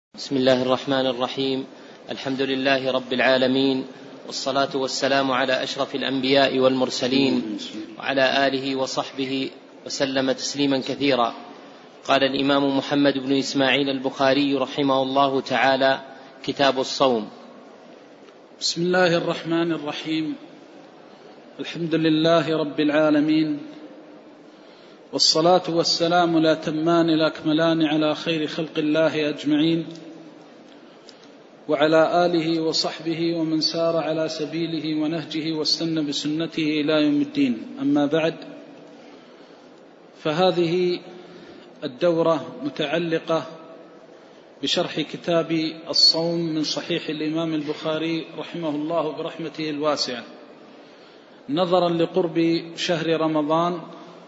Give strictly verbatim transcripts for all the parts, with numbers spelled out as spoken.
بسم الله الرحمن الرحيم. الحمد لله رب العالمين، والصلاة والسلام على أشرف الأنبياء والمرسلين وعلى آله وصحبه وسلم تسليما كثيرا. قال الإمام محمد بن إسماعيل البخاري رحمه الله تعالى: كتاب الصوم. بسم الله الرحمن الرحيم. الحمد لله رب العالمين، والصلاة والسلام لا تمان الأكملان على خير خلق الله أجمعين، وعلى آله وصحبه ومن سار على سبيله ونهجه واستنى بسنته إلى يوم الدين. أما بعد، فهذه الدورة متعلقة بشرح كتاب الصوم من صحيح الإمام البخاري رحمه الله برحمته الواسعة، نظرا لقرب شهر رمضان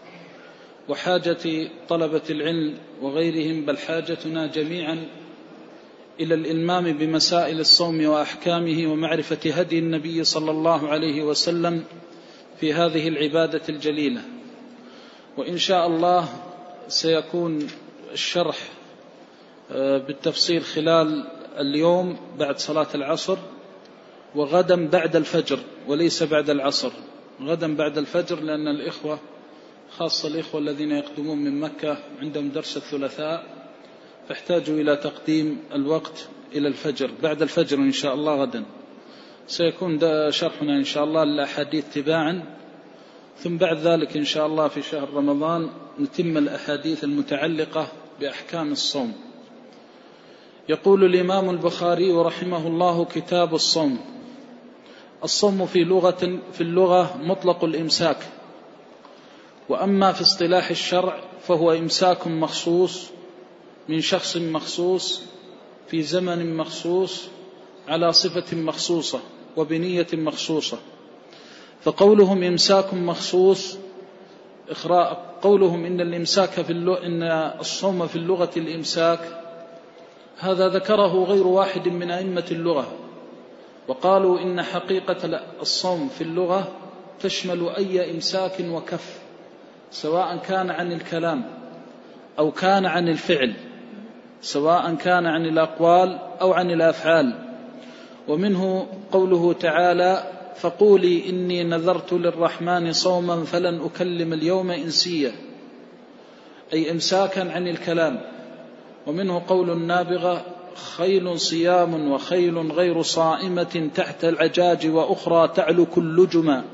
وحاجة طلبة العلم وغيرهم، بل حاجتنا جميعا إلى الإلمام بمسائل الصوم وأحكامه ومعرفة هدي النبي صلى الله عليه وسلم في هذه العبادة الجليلة. وإن شاء الله سيكون الشرح بالتفصيل خلال اليوم بعد صلاة العصر، وغدا بعد الفجر وليس بعد العصر، غدا بعد الفجر، لأن الإخوة خاصة الإخوة الذين يقدمون من مكة عندهم درس الثلاثاء، فاحتاجوا إلى تقديم الوقت إلى الفجر. بعد الفجر إن شاء الله غدا سيكون شرحنا إن شاء الله الأحاديث تباعا، ثم بعد ذلك إن شاء الله في شهر رمضان نتم الأحاديث المتعلقة بأحكام الصوم. يقول الإمام البخاري رحمه الله: كتاب الصوم. الصوم في لغة في اللغة مطلق الإمساك، وأما في اصطلاح الشرع فهو إمساك مخصوص من شخص مخصوص في زمن مخصوص على صفة مخصوصة وبنية مخصوصة. فقولهم إمساك مخصوص، قولهم إن الإمساك في اللغة إن الصوم في اللغة الإمساك، هذا ذكره غير واحد من أئمة اللغة، وقالوا إن حقيقة الصوم في اللغة تشمل أي إمساك وكف، سواء كان عن الكلام أو كان عن الفعل، سواء كان عن الأقوال أو عن الأفعال. ومنه قوله تعالى: فقولي إني نذرت للرحمن صوما فلن أكلم اليوم إنسيا، أي إمساكا عن الكلام. ومنه قول النابغة: خيل صيام وخيل غير صائمة تحت العجاج وأخرى تعلو كل جمى.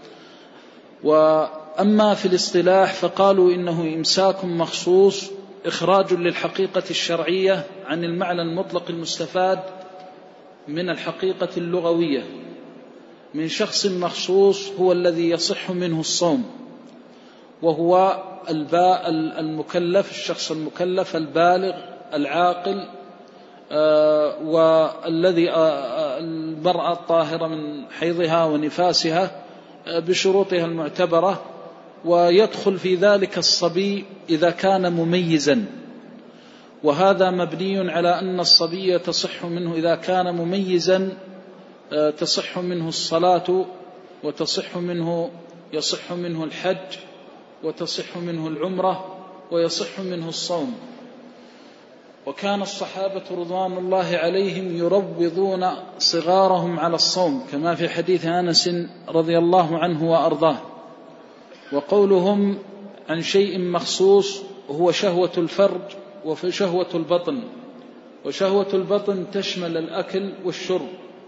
وأما في الاصطلاح فقالوا إنه إمساك مخصوص، إخراج للحقيقة الشرعية عن المعنى المطلق المستفاد من الحقيقة اللغوية من شخص مخصوص هو الذي يصح منه الصوم، وهو الباء المكلف، الشخص المكلف البالغ العاقل، آه والذي آه المرأة الطاهرة من حيضها ونفاسها آه بشروطها المعتبرة. ويدخل في ذلك الصبي إذا كان مميزا، وهذا مبني على أن الصبي تصح منه إذا كان مميزا، تصح منه الصلاة، وتصح منه يصح منه الحج، وتصح منه العمرة، ويصح منه الصوم. وكان الصحابة رضوان الله عليهم يروضون صغارهم على الصوم، كما في حديث أنس رضي الله عنه وأرضاه. وقولهم عن شيء مخصوص هو شهوة الفرج وشهوة البطن، وشهوة البطن تشمل الأكل والشرب.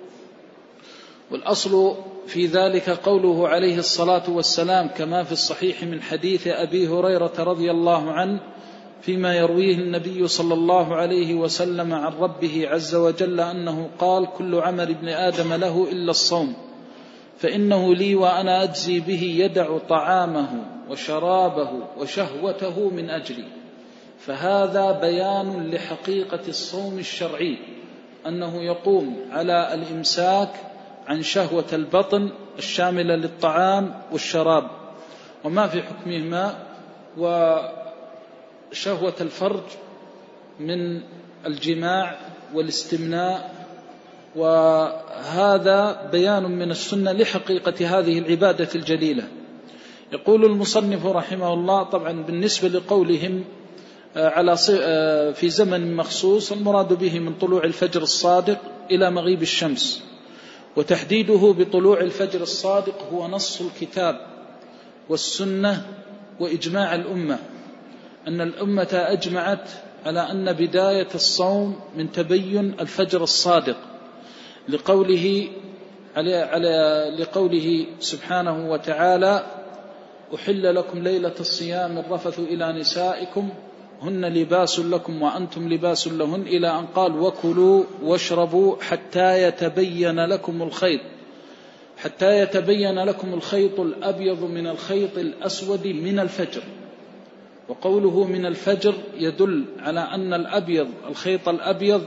والأصل في ذلك قوله عليه الصلاة والسلام كما في الصحيح من حديث أبي هريرة رضي الله عنه فيما يرويه النبي صلى الله عليه وسلم عن ربه عز وجل أنه قال: كل عمل ابن آدم له إلا الصوم فإنه لي وأنا أجزي به، يدع طعامه وشرابه وشهوته من أجلي. فهذا بيان لحقيقة الصوم الشرعي، أنه يقوم على الإمساك عن شهوة البطن الشاملة للطعام والشراب وما في حكمهما، وشهوة الفرج من الجماع والاستمناء. وهذا بيان من السنة لحقيقة هذه العبادة الجليلة. يقول المصنف رحمه الله: طبعا بالنسبة لقولهم على في زمن مخصوص، المراد به من طلوع الفجر الصادق إلى مغيب الشمس. وتحديده بطلوع الفجر الصادق هو نص الكتاب والسنة وإجماع الأمة، أن الأمة أجمعت على أن بداية الصوم من تبين الفجر الصادق، لقوله على على لقوله سبحانه وتعالى: أحل لكم ليلة الصيام الرفث إلى نسائكم هن لباس لكم وأنتم لباس لهن، إلى أن قال: وكلوا واشربوا حتى يتبين لكم الخيط حتى يتبين لكم الخيط الأبيض من الخيط الأسود من الفجر. وقوله من الفجر يدل على أن الأبيض الخيط الأبيض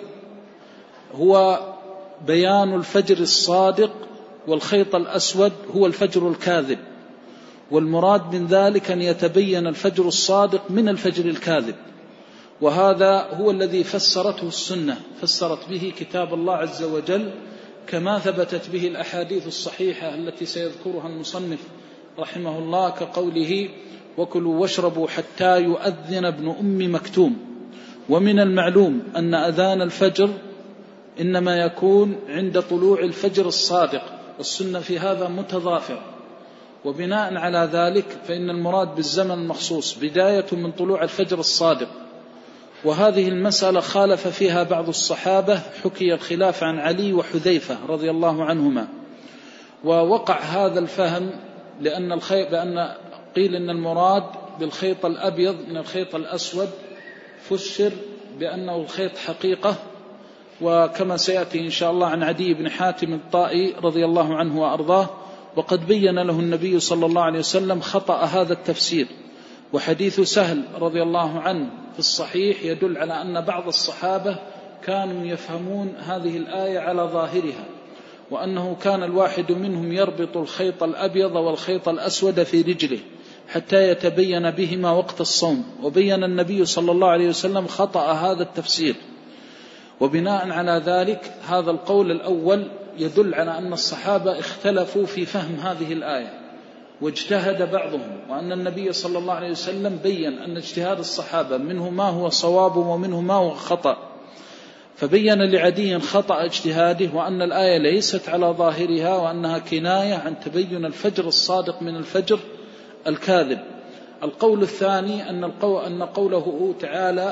هو بيان الفجر الصادق، والخيط الأسود هو الفجر الكاذب، والمراد من ذلك أن يتبين الفجر الصادق من الفجر الكاذب. وهذا هو الذي فسرته السنة، فسرت به كتاب الله عز وجل، كما ثبتت به الأحاديث الصحيحة التي سيذكرها المصنف رحمه الله، كقوله: وكلوا واشربوا حتى يؤذن ابن أم مكتوم. ومن المعلوم أن أذان الفجر إنما يكون عند طلوع الفجر الصادق، والسنة في هذا متضافرة. وبناء على ذلك فإن المراد بالزمن المخصوص بداية من طلوع الفجر الصادق. وهذه المسألة خالف فيها بعض الصحابة، حكي الخلاف عن علي وحذيفة رضي الله عنهما. ووقع هذا الفهم لأن الخيط بأن قيل إن المراد بالخيط الأبيض من الخيط الأسود، فسر بأنه الخيط حقيقة، وكما سيأتي إن شاء الله عن عدي بن حاتم الطائي رضي الله عنه وأرضاه. وقد بين له النبي صلى الله عليه وسلم خطأ هذا التفسير. وحديث سهل رضي الله عنه في الصحيح يدل على أن بعض الصحابة كانوا يفهمون هذه الآية على ظاهرها، وأنه كان الواحد منهم يربط الخيط الأبيض والخيط الأسود في رجله حتى يتبين بهما وقت الصوم. وبين النبي صلى الله عليه وسلم خطأ هذا التفسير. وبناء على ذلك هذا القول الأول يدل على أن الصحابة اختلفوا في فهم هذه الآية، واجتهد بعضهم، وأن النبي صلى الله عليه وسلم بين أن اجتهاد الصحابة منه ما هو صواب ومنه ما هو خطأ. فبين لعدي خطأ اجتهاده، وأن الآية ليست على ظاهرها، وأنها كناية عن تبين الفجر الصادق من الفجر الكاذب. القول الثاني أن, القو... أن قوله تعالى: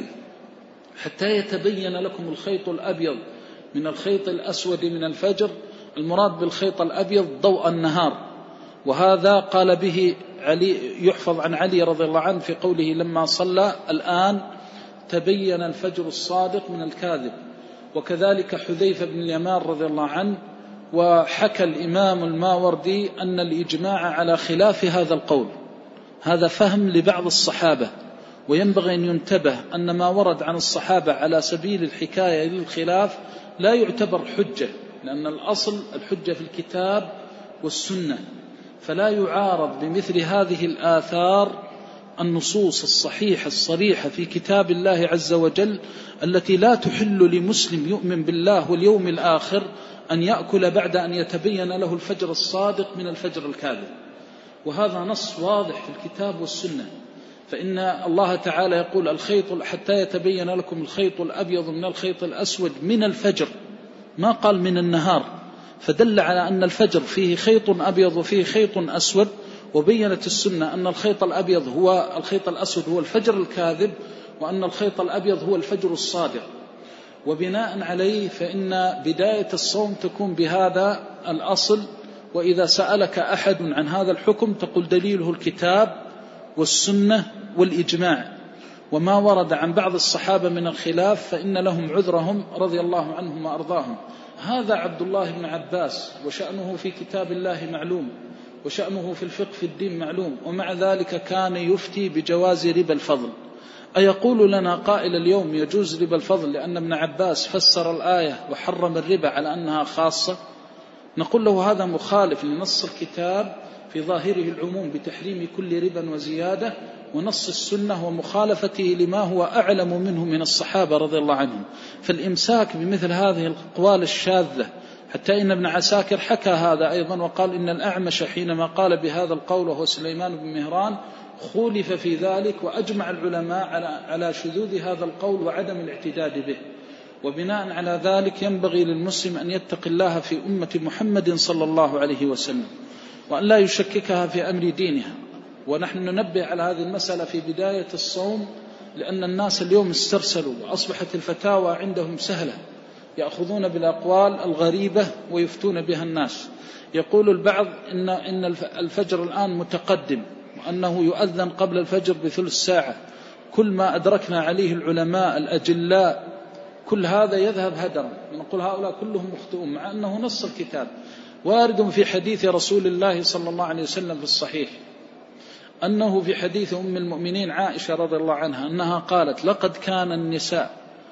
حتى يتبين لكم الخيط الأبيض من الخيط الأسود من الفجر، المراد بالخيط الأبيض ضوء النهار. وهذا قال به علي، يحفظ عن علي رضي الله عنه في قوله لما صلى: الآن تبين الفجر الصادق من الكاذب. وكذلك حذيفة بن اليمان رضي الله عنه. وحكى الإمام الماوردي أن الإجماع على خلاف هذا القول، هذا فهم لبعض الصحابة. وينبغي أن ينتبه أن ما ورد عن الصحابة على سبيل الحكاية للخلاف لا يعتبر حجة، لأن الأصل الحجة في الكتاب والسنة، فلا يعارض بمثل هذه الآثار النصوص الصحيحة الصريحة في كتاب الله عز وجل، التي لا تحل لمسلم يؤمن بالله واليوم الآخر أن يأكل بعد أن يتبين له الفجر الصادق من الفجر الكاذب. وهذا نص واضح في الكتاب والسنة. فإن الله تعالى يقول: الخيط حتى يتبين لكم الخيط الأبيض من الخيط الأسود من الفجر، ما قال من النهار، فدل على أن الفجر فيه خيط أبيض وفيه خيط أسود. وبينت السنة أن الخيط الأبيض هو الخيط الأسود هو الفجر الكاذب، وأن الخيط الأبيض هو الفجر الصادق. وبناء عليه فإن بداية الصوم تكون بهذا الأصل. وإذا سألك أحد عن هذا الحكم تقول دليله الكتاب والسنة والإجماع. وما ورد عن بعض الصحابة من الخلاف فإن لهم عذرهم رضي الله عنهم وأرضاهم. هذا عبد الله بن عباس، وشأنه في كتاب الله معلوم، وشأنه في الفقه في الدين معلوم، ومع ذلك كان يفتي بجواز ربا الفضل. أيقول لنا قائل اليوم يجوز ربا الفضل لأن ابن عباس فسر الآية وحرم الربا على أنها خاصة؟ نقول له هذا مخالف لنص الكتاب في ظاهره العموم بتحريم كل ربا وزيادة، ونص السنة ومخالفته لما هو أعلم منه من الصحابة رضي الله عنهم. فالإمساك بمثل هذه الأقوال الشاذة، حتى إن ابن عساكر حكى هذا أيضا وقال إن الأعمش حينما قال بهذا القول وهو سليمان بن مهران خولف في ذلك، وأجمع العلماء على شذوذ هذا القول وعدم الاعتداد به. وبناء على ذلك ينبغي للمسلم أن يتقي الله في أمة محمد صلى الله عليه وسلم، وأن لا يشككها في أمر دينها. ونحن ننبه على هذه المسألة في بداية الصوم، لأن الناس اليوم استرسلوا وأصبحت الفتاوى عندهم سهلة، يأخذون بالأقوال الغريبة ويفتون بها الناس. يقول البعض إن إن الفجر الآن متقدم، وأنه يؤذن قبل الفجر بثلث ساعة. كل ما أدركنا عليه العلماء الأجلاء كل هذا يذهب هدرا. نقول هؤلاء كلهم مخطئون، مع أنه نص الكتاب وارد في حديث رسول الله صلى الله عليه وسلم في الصحيح، أنه في حديث أم المؤمنين عائشة رضي الله عنها أنها قالت: لقد كان النساء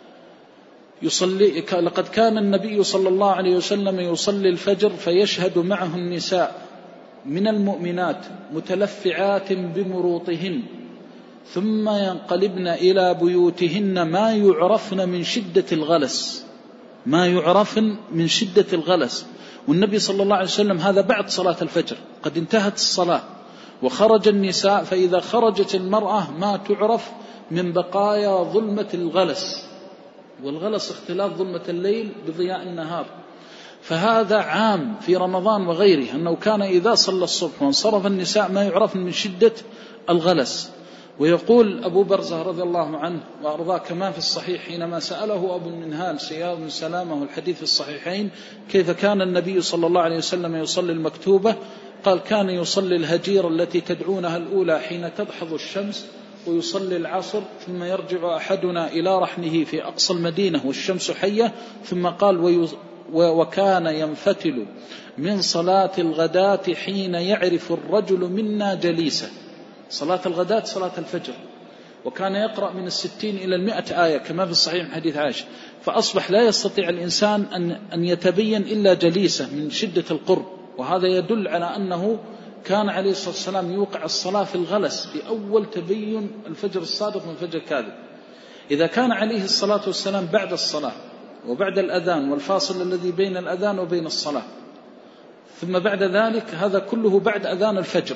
يصلي لقد كان النبي صلى الله عليه وسلم يصلي الفجر فيشهد معه النساء من المؤمنات متلفعات بمروطهن، ثم ينقلبن إلى بيوتهن ما يعرفن من شدة الغلس ما يعرفن من شدة الغلس. والنبي صلى الله عليه وسلم هذا بعد صلاة الفجر، قد انتهت الصلاة وخرج النساء، فإذا خرجت المرأة ما تعرف من بقايا ظلمة الغلس، والغلس اختلاف ظلمة الليل بضياء النهار. فهذا عام في رمضان وغيره، أنه كان إذا صلى الصبح وانصرف النساء ما يعرف من شدة الغلس. ويقول أبو برزة رضي الله عنه وأرضاه كما في الصحيح حينما سأله أبو المنهال سياض بن سلامة الحديث في الصحيحين كيف كان النبي صلى الله عليه وسلم يصلي المكتوبة، قال: كان يصلي الهجير التي تدعونها الأولى حين تدحض الشمس، ويصلي العصر، ثم يرجع أحدنا إلى رحمه في أقصى المدينة والشمس حية، ثم قال: وكان ينفتل من صلاة الغداة حين يعرف الرجل منا جليسة. صلاة الغداة صلاة الفجر، وكان يقرأ من الستين إلى المئة آية كما في الصحيح من حديث عائشة. فأصبح لا يستطيع الإنسان أن, أن يتبين إلا جليسة من شدة القرب، وهذا يدل على أنه كان عليه الصلاة والسلام يوقع الصلاة في الغلس في أول تبين الفجر الصادق من الفجر الكاذب. إذا كان عليه الصلاة والسلام بعد الصلاة وبعد الأذان والفاصل الذي بين الأذان وبين الصلاة، ثم بعد ذلك هذا كله بعد أذان الفجر،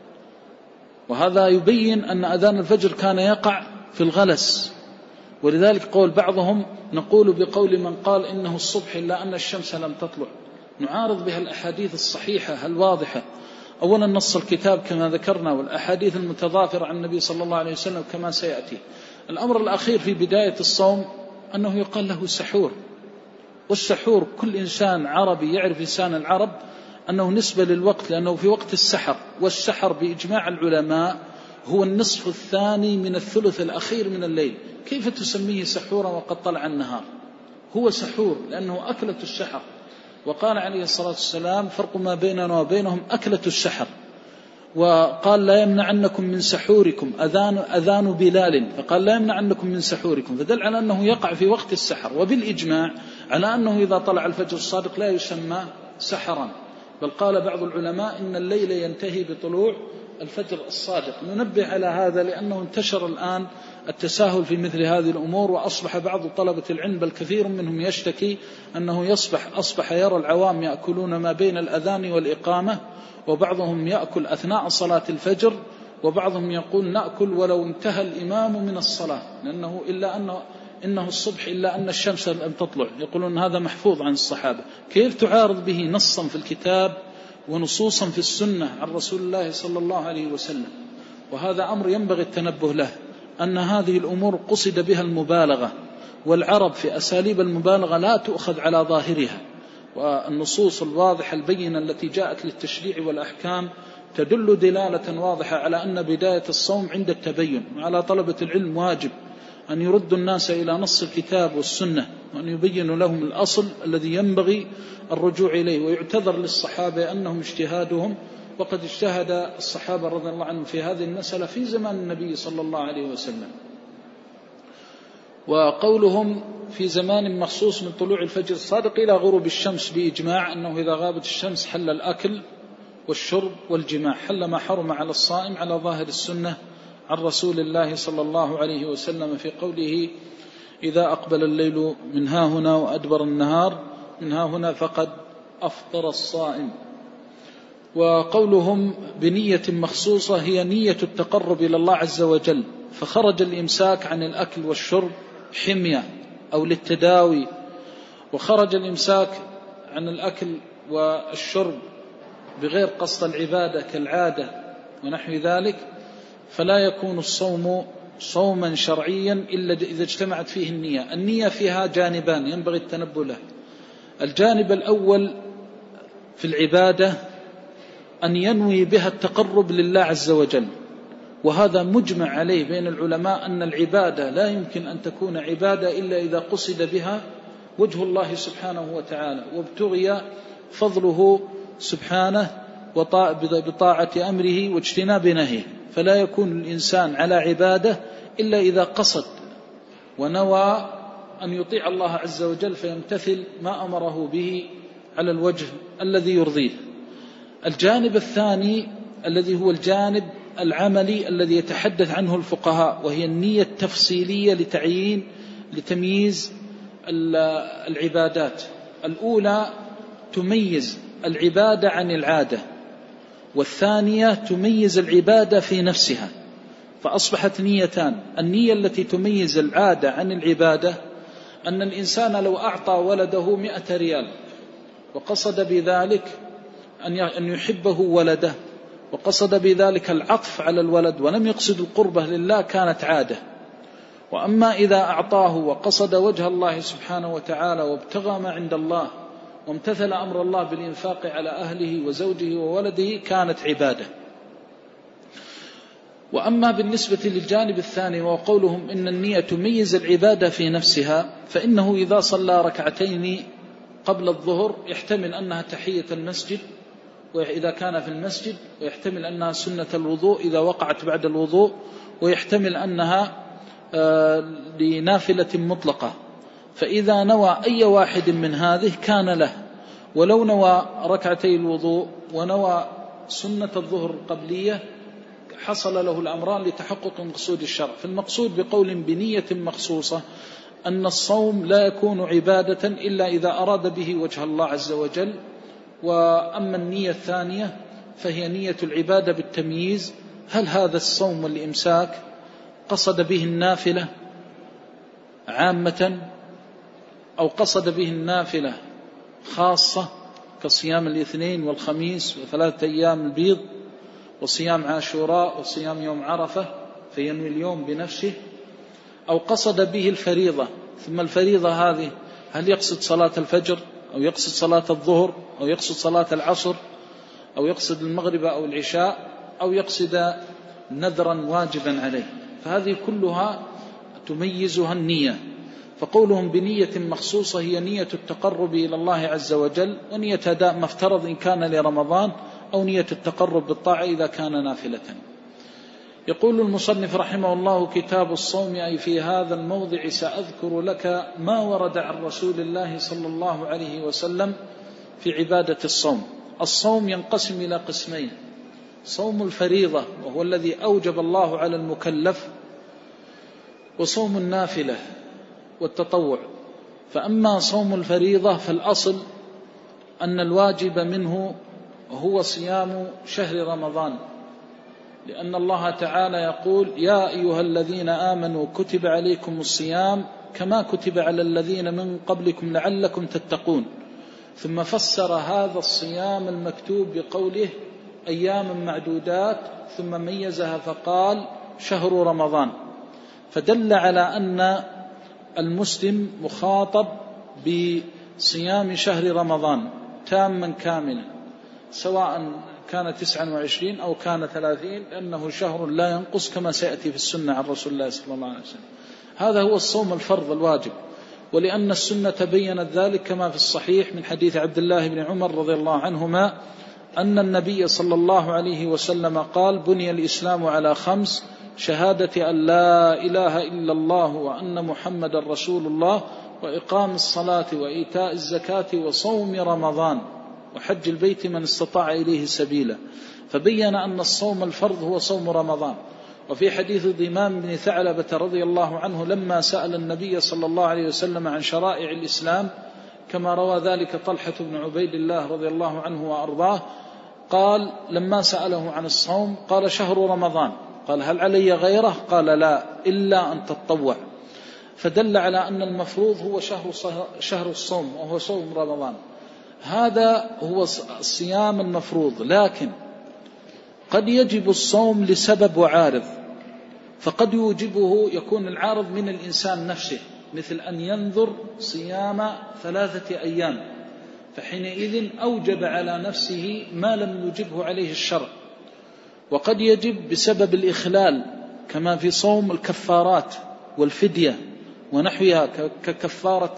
وهذا يبين أن أذان الفجر كان يقع في الغلس. ولذلك قول بعضهم نقول بقول من قال إنه الصبح إلا أن الشمس لم تطلع، نعارض بها الأحاديث الصحيحة الواضحة. أولا نص الكتاب كما ذكرنا، والأحاديث المتضافرة عن النبي صلى الله عليه وسلم كما سيأتي. الأمر الأخير في بداية الصوم أنه يقال له سحور، والسحور كل إنسان عربي يعرف لسان العرب أنه نسبة للوقت، لأنه في وقت السحر، والسحر بإجماع العلماء هو النصف الثاني من الثلث الأخير من الليل. كيف تسميه سحورا وقد طلع النهار؟ هو سحور لأنه أكلة السحر. وقال عليه الصلاة والسلام: فرق ما بيننا وبينهم أكلة السحر. وقال: لا يمنعنكم من سحوركم أذان, أذان بلال، فقال: لا يمنعنكم من سحوركم، فدل على أنه يقع في وقت السحر. وبالإجماع على أنه إذا طلع الفجر الصادق لا يسمى سحرا، بل قال بعض العلماء إن الليل ينتهي بطلوع الفجر الصادق. ننبه على هذا لأنه انتشر الآن التساهل في مثل هذه الأمور، وأصبح بعض طلبة العلم بل كثير منهم يشتكي أنه يصبح أصبح يرى العوام يأكلون ما بين الأذان والإقامة، وبعضهم يأكل أثناء صلاة الفجر، وبعضهم يقول نأكل ولو انتهى الإمام من الصلاة، لأنه إلا أنه إنه الصبح إلا أن الشمس لم تطلع. يقولون هذا محفوظ عن الصحابة. كيف تعارض به نصا في الكتاب ونصوصا في السنة عن رسول الله صلى الله عليه وسلم؟ وهذا أمر ينبغي التنبه له، أن هذه الأمور قصد بها المبالغة، والعرب في أساليب المبالغة لا تؤخذ على ظاهرها. والنصوص الواضحة البينة التي جاءت للتشريع والأحكام تدل دلالة واضحة على أن بداية الصوم عند التبين. وعلى طلبة العلم واجب أن يردوا الناس إلى نص الكتاب والسنة، وأن يبينوا لهم الأصل الذي ينبغي الرجوع إليه. ويعتذر للصحابة أنهم اجتهادهم، وقد اجتهد الصحابة رضي الله عنهم في هذه المسألة في زمان النبي صلى الله عليه وسلم. وقولهم في زمان مخصوص من طلوع الفجر الصادق إلى غروب الشمس بإجماع أنه إذا غابت الشمس حل الأكل والشرب والجماع، حل ما حرم على الصائم على ظاهر السنة عن رسول الله صلى الله عليه وسلم في قوله: إذا أقبل الليل من ها هنا وأدبر النهار من ها هنا فقد أفطر الصائم. وقولهم بنية مخصوصة هي نية التقرب إلى الله عز وجل، فخرج الإمساك عن الأكل والشرب حمية أو للتداوي، وخرج الإمساك عن الأكل والشرب بغير قصد العبادة كالعادة ونحو ذلك، فلا يكون الصوم صوما شرعيا إلا إذا اجتمعت فيه النية. النية فيها جانبان ينبغي التنبه له. الجانب الأول في العبادة أن ينوي بها التقرب لله عز وجل، وهذا مجمع عليه بين العلماء أن العبادة لا يمكن أن تكون عبادة إلا إذا قصد بها وجه الله سبحانه وتعالى وابتغي فضله سبحانه بطاعة أمره واجتناب نهيه. فلا يكون الإنسان على عبادة إلا إذا قصد ونوى أن يطيع الله عز وجل فيمتثل ما أمره به على الوجه الذي يرضيه. الجانب الثاني الذي هو الجانب العملي الذي يتحدث عنه الفقهاء، وهي النية التفصيلية لتعيين لتمييز العبادات. الأولى تميز العبادة عن العادة، والثانية تميز العبادة في نفسها، فأصبحت نيتان. النية التي تميز العادة عن العبادة أن الإنسان لو أعطى ولده مئة ريال وقصد بذلك أن يحبه ولده وقصد بذلك العطف على الولد ولم يقصد القربة لله كانت عادة. وأما إذا أعطاه وقصد وجه الله سبحانه وتعالى وابتغى ما عند الله وامتثل أمر الله بالإنفاق على أهله وزوجه وولده كانت عبادة. وأما بالنسبة للجانب الثاني وقولهم إن النية تميز العبادة في نفسها، فإنه إذا صلى ركعتين قبل الظهر يحتمل أنها تحية المسجد وإذا كان في المسجد، ويحتمل أنها سنة الوضوء إذا وقعت بعد الوضوء، ويحتمل أنها لنافلة مطلقة. فإذا نوى أي واحد من هذه كان له، ولو نوى ركعتي الوضوء ونوى سنة الظهر القبلية حصل له الأمران لتحقق مقصود الشرع. فالمقصود بقول بنية مخصوصة أن الصوم لا يكون عبادة إلا إذا أراد به وجه الله عز وجل. وأما النية الثانية فهي نية العبادة بالتمييز، هل هذا الصوم والإمساك قصد به النافلة عامة أو قصد به النافلة خاصة كصيام الاثنين والخميس وثلاثة أيام البيض وصيام عاشوراء وصيام يوم عرفة فينوي اليوم بنفسه، أو قصد به الفريضة. ثم الفريضة هذه هل يقصد صلاة الفجر أو يقصد صلاة الظهر أو يقصد صلاة العصر أو يقصد المغرب أو العشاء أو يقصد نذرا واجبا عليه، فهذه كلها تميزها النية. فقولهم بنية مخصوصة هي نية التقرب إلى الله عز وجل، ونية أداء ما افترض إن كان لرمضان، أو نية التقرب بالطاعة إذا كان نافلة. يقول المصنف رحمه الله: كتاب الصوم، أي في هذا الموضع سأذكر لك ما ورد عن رسول الله صلى الله عليه وسلم في عبادة الصوم. الصوم ينقسم إلى قسمين: صوم الفريضة وهو الذي أوجب الله على المكلف، وصوم النافلة والتطوع. فأما صوم الفريضة فالأصل أن الواجب منه هو صيام شهر رمضان، لأن الله تعالى يقول: يا أيها الذين آمنوا كتب عليكم الصيام كما كتب على الذين من قبلكم لعلكم تتقون. ثم فسر هذا الصيام المكتوب بقوله أيام معدودات، ثم ميزها فقال شهر رمضان، فدل على أن المسلم مخاطب بصيام شهر رمضان تاما كاملا، سواء كان تسعة وعشرين أو كان ثلاثين، لأنه شهر لا ينقص كما سيأتي في السنة عن رسول الله صلى الله عليه وسلم. هذا هو الصوم الفرض الواجب، ولأن السنة بيّنت ذلك كما في الصحيح من حديث عبد الله بن عمر رضي الله عنهما أن النبي صلى الله عليه وسلم قال: بني الإسلام على خمس: شهادة أن لا إله إلا الله وأن محمد رسول الله، وإقام الصلاة، وإيتاء الزكاة، وصوم رمضان، وحج البيت من استطاع إليه سبيلا. فبين أن الصوم الفرض هو صوم رمضان. وفي حديث ضمام بن ثعلبة رضي الله عنه لما سأل النبي صلى الله عليه وسلم عن شرائع الإسلام، كما روى ذلك طلحة بن عبيد الله رضي الله عنه وأرضاه، فقال لما سأله عن الصوم قال شهر رمضان. قال هل علي غيره؟ قال لا إلا أن تتطوع. فدل على أن المفروض هو شهر شهر الصوم وهو صوم رمضان. هذا هو الصيام المفروض، لكن قد يجب الصوم لسبب وعارض، فقد يوجبه يكون العارض من الإنسان نفسه، مثل أن ينذر صيام ثلاثة أيام، فحينئذ أوجب على نفسه ما لم يوجبه عليه الشرع. وقد يجب بسبب الإخلال كما في صوم الكفارات والفدية ونحوها، ككفارة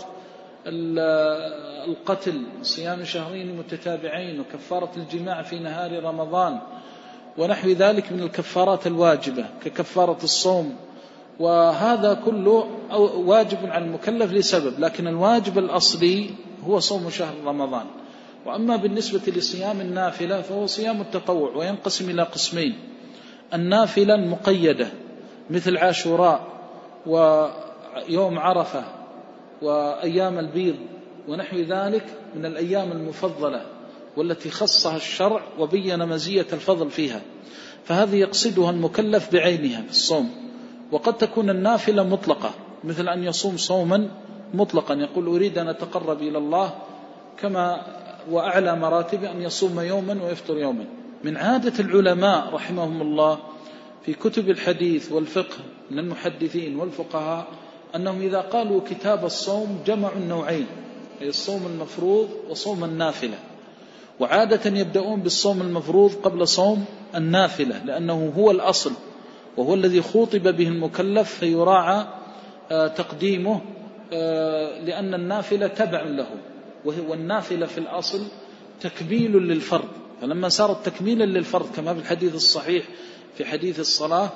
القتل صيام شهرين متتابعين، وكفارة الجماع في نهار رمضان ونحو ذلك من الكفارات الواجبة ككفارة الصوم. وهذا كله واجب على المكلف لسبب، لكن الواجب الأصلي هو صوم شهر رمضان. وأما بالنسبة لصيام النافلة فهو صيام التطوع، وينقسم إلى قسمين: النافلة المقيدة مثل عاشوراء ويوم عرفة وأيام البيض ونحو ذلك من الأيام المفضلة والتي خصها الشرع وبين مزية الفضل فيها، فهذه يقصدها المكلف بعينها في الصوم. وقد تكون النافلة مطلقة، مثل أن يصوم صوما مطلقا يقول أريد أن أتقرب إلى الله، كما وأعلى مراتب أن يصوم يوما ويفطر يوما. من عادة العلماء رحمهم الله في كتب الحديث والفقه من المحدثين والفقهاء أنهم إذا قالوا كتاب الصوم جمعوا النوعين، أي الصوم المفروض وصوم النافلة. وعادة يبدأون بالصوم المفروض قبل صوم النافلة، لأنه هو الأصل وهو الذي خوطب به المكلف، فيراعى تقديمه لأن النافلة تبع له، وهو النافلة في الأصل تكميل للفرض. فلما صارت تكميلا للفرض كما في الحديث الصحيح في حديث الصلاة،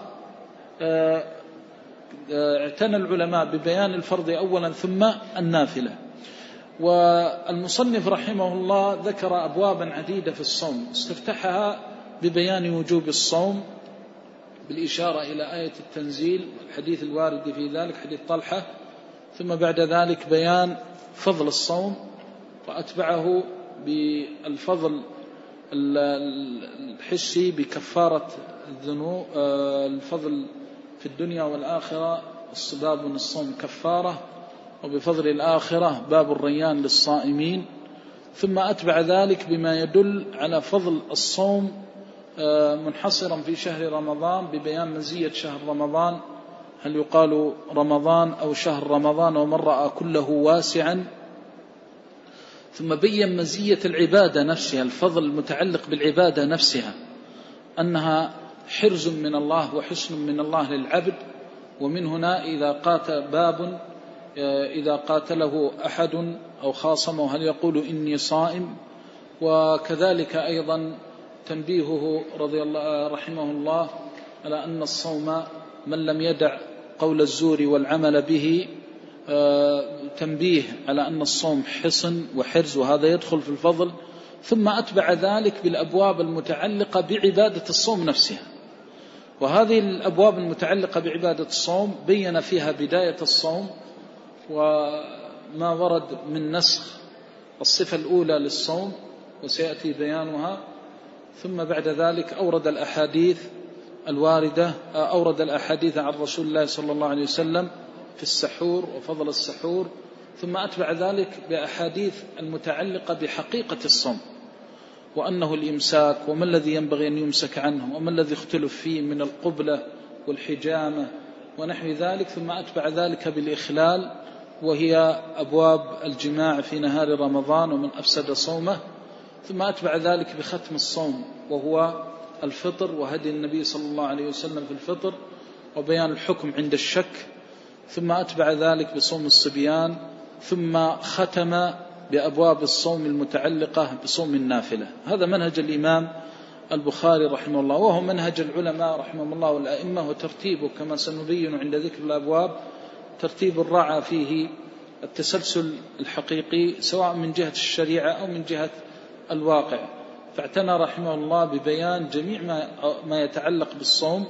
اعتنى العلماء ببيان الفرض أولا ثم النافلة. والمصنف رحمه الله ذكر أبوابا عديدة في الصوم، استفتحها ببيان وجوب الصوم بالإشارة إلى آية التنزيل والحديث الوارد في ذلك حديث طلحة، ثم بعد ذلك بيان فضل الصوم، وأتبعه بالفضل الحسي بكفارة الذنوب، الفضل في الدنيا والآخرة الصباب من الصوم كفارة، وبفضل الآخرة باب الريان للصائمين. ثم أتبع ذلك بما يدل على فضل الصوم منحصرا في شهر رمضان ببيان مزية شهر رمضان، هل يقال رمضان أو شهر رمضان، ومن رأى كله واسعا. ثم بين مزية العبادة نفسها، الفضل المتعلق بالعبادة نفسها، أنها حرز من الله وحسن من الله للعبد. ومن هنا إذا قاتل باب إذا قاتله أحد أو خاصمه هل يقول إني صائم. وكذلك أيضا تنبيهه رضي الله رحمه الله على أن الصوم من لم يدع قول الزور والعمل به، تنبيه على أن الصوم حصن وحرز، وهذا يدخل في الفضل. ثم أتبع ذلك بالأبواب المتعلقة بعبادة الصوم نفسها، وهذه الأبواب المتعلقة بعبادة الصوم بين فيها بداية الصوم وما ورد من نسخ الصفة الأولى للصوم وسيأتي بيانها. ثم بعد ذلك أورد الأحاديث الواردة أورد الأحاديث عن رسول الله صلى الله عليه وسلم في السحور وفضل السحور. ثم أتبع ذلك بأحاديث المتعلقة بحقيقة الصوم، وأنه الإمساك وما الذي ينبغي أن يمسك عنه وما الذي اختلف فيه من القبلة والحجامة ونحو ذلك. ثم أتبع ذلك بالإخلال، وهي أبواب الجماع في نهار رمضان ومن أفسد صومه. ثم أتبع ذلك بختم الصوم وهو الفطر وهدي النبي صلى الله عليه وسلم في الفطر وبيان الحكم عند الشك. ثم أتبع ذلك بصوم الصبيان، ثم ختم بأبواب الصوم المتعلقة بصوم النافلة. هذا منهج الإمام البخاري رحمه الله، وهو منهج العلماء رحمه الله والأئمة، وترتيبه كما سنبين عند ذكر الأبواب ترتيب الرعى فيه التسلسل الحقيقي سواء من جهة الشريعة أو من جهة الواقع. فاعتنى رحمه الله ببيان جميع ما يتعلق بالصوم،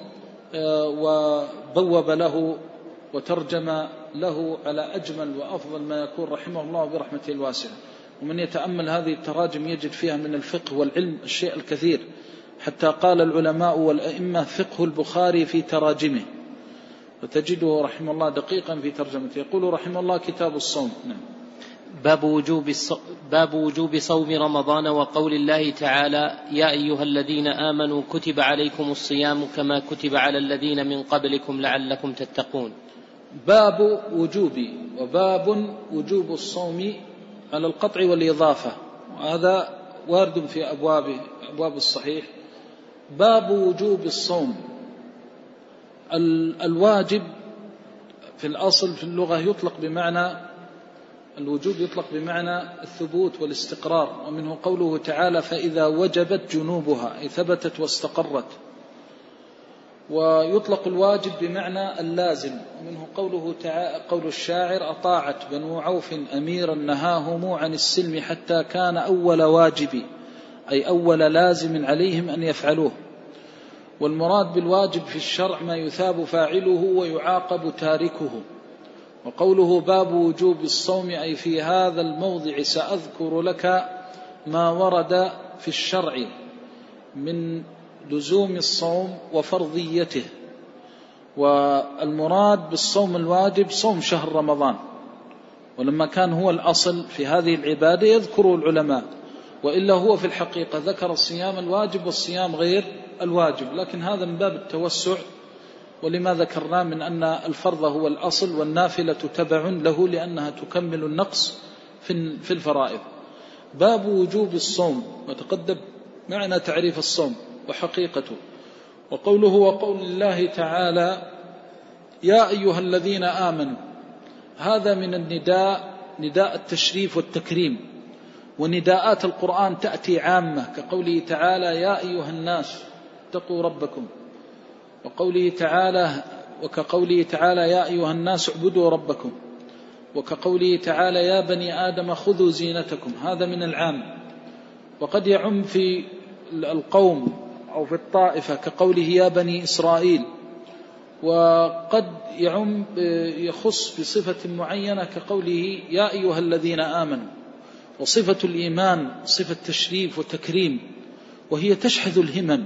وبوب له وترجم له على أجمل وأفضل ما يكون رحمه الله برحمته الواسعة. ومن يتأمل هذه التراجم يجد فيها من الفقه والعلم الشيء الكثير، حتى قال العلماء والأئمة فقه البخاري في تراجمه، وتجده رحمه الله دقيقا في ترجمته. يقول رحمه الله كتاب الصوم. نعم. باب وجوب باب وجوب صوم رمضان وقول الله تعالى يا أيها الذين آمنوا كتب عليكم الصيام كما كتب على الذين من قبلكم لعلكم تتقون. باب وجوب، وباب وجوب الصوم على القطع والإضافة، وهذا وارد في أبواب أبواب الصحيح. باب وجوب الصوم. الواجب في الأصل في اللغة يطلق بمعنى الوجوب، يطلق بمعنى الثبوت والاستقرار، ومنه قوله تعالى فإذا وجبت جنوبها، أي ثبتت واستقرت. ويطلق الواجب بمعنى اللازم، ومنه قوله تعالى قول الشاعر أطاعت بنو عوف أميرا نهاهم عن السلم حتى كان أول واجب، أي أول لازم عليهم أن يفعلوه. والمراد بالواجب في الشرع ما يثاب فاعله ويعاقب تاركه. وقوله باب وجوب الصوم، أي في هذا الموضع سأذكر لك ما ورد في الشرع من لزوم الصوم وفرضيته. والمراد بالصوم الواجب صوم شهر رمضان، ولما كان هو الأصل في هذه العبادة يذكر العلماء، وإلا هو في الحقيقة ذكر الصيام الواجب والصيام غير الواجب، لكن هذا من باب التوسع، ولما ذكرنا من أن الفرض هو الأصل والنافلة تبع له لأنها تكمل النقص في الفرائض. باب وجوب الصوم، وتقدم معنى تعريف الصوم وحقيقته. وقوله وقول الله تعالى يا أيها الذين آمنوا، هذا من النداء، نداء التشريف والتكريم. ونداءات القرآن تأتي عامة، كقوله تعالى يا أيها الناس اتقوا ربكم، وقوله تعالى وكقوله تعالى يا أيها الناس اعبدوا ربكم، وكقوله تعالى يا بني آدم خذوا زينتكم، هذا من العام. وقد يعم في القوم أو في الطائفة كقوله يا بني إسرائيل، وقد يعم يخص بصفة معينة كقوله يا أيها الذين آمنوا. وصفة الإيمان صفة تشريف وتكريم، وهي تشحذ الهمم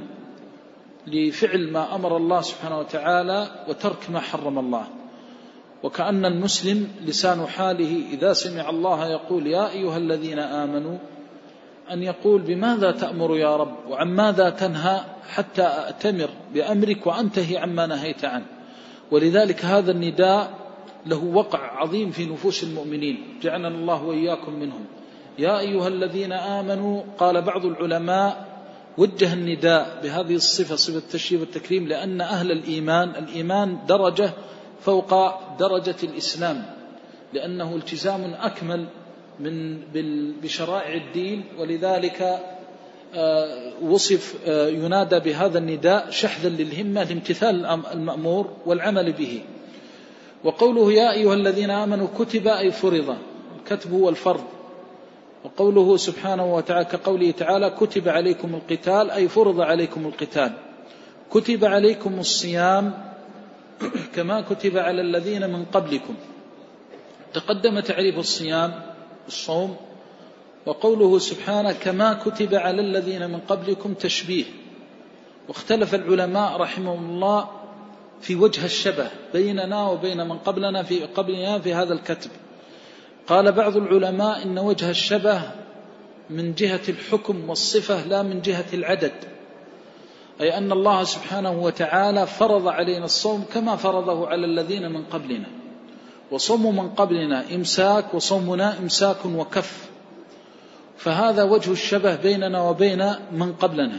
لفعل ما أمر الله سبحانه وتعالى وترك ما حرم الله. وكأن المسلم لسان حاله إذا سمع الله يقول يا أيها الذين آمنوا أن يقول بماذا تأمر يا رب وعن ماذا تنهى حتى أأتمر بأمرك وأنتهي عما نهيت عنه. ولذلك هذا النداء له وقع عظيم في نفوس المؤمنين، جعلنا الله وإياكم منهم. يا أيها الذين آمنوا، قال بعض العلماء وجه النداء بهذه الصفة، صفة التشريف والتكريم، لأن أهل الإيمان الإيمان درجة فوق درجة الإسلام، لأنه التزام أكمل من بشرائع الدين، ولذلك وصف ينادى بهذا النداء شحذا للهمة لامتثال المأمور والعمل به. وقوله يا أيها الذين آمنوا كتب أي فرض، الكتب هو الفرض. وقوله سبحانه وتعالى كقوله تعالى كتب عليكم القتال أي فرض عليكم القتال. كتب عليكم الصيام كما كتب على الذين من قبلكم. تقدم تعريف الصيام الصوم، وقوله سبحانه كما كتب على الذين من قبلكم تشبيه. واختلف العلماء رحمهم الله في وجه الشبه بيننا وبين من قبلنا في قبلنا في هذا الكتب. قال بعض العلماء إن وجه الشبه من جهة الحكم والصفة لا من جهة العدد، أي أن الله سبحانه وتعالى فرض علينا الصوم كما فرضه على الذين من قبلنا، وصوم من قبلنا إمساك وصومنا إمساك وكف، فهذا وجه الشبه بيننا وبين من قبلنا.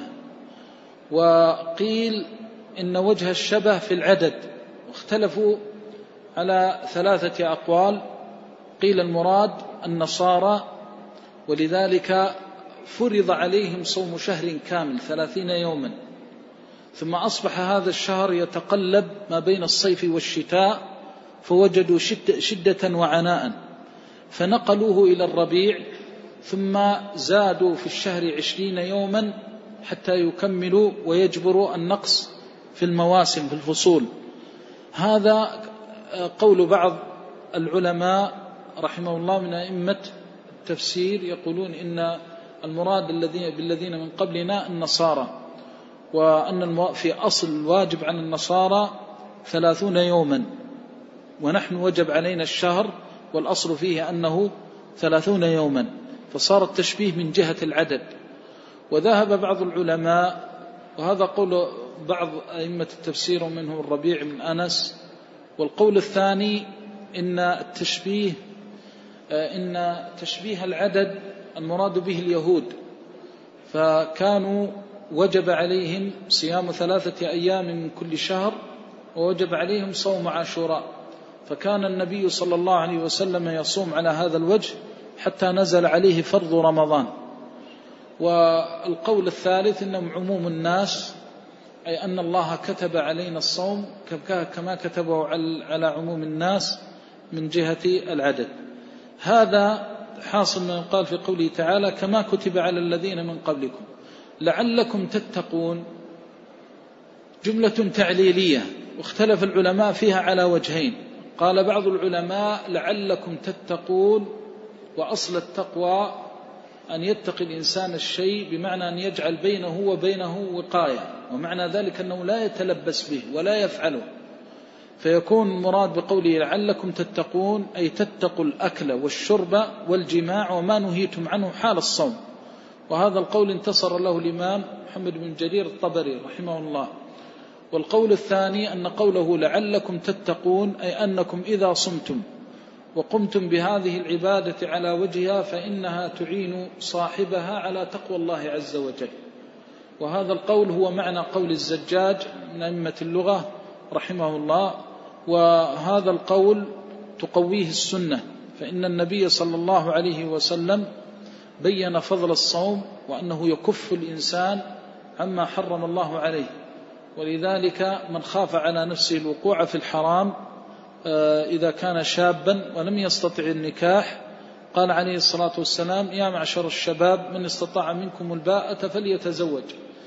وقيل إن وجه الشبه في العدد، واختلفوا على ثلاثة أقوال. قيل المراد النصارى، ولذلك فرض عليهم صوم شهر كامل ثلاثين يوما، ثم أصبح هذا الشهر يتقلب ما بين الصيف والشتاء، فوجدوا شدة وعناء فنقلوه إلى الربيع، ثم زادوا في الشهر عشرين يوما حتى يكملوا ويجبروا النقص في المواسم في الفصول. هذا قول بعض العلماء رحمه الله من أئمة التفسير يقولون إن المراد بالذين من قبلنا النصارى، وأن في أصل الواجب عن النصارى ثلاثون يوما، ونحن وجب علينا الشهر والأصل فيه أنه ثلاثون يوما، فصار التشبيه من جهة العدد. وذهب بعض العلماء، وهذا قول بعض أئمة التفسير ومنهم الربيع من أنس، والقول الثاني إن التشبيه إن تشبيه العدد المراد به اليهود، فكانوا وجب عليهم صيام ثلاثة أيام من كل شهر، ووجب عليهم صوم عاشوراء، فكان النبي صلى الله عليه وسلم يصوم على هذا الوجه حتى نزل عليه فرض رمضان. والقول الثالث إنهم عموم الناس، أي أن الله كتب علينا الصوم كما كتبه على عموم الناس من جهة العدد. هذا حاصل ما يقال في قوله تعالى كما كتب على الذين من قبلكم لعلكم تتقون، جملة تعليلية، واختلف العلماء فيها على وجهين. قال بعض العلماء لعلكم تتقون، وأصل التقوى أن يتقي الإنسان الشيء بمعنى أن يجعل بينه وبينه وقاية، ومعنى ذلك أنه لا يتلبس به ولا يفعله، فيكون مراد بقوله لعلكم تتقون أي تتقوا الأكل والشرب والجماع وما نهيتم عنه حال الصوم. وهذا القول انتصر له الإمام محمد بن جرير الطبري رحمه الله. والقول الثاني أن قوله لعلكم تتقون أي أنكم إذا صمتم وقمتم بهذه العبادة على وجهها فإنها تعين صاحبها على تقوى الله عز وجل. وهذا القول هو معنى قول الزجاج من أئمة اللغة رحمه الله، وهذا القول تقويه السنة، فإن النبي صلى الله عليه وسلم بين فضل الصوم وأنه يكف الإنسان عما حرم الله عليه. ولذلك من خاف على نفسه الوقوع في الحرام إذا كان شابا ولم يستطع النكاح، قال عليه الصلاة والسلام يا معشر الشباب من استطاع منكم الباءة فليتزوج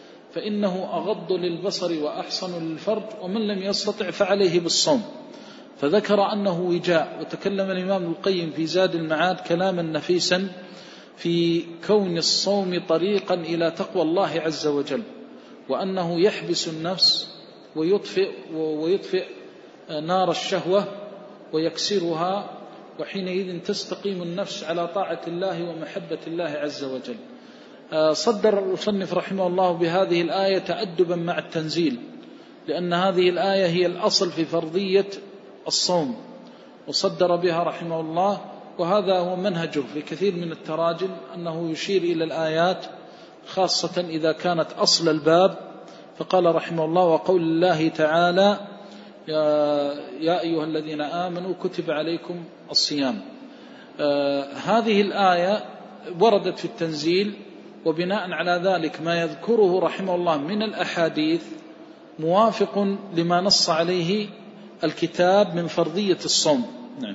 فإنه أغض للبصر وأحصن للفرج ومن لم يستطع فعليه بالصوم. فذكر أنه وجاء. وتكلم الإمام القيم في زاد المعاد كلاما نفيسا في كون الصوم طريقا إلى تقوى الله عز وجل، وأنه يحبس النفس ويطفئ, ويطفئ نار الشهوة ويكسرها، وحينئذ تستقيم النفس على طاعة الله ومحبة الله عز وجل. صدر المصنف رحمه الله بهذه الآية تأدبا مع التنزيل، لأن هذه الآية هي الأصل في فرضية الصوم، وصدر بها رحمه الله. وهذا هو منهجه في كثير من التراجم، أنه يشير إلى الآيات خاصة إذا كانت أصل الباب. فقال رحمه الله وقول الله تعالى يا, يا أيها الذين آمنوا كتب عليكم الصيام. آه هذه الآية وردت في التنزيل، وبناء على ذلك ما يذكره رحمه الله من الأحاديث موافق لما نص عليه الكتاب من فرضية الصوم. نعم.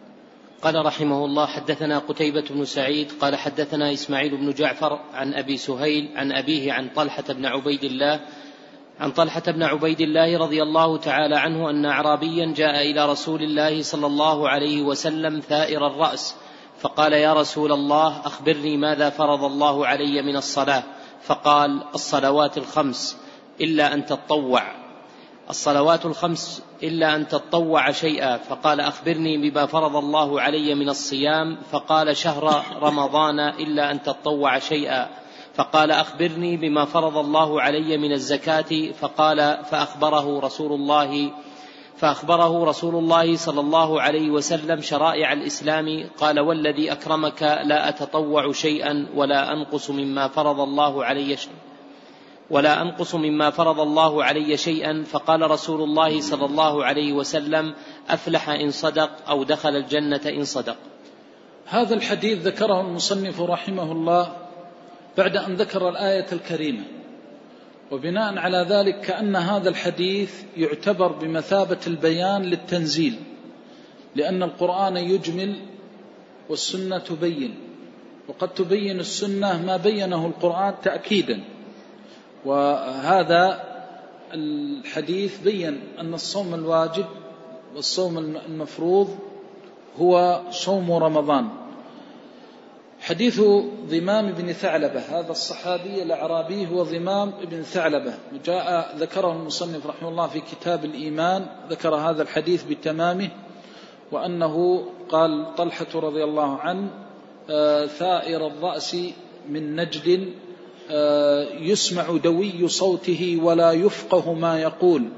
قال رحمه الله حدثنا قتيبة بن سعيد قال حدثنا إسماعيل بن جعفر عن أبي سهيل عن أبيه عن طلحة بن عبيد الله عن طلحة بن عبيد الله رضي الله تعالى عنه أن أعرابيا جاء إلى رسول الله صلى الله عليه وسلم ثائر الرأس فقال يا رسول الله أخبرني ماذا فرض الله علي من الصلاة؟ فقال الصلوات الخمس إلا أن تتطوع الصلوات الخمس إلا أن تتطوع شيئا. فقال أخبرني بما فرض الله علي من الصيام؟ فقال شهر رمضان إلا أن تتطوع شيئا. فقال أخبرني بما فرض الله علي من الزكاة؟ فقال فأخبره رسول الله فأخبره رسول الله صلى الله عليه وسلم شرائع الإسلام. قال والذي أكرمك لا أتطوع شيئا ولا أنقص مما فرض الله علي شيئا ولا أنقص مما فرض الله علي شيئا. فقال رسول الله صلى الله عليه وسلم أفلح إن صدق أو دخل الجنة إن صدق. هذا الحديث ذكره المصنف رحمه الله بعد أن ذكر الآية الكريمة، وبناء على ذلك كأن هذا الحديث يعتبر بمثابة البيان للتنزيل، لأن القرآن يجمل والسنة تبين، وقد تبين السنة ما بينه القرآن تأكيدا. وهذا الحديث بين أن الصوم الواجب والصوم المفروض هو صوم رمضان. حديث ضمام بن ثعلبة، هذا الصحابي الأعرابي هو ضمام بن ثعلبة، جاء ذكره المصنف رحمه الله في كتاب الإيمان، ذكر هذا الحديث بتمامه، وأنه قال طلحة رضي الله عنه ثائر الرأس من نجد يسمع دوي صوته ولا يفقه ما يقول،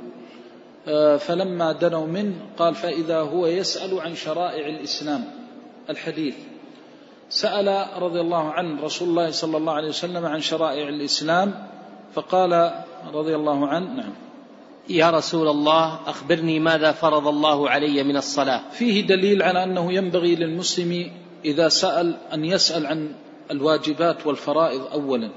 فلما دنوا منه قال فإذا هو يسأل عن شرائع الإسلام. الحديث سأل رضي الله عنه رسول الله صلى الله عليه وسلم عن شرائع الإسلام، فقال رضي الله عنه نعم يا رسول الله أخبرني ماذا فرض الله علي من الصلاة. فيه دليل على أنه ينبغي للمسلم إذا سأل أن يسأل عن الواجبات والفرائض أولا،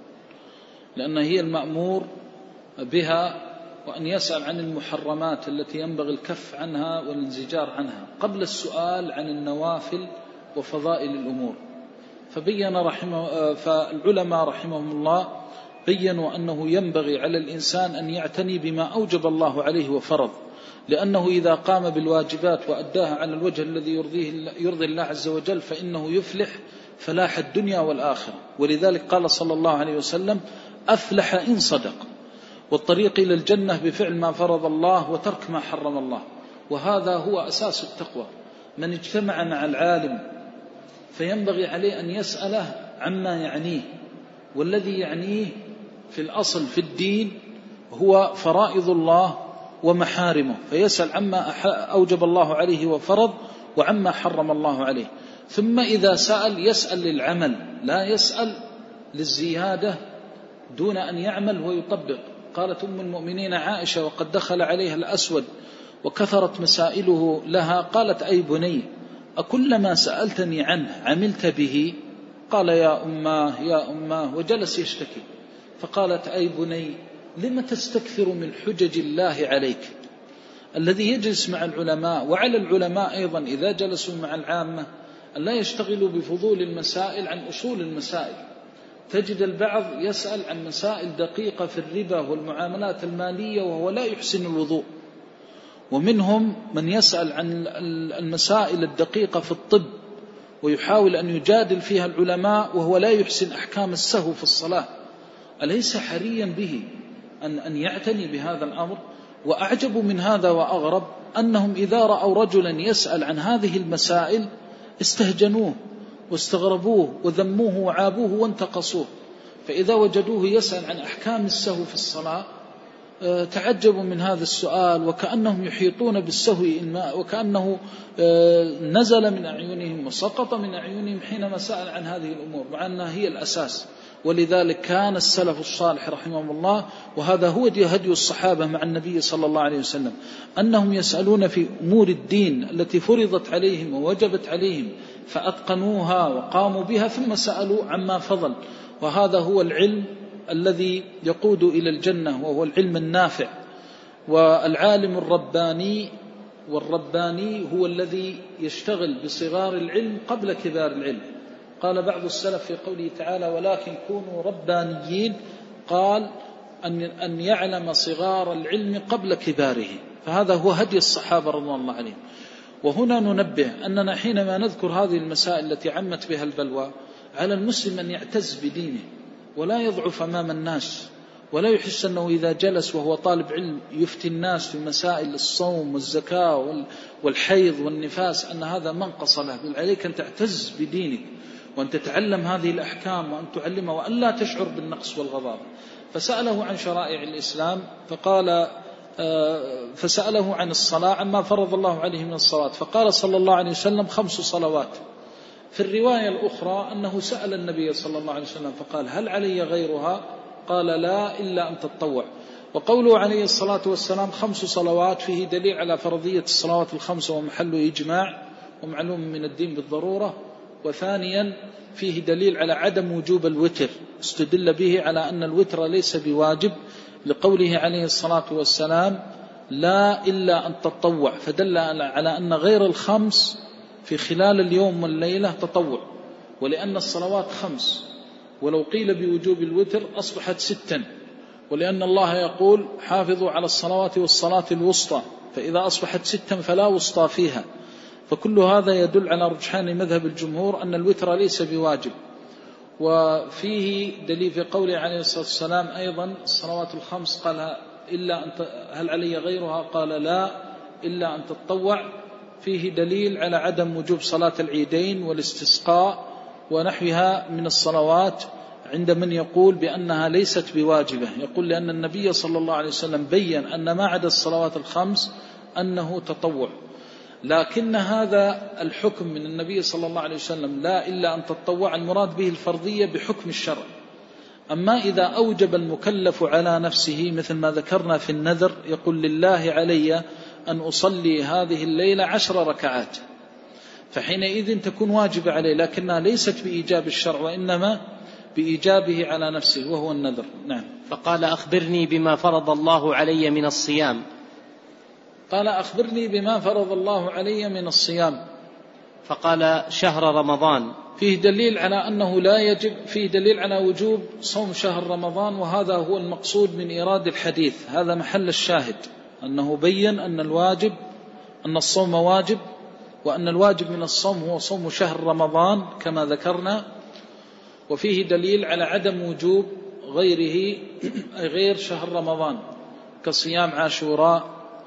لأن هي المأمور بها، وأن يسأل عن المحرمات التي ينبغي الكف عنها والانزجار عنها قبل السؤال عن النوافل وفضائل الأمور. فبين رحمه فالعلماء رحمهم الله بينوا أنه ينبغي على الإنسان أن يعتني بما أوجب الله عليه وفرض، لأنه إذا قام بالواجبات وأداها على الوجه الذي يرضيه يرضي الله عز وجل فإنه يفلح فلاح الدنيا والآخرة. ولذلك قال صلى الله عليه وسلم أفلح إن صدق، والطريق إلى الجنة بفعل ما فرض الله وترك ما حرم الله، وهذا هو أساس التقوى. من اجتمع مع العالم فينبغي عليه أن يسأله عما يعنيه، والذي يعنيه في الأصل في الدين هو فرائض الله ومحارمه، فيسأل عما أوجب الله عليه وفرض وعما حرم الله عليه. ثم إذا سأل يسأل للعمل، لا يسأل للزيادة دون أن يعمل ويطبق. قالت أم المؤمنين عائشة وقد دخل عليها الأسود وكثرت مسائله لها، قالت أي بني أكلما سألتني عنه عملت به؟ قال يا أماه يا أماه، وجلس يشتكي. فقالت أي بني لم تستكثر من حجج الله عليك؟ الذي يجلس مع العلماء، وعلى العلماء أيضا إذا جلسوا مع العامة أن لا يشتغلوا بفضول المسائل عن أصول المسائل. تجد البعض يسأل عن مسائل دقيقة في الربا والمعاملات المالية وهو لا يحسن الوضوء، ومنهم من يسأل عن المسائل الدقيقة في الطب ويحاول أن يجادل فيها العلماء وهو لا يحسن أحكام السهو في الصلاة. أليس حريا به أن أن يعتني بهذا الأمر؟ وأعجب من هذا وأغرب أنهم إذا رأوا رجلا يسأل عن هذه المسائل استهجنوه واستغربوه وذموه وعابوه وانتقصوه، فإذا وجدوه يسأل عن أحكام السهو في الصلاة تعجبوا من هذا السؤال، وكأنهم يحيطون بالسهو وكأنه نزل من أعينهم وسقط من أعينهم حينما سأل عن هذه الأمور، مع أنها هي الأساس. ولذلك كان السلف الصالح رحمهم الله، وهذا هو هدي الصحابة مع النبي صلى الله عليه وسلم، أنهم يسألون في أمور الدين التي فرضت عليهم ووجبت عليهم فأتقنوها وقاموا بها، ثم سألوا عما فضل. وهذا هو العلم الذي يقود إلى الجنة، وهو العلم النافع. والعالم الرباني والرباني هو الذي يشتغل بصغار العلم قبل كبار العلم. قال بعض السلف في قوله تعالى ولكن كونوا ربانيين، قال أن أن يعلم صغار العلم قبل كباره، فهذا هو هدي الصحابة رضي الله عليهم. وهنا ننبه أننا حينما نذكر هذه المسائل التي عمت بها البلوى، على المسلم أن يعتز بدينه ولا يضعف أمام الناس، ولا يحس أنه إذا جلس وهو طالب علم يفتي الناس في مسائل الصوم والزكاة والحيض والنفاس أن هذا منقص له. بل عليك أن تعتز بدينك وأن تتعلم هذه الأحكام وأن تعلمها وأن لا تشعر بالنقص والغضاضة. فسأله عن شرائع الإسلام فقال فسأله عن الصلاة عما فرض الله عليه من الصلاة، فقال صلى الله عليه وسلم خمس صلوات. في الرواية الأخرى أنه سأل النبي صلى الله عليه وسلم فقال هل علي غيرها؟ قال لا إلا أن تتطوع. وقوله عليه الصلاة والسلام خمس صلوات فيه دليل على فرضية الصلوات الخمس ومحله إجماع ومعلوم من الدين بالضرورة. وثانيا فيه دليل على عدم وجوب الوتر، استدل به على أن الوتر ليس بواجب لقوله عليه الصلاة والسلام لا إلا أن تطوع، فدل على أن غير الخمس في خلال اليوم والليلة تطوع، ولأن الصلوات خمس، ولو قيل بوجوب الوتر أصبحت ستا، ولأن الله يقول حافظوا على الصلوات والصلاة الوسطى، فإذا أصبحت ستا فلا وسطى فيها. فكل هذا يدل على رجحان مذهب الجمهور أن الوتر ليس بواجب. وفيه دليل في قوله عليه الصلاة والسلام أيضا الصلوات الخمس قال إلا أن هل علي غيرها قال لا إلا أن تتطوع. فيه دليل على عدم وجوب صلاة العيدين والاستسقاء ونحوها من الصلوات عند من يقول بأنها ليست بواجبة، يقول لأن النبي صلى الله عليه وسلم بيّن أن ما عدا الصلوات الخمس أنه تطوع. لكن هذا الحكم من النبي صلى الله عليه وسلم لا إلا أن تتطوع المراد به الفرضية بحكم الشرع. أما إذا أوجب المكلف على نفسه مثل ما ذكرنا في النذر، يقول لله علي أن أصلي هذه الليلة عشر ركعات، فحينئذ تكون واجبة عليه، لكنها ليست بإيجاب الشرع وإنما بإيجابه على نفسه وهو النذر. نعم. فقال أخبرني بما فرض الله علي من الصيام. قال أخبرني بما فرض الله علي من الصيام، فقال شهر رمضان. فيه دليل على أنه لا يجب، فيه دليل على وجوب صوم شهر رمضان، وهذا هو المقصود من إيراد الحديث، هذا محل الشاهد، أنه بيّن أن الواجب أن الصوم واجب، وأن الواجب من الصوم هو صوم شهر رمضان كما ذكرنا. وفيه دليل على عدم وجوب غيره أي غير شهر رمضان كصيام عاشوراء،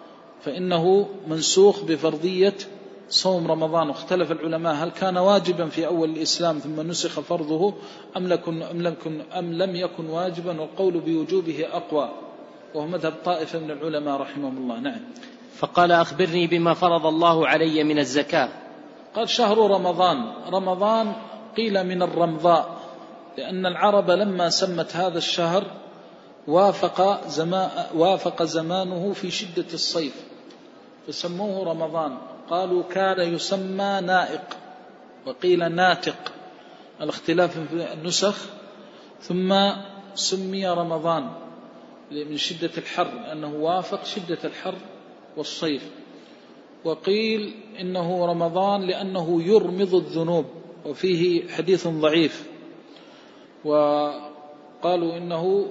فإنه منسوخ بفرضية صوم رمضان. واختلف العلماء هل كان واجبا في أول الإسلام ثم نسخ فرضه أم, لكن أم, لكن أم لم يكن واجبا، والقول بوجوبه أقوى، وهو مذهب طائفة من العلماء رحمهم الله. نعم. فقال أخبرني بما فرض الله علي من الزكاة. قال شهر رمضان. رمضان قيل من الرمضاء، لأن العرب لما سمت هذا الشهر وافق, زمان وافق زمانه في شدة الصيف فسموه رمضان. قالوا كان يسمى نائق وقيل ناتق، الاختلاف في النسخ، ثم سمي رمضان من شدة الحر لأنه وافق شدة الحر والصيف. وقيل إنه رمضان لأنه يرمض الذنوب، وفيه حديث ضعيف، وقالوا إنه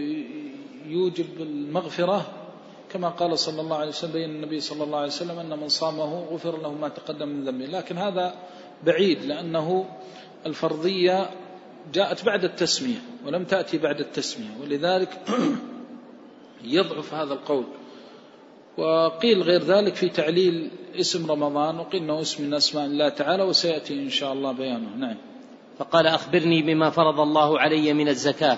يوجب المغفرة كما قال صلى الله عليه وسلم، بين النبي صلى الله عليه وسلم أن من صامه غفر له ما تقدم من ذنبه. لكن هذا بعيد، لأنه الفرضية جاءت بعد التسمية ولم تأتي بعد التسمية، ولذلك يضعف هذا القول. وقيل غير ذلك في تعليل اسم رمضان، وقيل أنه اسم من أسماء الله تعالى، وسيأتي إن شاء الله بيانه. نعم. فقال أخبرني بما فرض الله علي من الزكاة.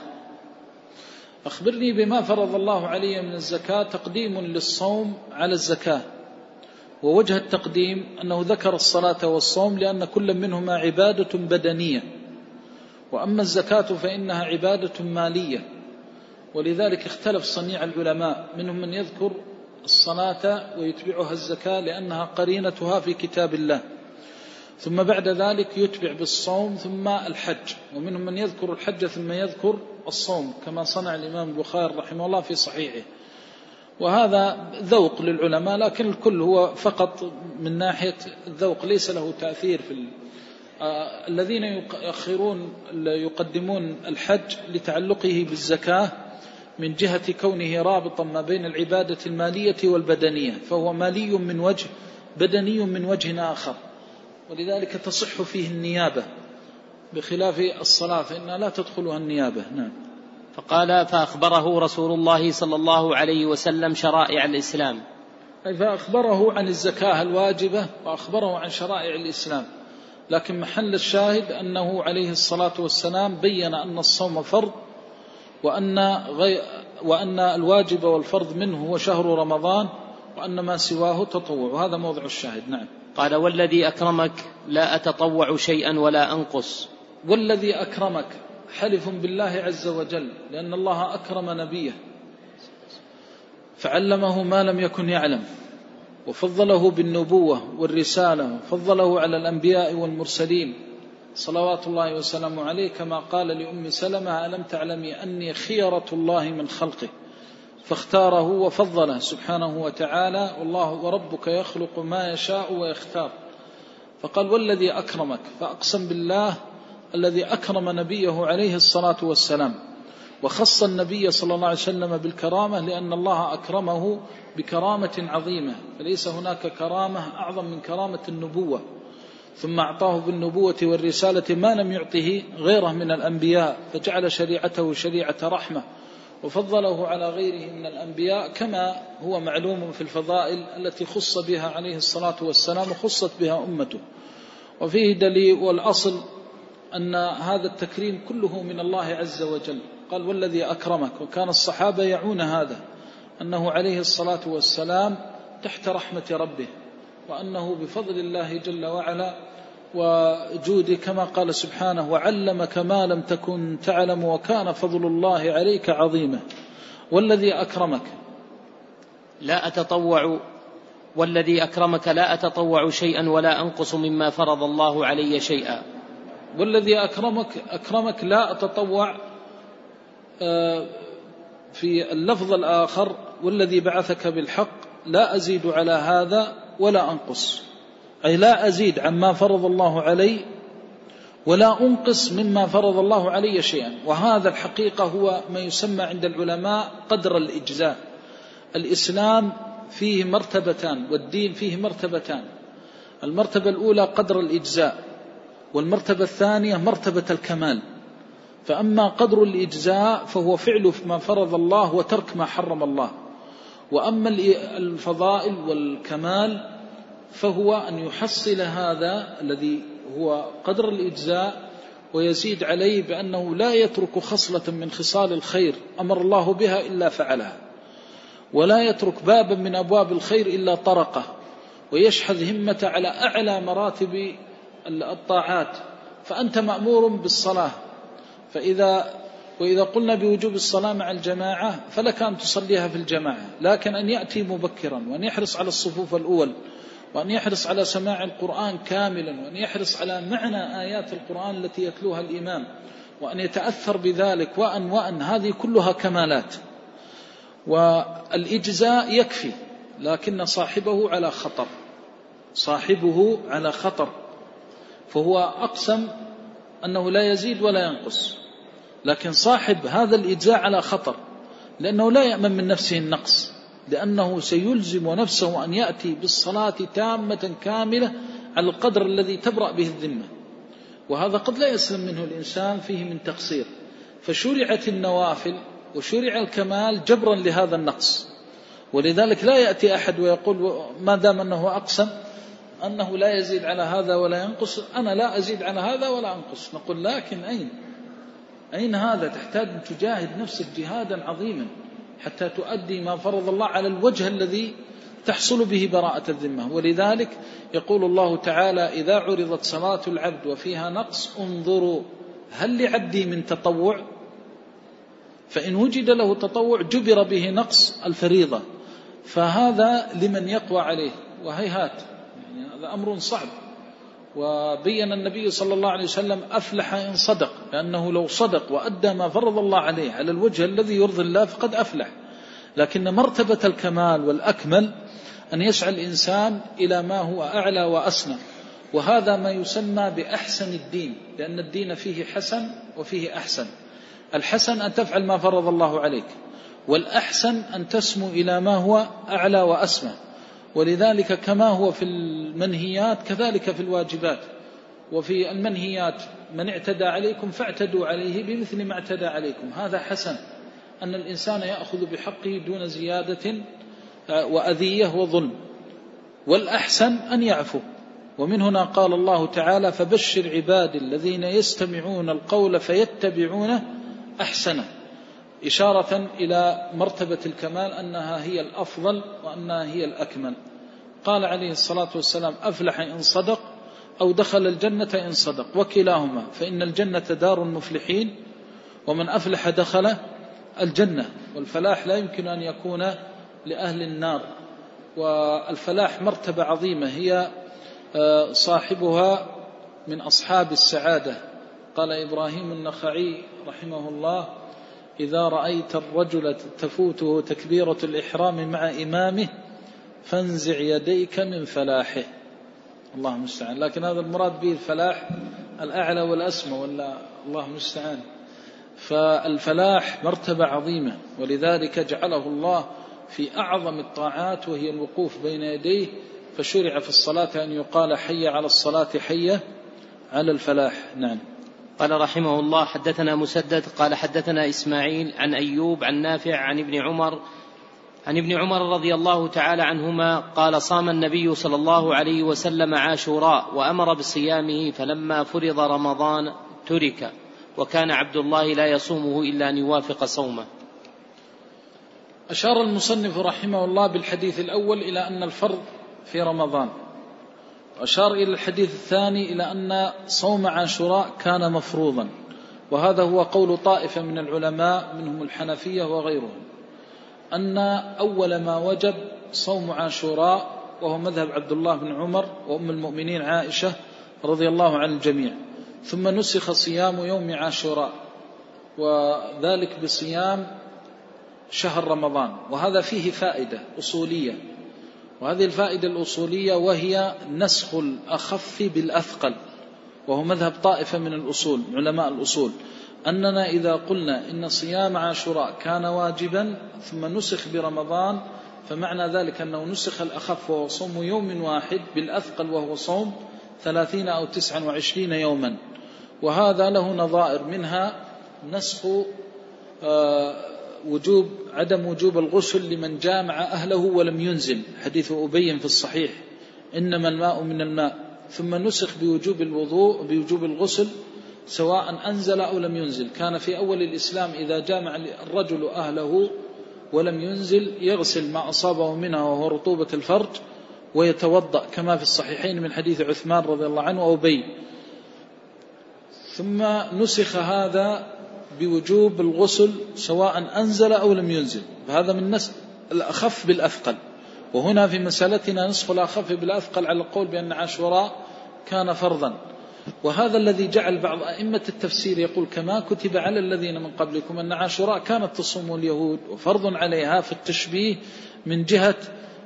أخبرني بما فرض الله علي من الزكاة تقديم للصوم على الزكاة، ووجه التقديم أنه ذكر الصلاة والصوم لأن كل منهما عبادة بدنية، وأما الزكاة فإنها عبادة مالية، ولذلك اختلف صنيع العلماء، منهم من يذكر الصلاة ويتبعها الزكاة لأنها قرينتها في كتاب الله، ثم بعد ذلك يتبع بالصوم ثم الحج، ومنهم من يذكر الحج ثم يذكر الصوم كما صنع الإمام البخاري رحمه الله في صحيحه. وهذا ذوق للعلماء، لكن الكل هو فقط من ناحية الذوق، ليس له تأثير في ال... آه الذين يؤخرون يقدمون الحج لتعلقه بالزكاة من جهة كونه رابطا ما بين العبادة المالية والبدنية، فهو مالي من وجه بدني من وجه آخر، ولذلك تصح فيه النيابة بخلاف الصلاة فإنها لا تدخلها النيابة. نعم. فقال فأخبره رسول الله صلى الله عليه وسلم شرائع الإسلام، أي فأخبره عن الزكاة الواجبة وأخبره عن شرائع الإسلام، لكن محل الشاهد أنه عليه الصلاة والسلام بيّن أن الصوم فرض، وأن, غي... وأن الواجب والفرض منه هو شهر رمضان، وأن ما سواه تطوع، وهذا موضع الشاهد. نعم. قال والذي أكرمك لا أتطوع شيئا ولا أنقص. والذي أكرمك حلف بالله عز وجل، لأن الله أكرم نبيه فعلمه ما لم يكن يعلم، وفضله بالنبوة والرسالة، وفضله على الأنبياء والمرسلين صلوات الله وسلامه عليه، كما قال لأم سلمة ألم تعلمي أني خيرة الله من خلقه، فاختاره وفضله سبحانه وتعالى، والله وربك يخلق ما يشاء ويختار. فقال والذي أكرمك، فأقسم بالله الذي أكرم نبيه عليه الصلاة والسلام. وخص النبي صلى الله عليه وسلم بالكرامة لأن الله أكرمه بكرامة عظيمة، فليس هناك كرامة أعظم من كرامة النبوة، ثم أعطاه بالنبوة والرسالة ما لم يعطه غيره من الأنبياء، فجعل شريعته شريعة رحمة وفضله على غيره من الأنبياء، كما هو معلوم في الفضائل التي خص بها عليه الصلاة والسلام وخصت بها أمته. وفيه دليل، والأصل أن هذا التكريم كله من الله عز وجل. قال والذي أكرمك، وكان الصحابة يعون هذا، أنه عليه الصلاة والسلام تحت رحمة ربه، وأنه بفضل الله جل وعلا وجوده، كما قال سبحانه وعلمك ما لم تكن تعلم وكان فضل الله عليك عظيما. والذي أكرمك لا أتطوع والذي أكرمك لا أتطوع شيئا ولا أنقص مما فرض الله علي شيئا. والذي أكرمك أكرمك لا أتطوع، في اللفظ الآخر والذي بعثك بالحق لا أزيد على هذا ولا أنقص، أي لا أزيد عما فرض الله علي ولا أنقص مما فرض الله علي شيئا. وهذا الحقيقة هو ما يسمى عند العلماء قدر الإجزاء. الإسلام فيه مرتبتان والدين فيه مرتبتان، المرتبة الأولى قدر الإجزاء، والمرتبة الثانية مرتبة الكمال. فأما قدر الإجزاء فهو فعل ما فرض الله وترك ما حرم الله، وأما الفضائل والكمال فهو أن يحصل هذا الذي هو قدر الإجزاء ويزيد عليه بأنه لا يترك خصلة من خصال الخير أمر الله بها إلا فعلها، ولا يترك بابا من أبواب الخير إلا طرقه، ويشحذ همة على أعلى مراتب الطاعات. فأنت مأمور بالصلاة، فإذا وإذا قلنا بوجوب الصلاة مع الجماعة فلك أن تصليها في الجماعة، لكن أن يأتي مبكرا وأن يحرص على الصفوف الأول، وأن يحرص على سماع القرآن كاملا، وأن يحرص على معنى آيات القرآن التي يتلوها الإمام، وأن يتأثر بذلك، وأن وأن هذه كلها كمالات. والإجزاء يكفي، لكن صاحبه على خطر، صاحبه على خطر، فهو أقسم أنه لا يزيد ولا ينقص، لكن صاحب هذا الإجزاء على خطر، لأنه لا يأمن من نفسه النقص، لأنه سيلزم نفسه أن يأتي بالصلاة تامة كاملة على القدر الذي تبرأ به الذمة، وهذا قد لا يسلم منه الإنسان فيه من تقصير. فشرعت النوافل وشرع الكمال جبرا لهذا النقص، ولذلك لا يأتي أحد ويقول ما دام أنه أقسم أنه لا يزيد على هذا ولا ينقص، أنا لا أزيد على هذا ولا أنقص. نقول لكن أين أين هذا؟ تحتاج أن تجاهد نفسك جهادا عظيما حتى تؤدي ما فرض الله على الوجه الذي تحصل به براءة الذمة. ولذلك يقول الله تعالى إذا عرضت صلاة العبد وفيها نقص انظروا هل لعبدي من تطوع، فإن وجد له تطوع جبر به نقص الفريضة، فهذا لمن يقوى عليه، وهيهات يعني هذا أمر صعب. وبين النبي صلى الله عليه وسلم أفلح إن صدق، لأنه لو صدق وأدى ما فرض الله عليه على الوجه الذي يرضي الله فقد أفلح. لكن مرتبة الكمال والأكمل أن يسعى الإنسان إلى ما هو أعلى وأسنى، وهذا ما يسمى بأحسن الدين، لأن الدين فيه حسن وفيه أحسن. الحسن أن تفعل ما فرض الله عليك، والأحسن أن تسمو إلى ما هو أعلى وأسمى. ولذلك كما هو في المنهيات كذلك في الواجبات. وفي المنهيات من اعتدى عليكم فاعتدوا عليه بمثل ما اعتدى عليكم، هذا حسن، أن الإنسان يأخذ بحقه دون زيادة وأذية وظلم. والأحسن أن يعفو. ومن هنا قال الله تعالى فبشر عبادي الذين يستمعون القول فيتبعون أحسنه، إشارة إلى مرتبة الكمال أنها هي الأفضل وأنها هي الأكمل. قال عليه الصلاة والسلام أفلح إن صدق أو دخل الجنة إن صدق، وكلاهما، فإن الجنة دار المفلحين، ومن أفلح دخل الجنة. والفلاح لا يمكن أن يكون لأهل النار، والفلاح مرتبة عظيمة هي صاحبها من أصحاب السعادة. قال إبراهيم النخعي رحمه الله إذا رأيت الرجل تفوته تكبيرة الإحرام مع إمامه فانزع يديك من فلاحه. الله المستعان. لكن هذا المراد به الفلاح الأعلى والأسمى، ولا الله المستعان. فالفلاح مرتبة عظيمة، ولذلك جعله الله في أعظم الطاعات وهي الوقوف بين يديه، فشرع في الصلاة أن يقال حي على الصلاة حي على الفلاح. نعم. قال رحمه الله: حدثنا مسدد قال حدثنا إسماعيل عن أيوب عن نافع عن ابن عمر عن ابن عمر رضي الله تعالى عنهما قال: صام النبي صلى الله عليه وسلم عاشوراء وأمر بصيامه، فلما فرض رمضان ترك، وكان عبد الله لا يصومه إلا أن يوافق صومه. أشار المصنف رحمه الله بالحديث الأول إلى أن الفرض في رمضان، وأشار إلى الحديث الثاني إلى أن صوم عاشوراء كان مفروضا، وهذا هو قول طائفة من العلماء منهم الحنفية وغيرهم، أن أول ما وجب صوم عاشوراء، وهو مذهب عبد الله بن عمر وأم المؤمنين عائشة رضي الله عن الجميع، ثم نسخ صيام يوم عاشوراء، وذلك بصيام شهر رمضان. وهذا فيه فائدة أصولية، وهذه الفائدة الأصولية وهي نسخ الأخف بالأثقل، وهو مذهب طائفة من الأصول علماء الأصول، أننا إذا قلنا إن صيام عاشوراء كان واجبا ثم نسخ برمضان، فمعنى ذلك أنه نسخ الأخف وهو صوم يوم واحد بالأثقل وهو صوم ثلاثين أو تسعة وعشرين يوما. وهذا له نظائر، منها نسخ وجوب عدم وجوب الغسل لمن جامع أهله ولم ينزل، حديث أبي في الصحيح إنما الماء من الماء، ثم نسخ بوجوب الوضوء بوجوب الغسل سواء أنزل أو لم ينزل. كان في أول الإسلام إذا جامع الرجل أهله ولم ينزل يغسل ما أصابه منها وهو رطوبة الفرج ويتوضأ، كما في الصحيحين من حديث عثمان رضي الله عنه وأبي. ثم نسخ هذا بوجوب الغسل سواء أنزل أو لم ينزل، فهذا من نسخ الأخف بالأثقل. وهنا في مسألتنا نسخ الأخف بالأثقل على القول بأن عاشوراء كان فرضا، وهذا الذي جعل بعض أئمة التفسير يقول كما كتب على الذين من قبلكم أن عاشوراء كانت تصوم اليهود وفرض عليها في التشبيه من جهة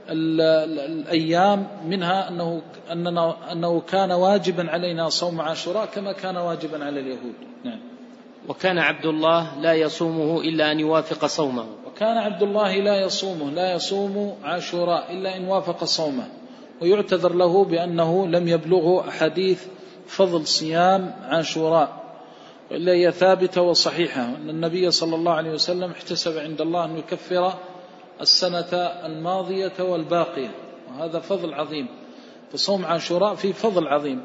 الأيام، منها أنه, أننا أنه كان واجبا علينا صوم عاشوراء كما كان واجبا على اليهود. نعم. وكان عبد الله لا يصومه إلا أن يوافق صومه. وكان عبد الله لا يصومه لا يصوم عاشوراء إلا أن وافق صومه، ويعتذر له بأنه لم يبلغه أحاديث فضل صيام عاشوراء، وإلا هي ثابتة وصحيحة أن النبي صلى الله عليه وسلم احتسب عند الله أن يكفر السنة الماضية والباقية، وهذا فضل عظيم. فصوم عاشوراء فيه فضل عظيم.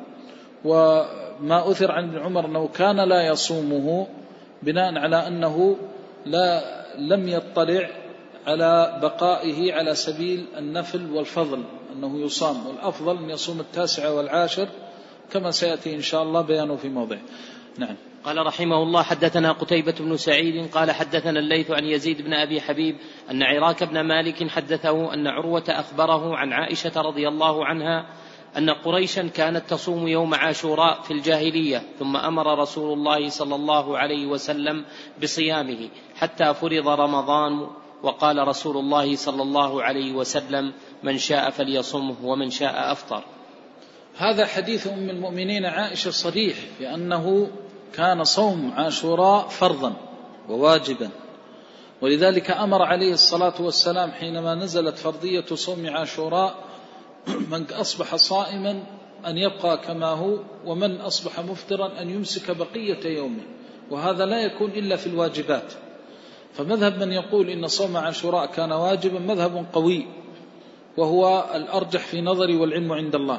وما أثر عن ابن عمر أنه كان لا يصومه بناء على أنه لا لم يطلع على بقائه على سبيل النفل والفضل، أنه يصام، والأفضل أن يصوم التاسع والعاشر كما سيأتي إن شاء الله بيانه في موضع. نعم. قال رحمه الله: حدثنا قتيبة بن سعيد قال حدثنا الليث عن يزيد بن أبي حبيب أن عراك بن مالك حدثه أن عروة أخبره عن عائشة رضي الله عنها أن قريشا كانت تصوم يوم عاشوراء في الجاهلية، ثم أمر رسول الله صلى الله عليه وسلم بصيامه حتى فرض رمضان، وقال رسول الله صلى الله عليه وسلم: من شاء فليصمه ومن شاء أفطر. هذا حديث أم المؤمنين عائشة صريح بأنه كان صوم عاشوراء فرضا وواجبا، ولذلك أمر عليه الصلاة والسلام حينما نزلت فرضية صوم عاشوراء من أصبح صائما أن يبقى كما هو، ومن أصبح مفطرا أن يمسك بقية يومه، وهذا لا يكون إلا في الواجبات. فمذهب من يقول إن صوم عاشوراء كان واجبا مذهب قوي، وهو الأرجح في نظري والعلم عند الله،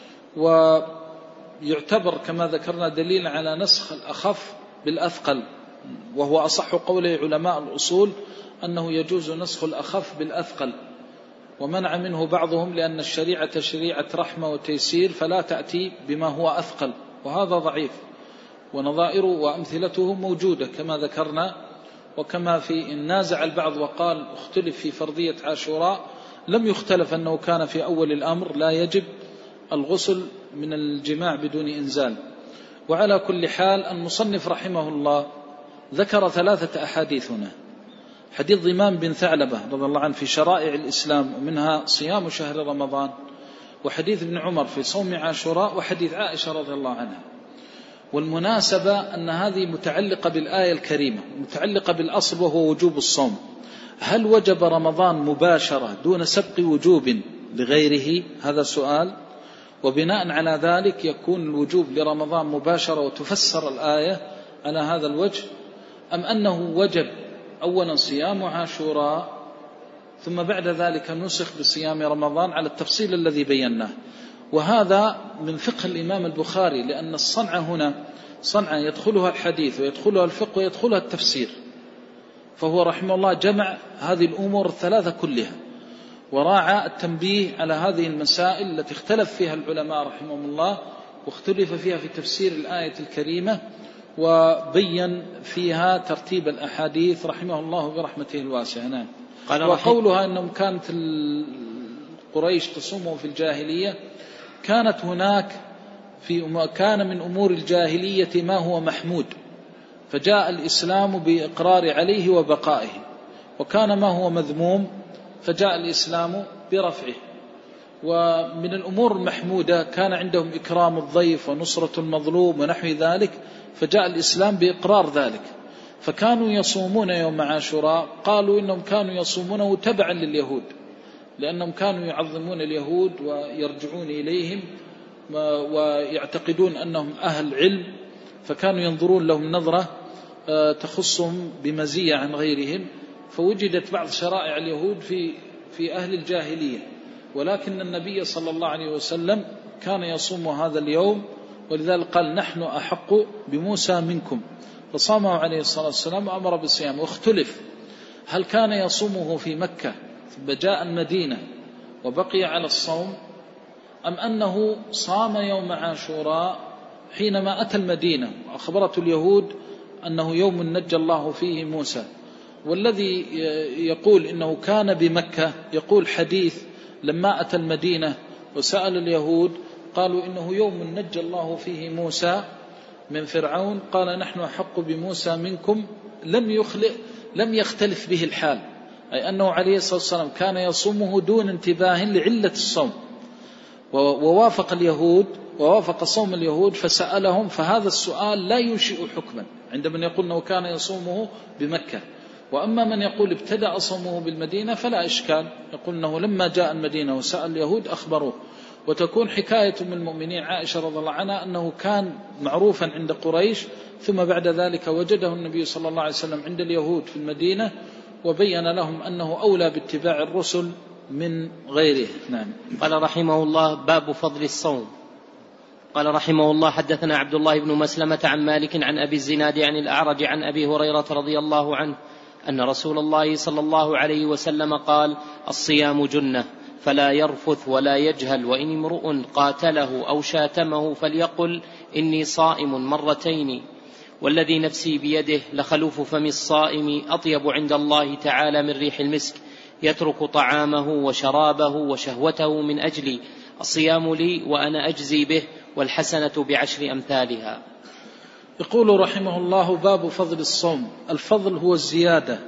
ويعتبر كما ذكرنا دليل على نسخ الأخف بالأثقل، وهو أصح قولي علماء الأصول أنه يجوز نسخ الأخف بالأثقل، ومنع منه بعضهم لأن الشريعة شريعة رحمة وتيسير فلا تأتي بما هو أثقل، وهذا ضعيف، ونظائره وأمثلته موجودة كما ذكرنا. وكما في إن نازع البعض وقال اختلف في فرضية عاشوراء، لم يختلف أنه كان في أول الأمر لا يجب الغسل من الجماع بدون إنزال. وعلى كل حال المصنف رحمه الله ذكر ثلاثة أحاديث هنا: حديث ضمان بن ثعلبة رضي الله عنه في شرائع الإسلام ومنها صيام شهر رمضان، وحديث ابن عمر في صوم عاشوراء، وحديث عائشة رضي الله عنها. والمناسبة أن هذه متعلقة بالآية الكريمة، متعلقة بالأصل وهو وجوب الصوم. هل وجب رمضان مباشرة دون سبق وجوب لغيره؟ هذا سؤال. وبناء على ذلك يكون الوجوب لرمضان مباشرة وتفسر الآية على هذا الوجه، أم أنه وجب أولا صيام عاشوراء ثم بعد ذلك نسخ بصيام رمضان على التفصيل الذي بيناه. وهذا من فقه الإمام البخاري، لأن الصنعة هنا صنعة يدخلها الحديث ويدخلها الفقه ويدخلها التفسير، فهو رحمه الله جمع هذه الأمور الثلاثة كلها، وراعى التنبيه على هذه المسائل التي اختلف فيها العلماء رحمهم الله، واختلف فيها في تفسير الآية الكريمة، وبين فيها ترتيب الأحاديث رحمه الله برحمته الواسعة. نعم. وقولها أنهم كانت قريش تصومه في الجاهلية، كانت هناك في كان من أمور الجاهلية ما هو محمود، فجاء الإسلام بإقرار عليه وبقائه، وكان ما هو مذموم فجاء الإسلام برفعه. ومن الأمور المحمودة كان عندهم إكرام الضيف ونصرة المظلوم ونحو ذلك، فجاء الإسلام بإقرار ذلك، فكانوا يصومون يوم عاشوراء. قالوا إنهم كانوا يصومونه تبعا لليهود، لأنهم كانوا يعظمون اليهود ويرجعون إليهم ويعتقدون أنهم أهل علم، فكانوا ينظرون لهم نظرة تخصهم بمزية عن غيرهم. فوجدت بعض شرائع اليهود في في أهل الجاهلية، ولكن النبي صلى الله عليه وسلم كان يصوم هذا اليوم، ولذلك قال نحن أحق بموسى منكم، فصامه عليه الصلاة والسلام وأمر بالصيام. واختلف هل كان يصومه في مكة ثم جاء المدينة وبقي على الصوم، أم أنه صام يوم عاشوراء حينما أتى المدينة وأخبرته اليهود أنه يوم نجى الله فيه موسى. والذي يقول إنه كان بمكة يقول حديث لما أتى المدينة وسأل اليهود قالوا إنه يوم نجى الله فيه موسى من فرعون، قال نحن أحق بموسى منكم، لم يخلق لم يختلف به الحال، أي أنه عليه الصلاة والسلام كان يصومه دون انتباه لعلة الصوم، ووافق اليهود ووافق صوم اليهود فسألهم، فهذا السؤال لا ينشئ حكما عند من يقول أنه كان يصومه بمكة. وأما من يقول ابتدأ صومه بالمدينة فلا إشكال، يقول أنه لما جاء المدينة وسأل اليهود أخبروه. وتكون حكاية من المؤمنين عائشة رضي الله عنها أنه كان معروفا عند قريش، ثم بعد ذلك وجده النبي صلى الله عليه وسلم عند اليهود في المدينة وبين لهم أنه أولى باتباع الرسل من غيره. نعم. قال رحمه الله باب فضل الصوم. قال رحمه الله حدثنا عبد الله بن مسلمة عن مالك عن أبي الزناد عن الأعرج عن أبي هريرة رضي الله عنه أن رسول الله صلى الله عليه وسلم قال الصيام جنة فلا يرفث ولا يجهل، وإن امرؤ قاتله أو شاتمه فليقل إني صائم مرتين، والذي نفسي بيده لخلوف فم الصائم أطيب عند الله تعالى من ريح المسك، يترك طعامه وشرابه وشهوته من أجلي، الصيام لي وأنا أجزي به، والحسنة بعشر أمثالها. يقول رحمه الله باب فضل الصوم. الفضل هو الزيادة،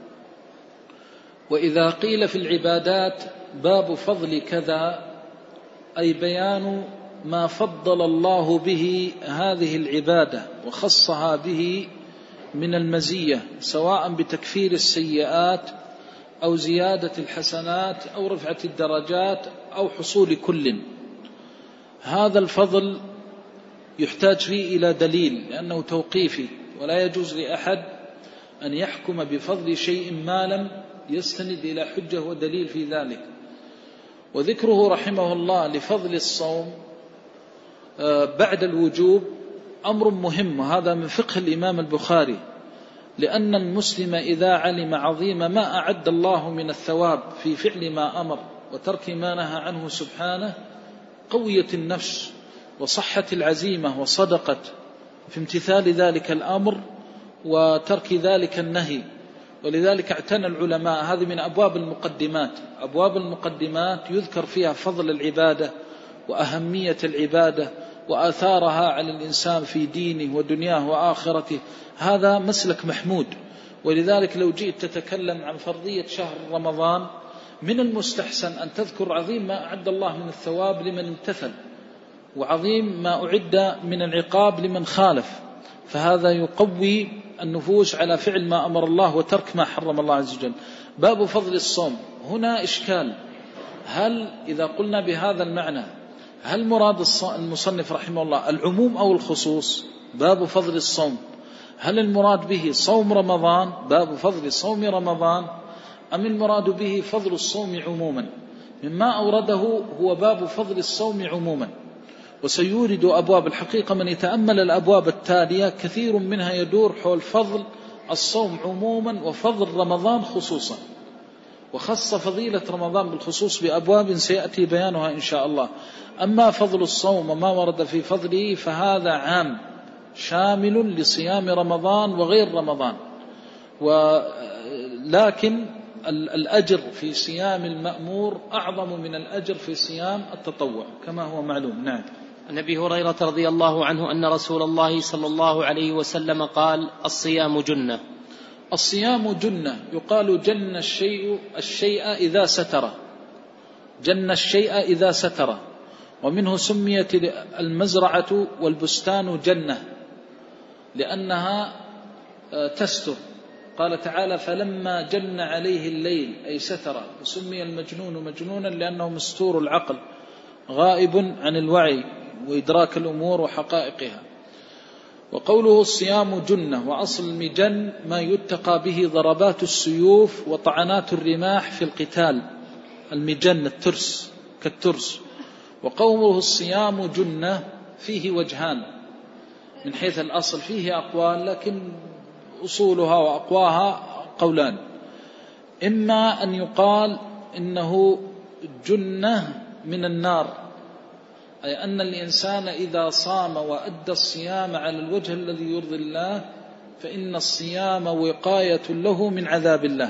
وإذا قيل في العبادات باب فضل كذا أي بيان ما فضل الله به هذه العبادة وخصها به من المزية، سواء بتكفير السيئات أو زيادة الحسنات أو رفعة الدرجات أو حصول كل. هذا الفضل يحتاج فيه إلى دليل لأنه توقيفي، ولا يجوز لأحد أن يحكم بفضل شيء ما لم يستند إلى حجة ودليل في ذلك. وذكره رحمه الله لفضل الصوم بعد الوجوب أمر مهم، وهذا من فقه الإمام البخاري، لأن المسلم إذا علم عظيم ما أعد الله من الثواب في فعل ما أمر وترك ما نهى عنه سبحانه، قويت النفس وصحت العزيمة وصدقت في امتثال ذلك الأمر وترك ذلك النهي. ولذلك اعتنى العلماء، هذه من أبواب المقدمات، أبواب المقدمات يذكر فيها فضل العبادة وأهمية العبادة وآثارها على الإنسان في دينه ودنياه وآخرته. هذا مسلك محمود. ولذلك لو جئت تتكلم عن فرضية شهر رمضان من المستحسن أن تذكر عظيم ما أعد الله من الثواب لمن امتثل، وعظيم ما أعد من العقاب لمن خالف، فهذا يقوي النفوس على فعل ما أمر الله وترك ما حرم الله عز وجل. باب فضل الصوم، هنا إشكال، هل إذا قلنا بهذا المعنى هل مراد المصنف رحمه الله العموم أو الخصوص؟ باب فضل الصوم، هل المراد به صوم رمضان باب فضل صوم رمضان، أم المراد به فضل الصوم عموما؟ مما أورده هو باب فضل الصوم عموما، وسيورد أبواب الحقيقة من يتأمل الأبواب التالية كثير منها يدور حول فضل الصوم عموما وفضل رمضان خصوصا، وخص فضيلة رمضان بالخصوص بأبواب سيأتي بيانها إن شاء الله. أما فضل الصوم وما ورد في فضله فهذا عام شامل لصيام رمضان وغير رمضان، ولكن الأجر في صيام المأمور أعظم من الأجر في صيام التطوع كما هو معلوم. نعم. عن أبي هريرة رضي الله عنه أن رسول الله صلى الله عليه وسلم قال: الصيام جنة. الصيام جنة، يقال جن الشيء الشيء إذا ستره، جن الشيء إذا ستره، ومنه سميت المزرعة والبستان جنة لأنها تستر. قال تعالى: فلما جن عليه الليل أي ستره، وسمي المجنون مجنونا لأنه مستور العقل غائب عن الوعي وإدراك الأمور وحقائقها. وقوله الصيام جنة، وأصل المجن ما يتقى به ضربات السيوف وطعنات الرماح في القتال، المجن الترس كالترس. وقوله الصيام جنة فيه وجهان من حيث الأصل، فيه أقوال لكن أصولها وأقواها قولان، إما أن يقال إنه جنة من النار، أي أن الإنسان إذا صام وأدى الصيام على الوجه الذي يرضي الله فإن الصيام وقاية له من عذاب الله.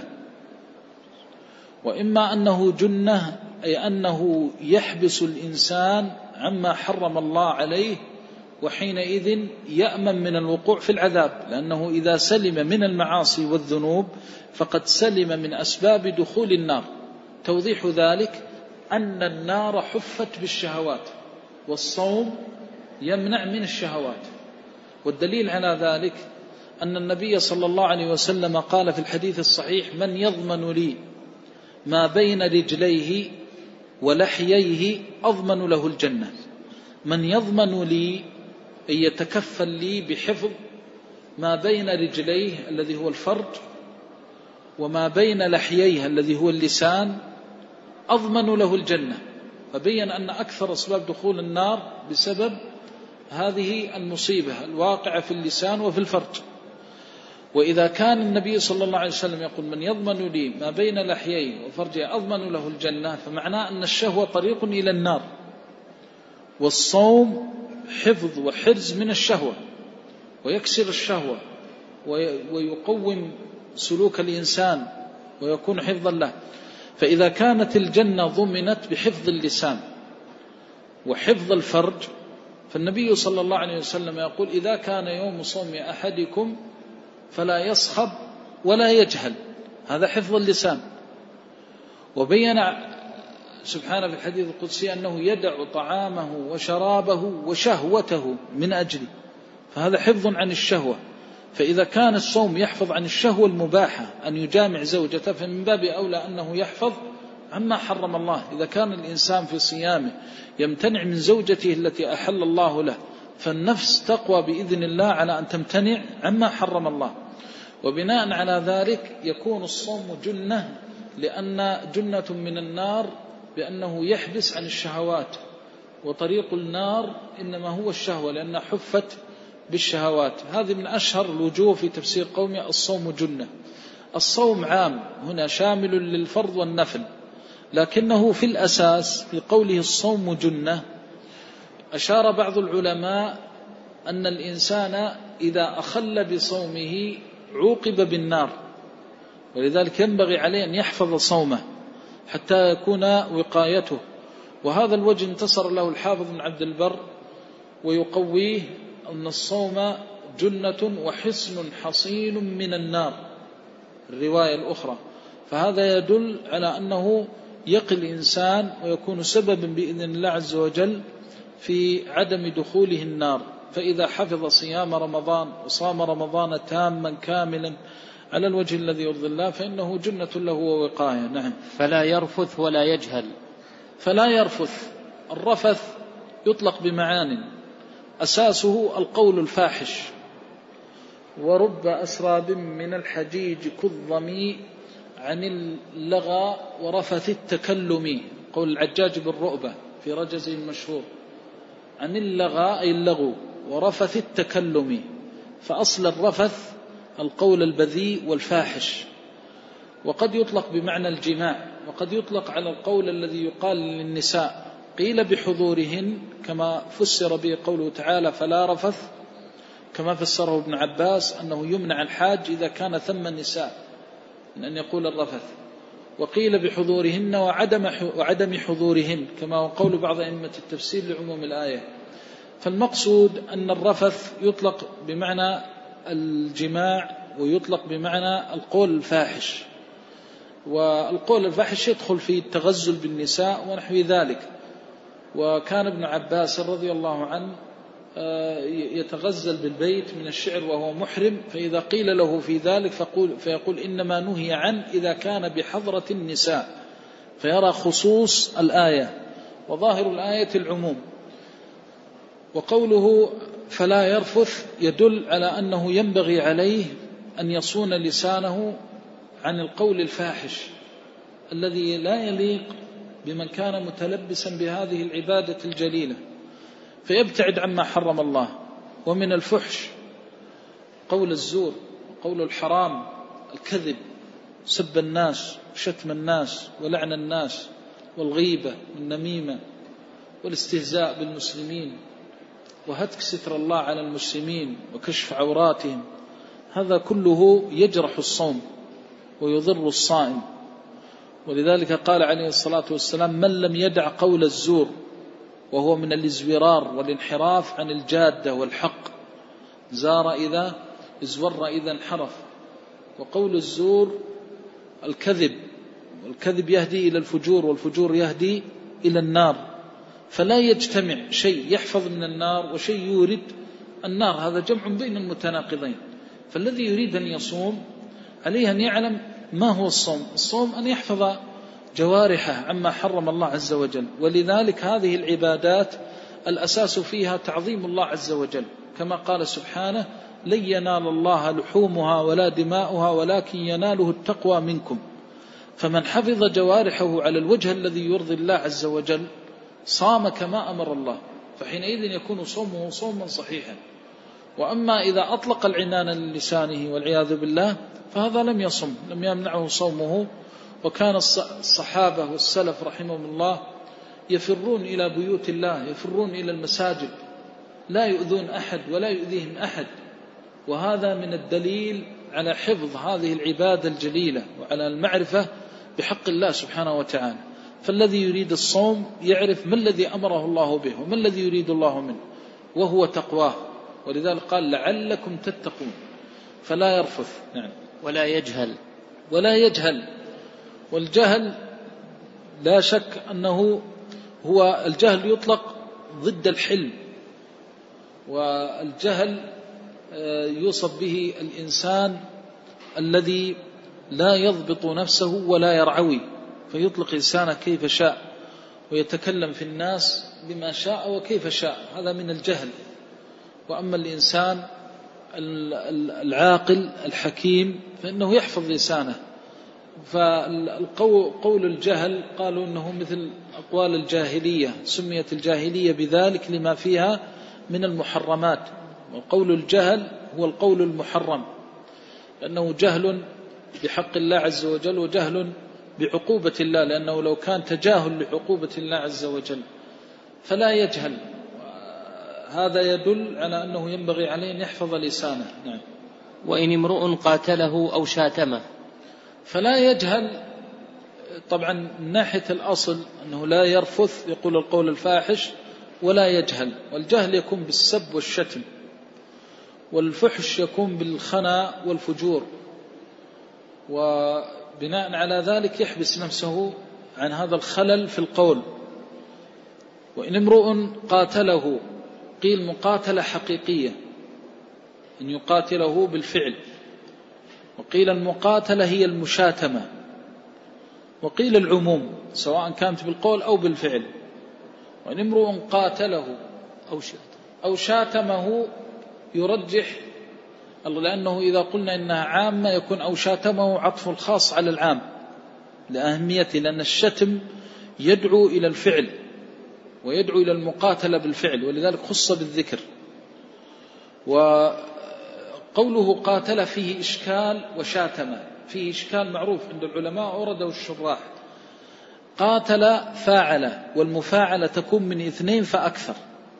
وإما أنه جنة أي أنه يحبس الإنسان عما حرم الله عليه، وحينئذ يأمن من الوقوع في العذاب، لأنه إذا سلم من المعاصي والذنوب فقد سلم من أسباب دخول النار. توضيح ذلك أن النار حفت بالشهوات، والصوم يمنع من الشهوات. والدليل على ذلك أن النبي صلى الله عليه وسلم قال في الحديث الصحيح: من يضمن لي ما بين رجليه ولحييه أضمن له الجنة. من يضمن لي أن يتكفل لي بحفظ ما بين رجليه الذي هو الفرج وما بين لحييه الذي هو اللسان أضمن له الجنة. فبين أن أكثر أسباب دخول النار بسبب هذه المصيبة الواقعة في اللسان وفي الفرج. وإذا كان النبي صلى الله عليه وسلم يقول: من يضمن لي ما بين لحييه وفرجه أضمن له الجنة، فمعناه أن الشهوة طريق إلى النار، والصوم حفظ وحرز من الشهوة ويكسر الشهوة ويقوم سلوك الإنسان ويكون حفظا له. فإذا كانت الجنة ضمنت بحفظ اللسان وحفظ الفرج، فالنبي صلى الله عليه وسلم يقول: إذا كان يوم صوم أحدكم فلا يصخب ولا يجهل، هذا حفظ اللسان. وبين سبحانه في الحديث القدسي أنه يدع طعامه وشرابه وشهوته من أجله، فهذا حفظ عن الشهوة. فإذا كان الصوم يحفظ عن الشهوة المباحة أن يجامع زوجته، فمن باب أولى أنه يحفظ عما حرم الله. إذا كان الإنسان في صيامه يمتنع من زوجته التي أحل الله له، فالنفس تقوى بإذن الله على أن تمتنع عما حرم الله. وبناء على ذلك يكون الصوم جنة، لأن جنة من النار بأنه يحبس عن الشهوات، وطريق النار إنما هو الشهوة لأنها حفت بالشهوات. هذه من أشهر الوجوه في تفسير قومي الصوم جنة. الصوم عام هنا شامل للفرض والنفل، لكنه في الأساس في قوله الصوم جنة أشار بعض العلماء أن الإنسان إذا أخل بصومه عوقب بالنار، ولذلك ينبغي عليه أن يحفظ صومه حتى يكون وقايته. وهذا الوجه انتصر له الحافظ بن عبد البر ويقويه أن الصوم جنة وحصن حصين من النار، الرواية الأخرى. فهذا يدل على أنه يقي الإنسان ويكون سببا بإذن الله عز وجل في عدم دخوله النار، فإذا حفظ صيام رمضان وصام رمضان تاما كاملا على الوجه الذي يرضي الله فإنه جنة له ووقاية. نعم. فلا يرفث ولا يجهل. فلا يرفث، الرفث يطلق بمعان، أساسه القول الفاحش، ورب أسراب من الحجيج كالظمي عن اللغى ورفث التكلم، قول العجاج بالرؤبة في رجزه المشهور، عن اللغى أي اللغو، ورفث التكلم، فأصل الرفث القول البذيء والفاحش. وقد يطلق بمعنى الجماع، وقد يطلق على القول الذي يقال للنساء، قيل بحضورهن كما فسر به قوله تعالى فلا رفث، كما فسره ابن عباس أنه يمنع الحاج إذا كان ثم النساء من أن يقول الرفث، وقيل بحضورهن وعدم وعدم حضورهن كما هو قول بعض أئمة التفسير لعموم الآية. فالمقصود أن الرفث يطلق بمعنى الجماع ويطلق بمعنى القول الفاحش، والقول الفاحش يدخل في التغزل بالنساء ونحو ذلك. وكان ابن عباس رضي الله عنه يتغزل بالبيت من الشعر وهو محرم، فإذا قيل له في ذلك فيقول, فيقول إنما نهي عنه إذا كان بحضرة النساء، فيرى خصوص الآية، وظاهر الآية العموم. وقوله فلا يرفث يدل على أنه ينبغي عليه أن يصون لسانه عن القول الفاحش الذي لا يليق بمن كان متلبسا بهذه العبادة الجليلة، فيبتعد عما حرم الله. ومن الفحش قول الزور، قول الحرام، الكذب، سب الناس، شتم الناس، ولعن الناس، والغيبة والنميمة، والاستهزاء بالمسلمين، وهتك ستر الله على المسلمين، وكشف عوراتهم، هذا كله يجرح الصوم ويضر الصائم. ولذلك قال عليه الصلاة والسلام من لم يدع قول الزور، وهو من الازورار والانحراف عن الجادة والحق، زار إذا ازور إذا انحرف. وقول الزور الكذب، والكذب يهدي إلى الفجور، والفجور يهدي إلى النار، فلا يجتمع شيء يحفظ من النار وشيء يورد النار، هذا جمع بين المتناقضين. فالذي يريد أن يصوم عليه أن يعلم ما هو الصوم. الصوم أن يحفظ جوارحه عما حرم الله عز وجل. ولذلك هذه العبادات الأساس فيها تعظيم الله عز وجل، كما قال سبحانه لن ينال الله لحومها ولا دماؤها ولكن يناله التقوى منكم. فمن حفظ جوارحه على الوجه الذي يرضي الله عز وجل صام كما أمر الله، فحينئذ يكون صومه صوما صحيحا. وأما إذا أطلق العنان للسانه والعياذ بالله فهذا لم يصم، لم يمنعه صومه. وكان الصحابة والسلف رحمهم الله يفرون إلى بيوت الله، يفرون إلى المساجد، لا يؤذون أحد ولا يؤذيهم أحد، وهذا من الدليل على حفظ هذه العبادة الجليلة وعلى المعرفة بحق الله سبحانه وتعالى. فالذي يريد الصوم يعرف ما الذي أمره الله به وما الذي يريد الله منه، وهو تقواه. ولذلك قال لعلكم تتقون. فلا يرفث. نعم. ولا يجهل. ولا يجهل. والجهل لا شك أنه هو الجهل يطلق ضد الحلم، والجهل يوصف به الإنسان الذي لا يضبط نفسه ولا يرعوي، فيطلق لسانه كيف شاء ويتكلم في الناس بما شاء وكيف شاء، هذا من الجهل. وأما الإنسان العاقل الحكيم فإنه يحفظ لسانه. فالقول الجهل قالوا إنه مثل أقوال الجاهلية، سميت الجاهلية بذلك لما فيها من المحرمات. وقول الجهل هو القول المحرم، لأنه جهل بحق الله عز وجل وجهل بعقوبة الله، لأنه لو كان تجاهل لعقوبة الله عز وجل فلا يجهل. هذا يدل على أنه ينبغي عليه أن يحفظ لسانه. نعم. وإن امرؤ قاتله أو شاتمه. فلا يجهل طبعا من ناحية الأصل أنه لا يرفث، يقول القول الفاحش، ولا يجهل. والجهل يكون بالسب والشتم، والفحش يكون بالخنا والفجور، وبناء على ذلك يحبس نفسه عن هذا الخلل في القول. وإن امرؤ قاتله، قيل مقاتلة حقيقية إن يقاتله بالفعل، وقيل المقاتلة هي المشاتمة، وقيل العموم سواء كانت بالقول أو بالفعل. وإن امرؤ قاتله أو شاتمه يرجح، لأنه إذا قلنا إنها عامة يكون أو شاتمه عطف الخاص على العام لأهميته، لأن الشتم يدعو إلى الفعل ويدعو إلى المقاتلة بالفعل، ولذلك خص بالذكر. وقوله قاتل فيه إشكال وشاتم فيه إشكال معروف عند العلماء ورده الشراح. قاتل فاعل، والمفاعلة تكون من اثنين فأكثر،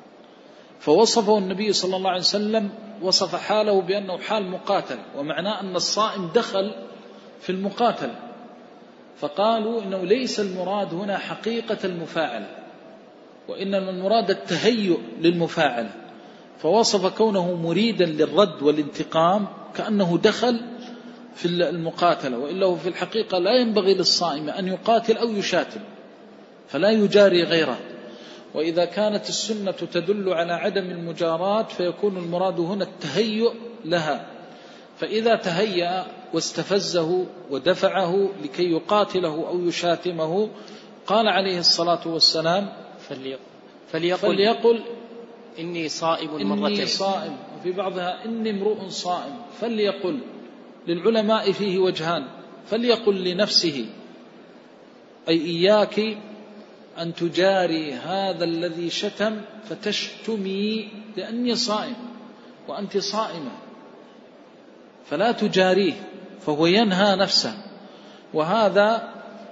فوصفه النبي صلى الله عليه وسلم وصف حاله بأنه حال مقاتل، ومعناه أن الصائم دخل في المقاتل، فقالوا إنه ليس المراد هنا حقيقة المفاعلة، وإنما المراد التهيؤ للمفاعلة، فوصف كونه مريدا للرد والانتقام كأنه دخل في المقاتلة، وإلا في الحقيقة لا ينبغي للصائم أن يقاتل أو يشاتم، فلا يجاري غيره. وإذا كانت السنة تدل على عدم المجاراة فيكون المراد هنا التهيؤ لها، فإذا تهيأ واستفزه ودفعه لكي يقاتله أو يشاتمه قال عليه الصلاة والسلام فليقل, فليقل, فليقل إني صائم مرتين، إني صائم، وفي بعضها إني امرؤ صائم. فليقل للعلماء فيه وجهان، فليقل لنفسه أي إياك أن تجاري هذا الذي شتم فتشتمي لأني صائم وأنت صائمة، فلا تجاريه، فهو ينهى نفسه. وهذا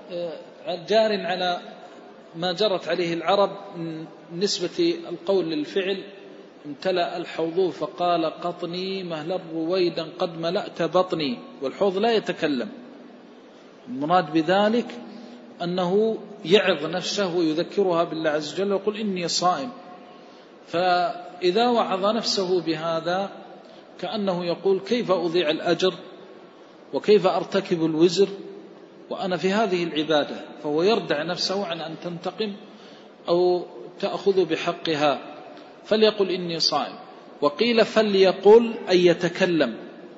جار على ما جرت عليه العرب من نسبة القول للفعل. امتلأ الحوض فقال قطني مهلا رويدا قد ملأت بطني، والحوض لا يتكلم. المراد بذلك أنه يعظ نفسه ويذكرها بالله عز وجل ويقول إني صائم. فإذا وعظ نفسه بهذا كأنه يقول كيف أضيع الأجر وكيف أرتكب الوزر وأنا في هذه العبادة، فهو يردع نفسه عن أن تنتقم أو تأخذ بحقها. فليقل إني صائم. وقيل فليقل أي يتكلم.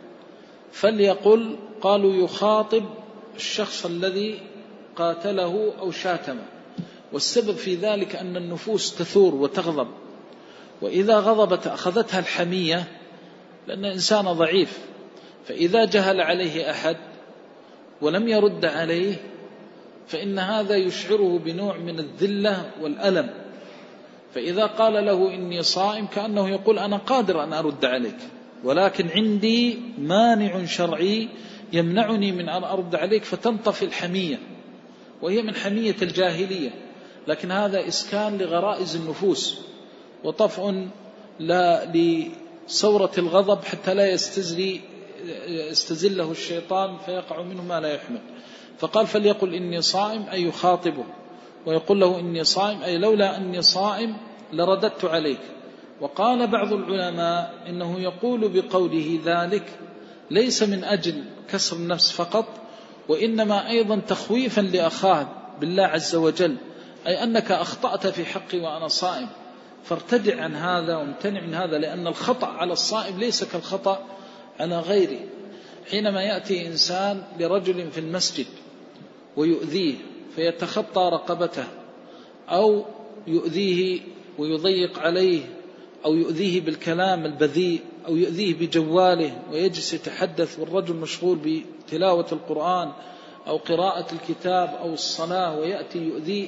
فليقل قالوا يخاطب الشخص الذي قاتله أو شاتمه، والسبب في ذلك أن النفوس تثور وتغضب، وإذا غضبت أخذتها الحمية لأن إنسان ضعيف، فإذا جهل عليه أحد ولم يرد عليه فإن هذا يشعره بنوع من الذلة والألم، فإذا قال له إني صائم كأنه يقول أنا قادر أن أرد عليك، ولكن عندي مانع شرعي يمنعني من أن أرد عليك، فتنطفي الحمية، وهي من حمية الجاهلية، لكن هذا إسكان لغرائز النفوس وطفء لا لثورة الغضب حتى لا يستزلي يستزله الشيطان فيقع منه ما لا يحمل. فقال فليقل إني صائم أي يخاطبه، ويقول له إني صائم أي لولا أني صائم لرددت عليك. وقال بعض العلماء إنه يقول بقوله ذلك ليس من أجل كسر النفس فقط، وإنما أيضا تخويفا لأخاه بالله عز وجل، أي أنك أخطأت في حقي وأنا صائم، فارتدع عن هذا وامتنع من هذا، لأن الخطأ على الصائم ليس كالخطأ على غيره. حينما يأتي إنسان لرجل في المسجد ويؤذيه فيتخطى رقبته أو يؤذيه ويضيق عليه أو يؤذيه بالكلام البذيء أو يؤذيه بجواله ويجلس يتحدث والرجل مشغول بتلاوة القرآن أو قراءة الكتاب أو الصلاة ويأتي يؤذيه،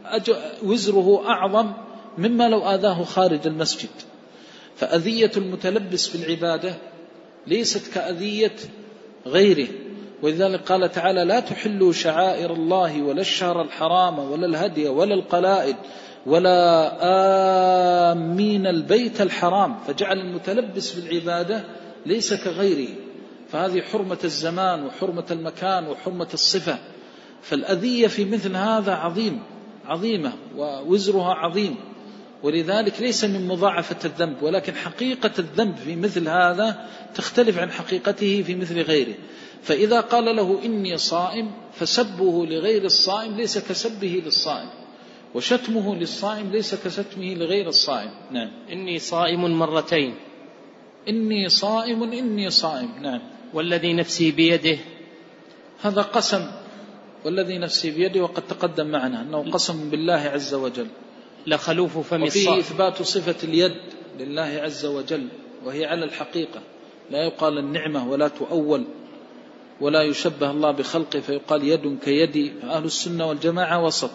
وزره أعظم مما لو آذاه خارج المسجد. فأذية المتلبس في العبادة ليست كأذية غيره، ولذلك قال تعالى لا تحلوا شعائر الله ولا الشهر الحرام ولا الهدي ولا القلائد ولا آمين البيت الحرام، فجعل المتلبس بالعبادة ليس كغيره، فهذه حرمة الزمان وحرمة المكان وحرمة الصفة. فالأذية في مثل هذا عظيم عظيمة ووزرها عظيم، ولذلك ليس من مضاعفة الذنب، ولكن حقيقة الذنب في مثل هذا تختلف عن حقيقته في مثل غيره. فإذا قال له إني صائم فسبه لغير الصائم ليس كسبه للصائم، وشتمه للصائم ليس كشتمه لغير الصائم. نعم. إني صائم مرتين. إني صائم إني صائم. نعم. والذي نفسي بيده، هذا قسم، والذي نفسي بيده، وقد تقدم معنا أنه قسم بالله عز وجل. لخلوف فم الصائم. الصائم. وفيه إثبات صفة اليد لله عز وجل، وهي على الحقيقة، لا يقال النعمة ولا تؤول، ولا يشبه الله بخلقه فيقال يد كيدي. أهل السنة والجماعة وسط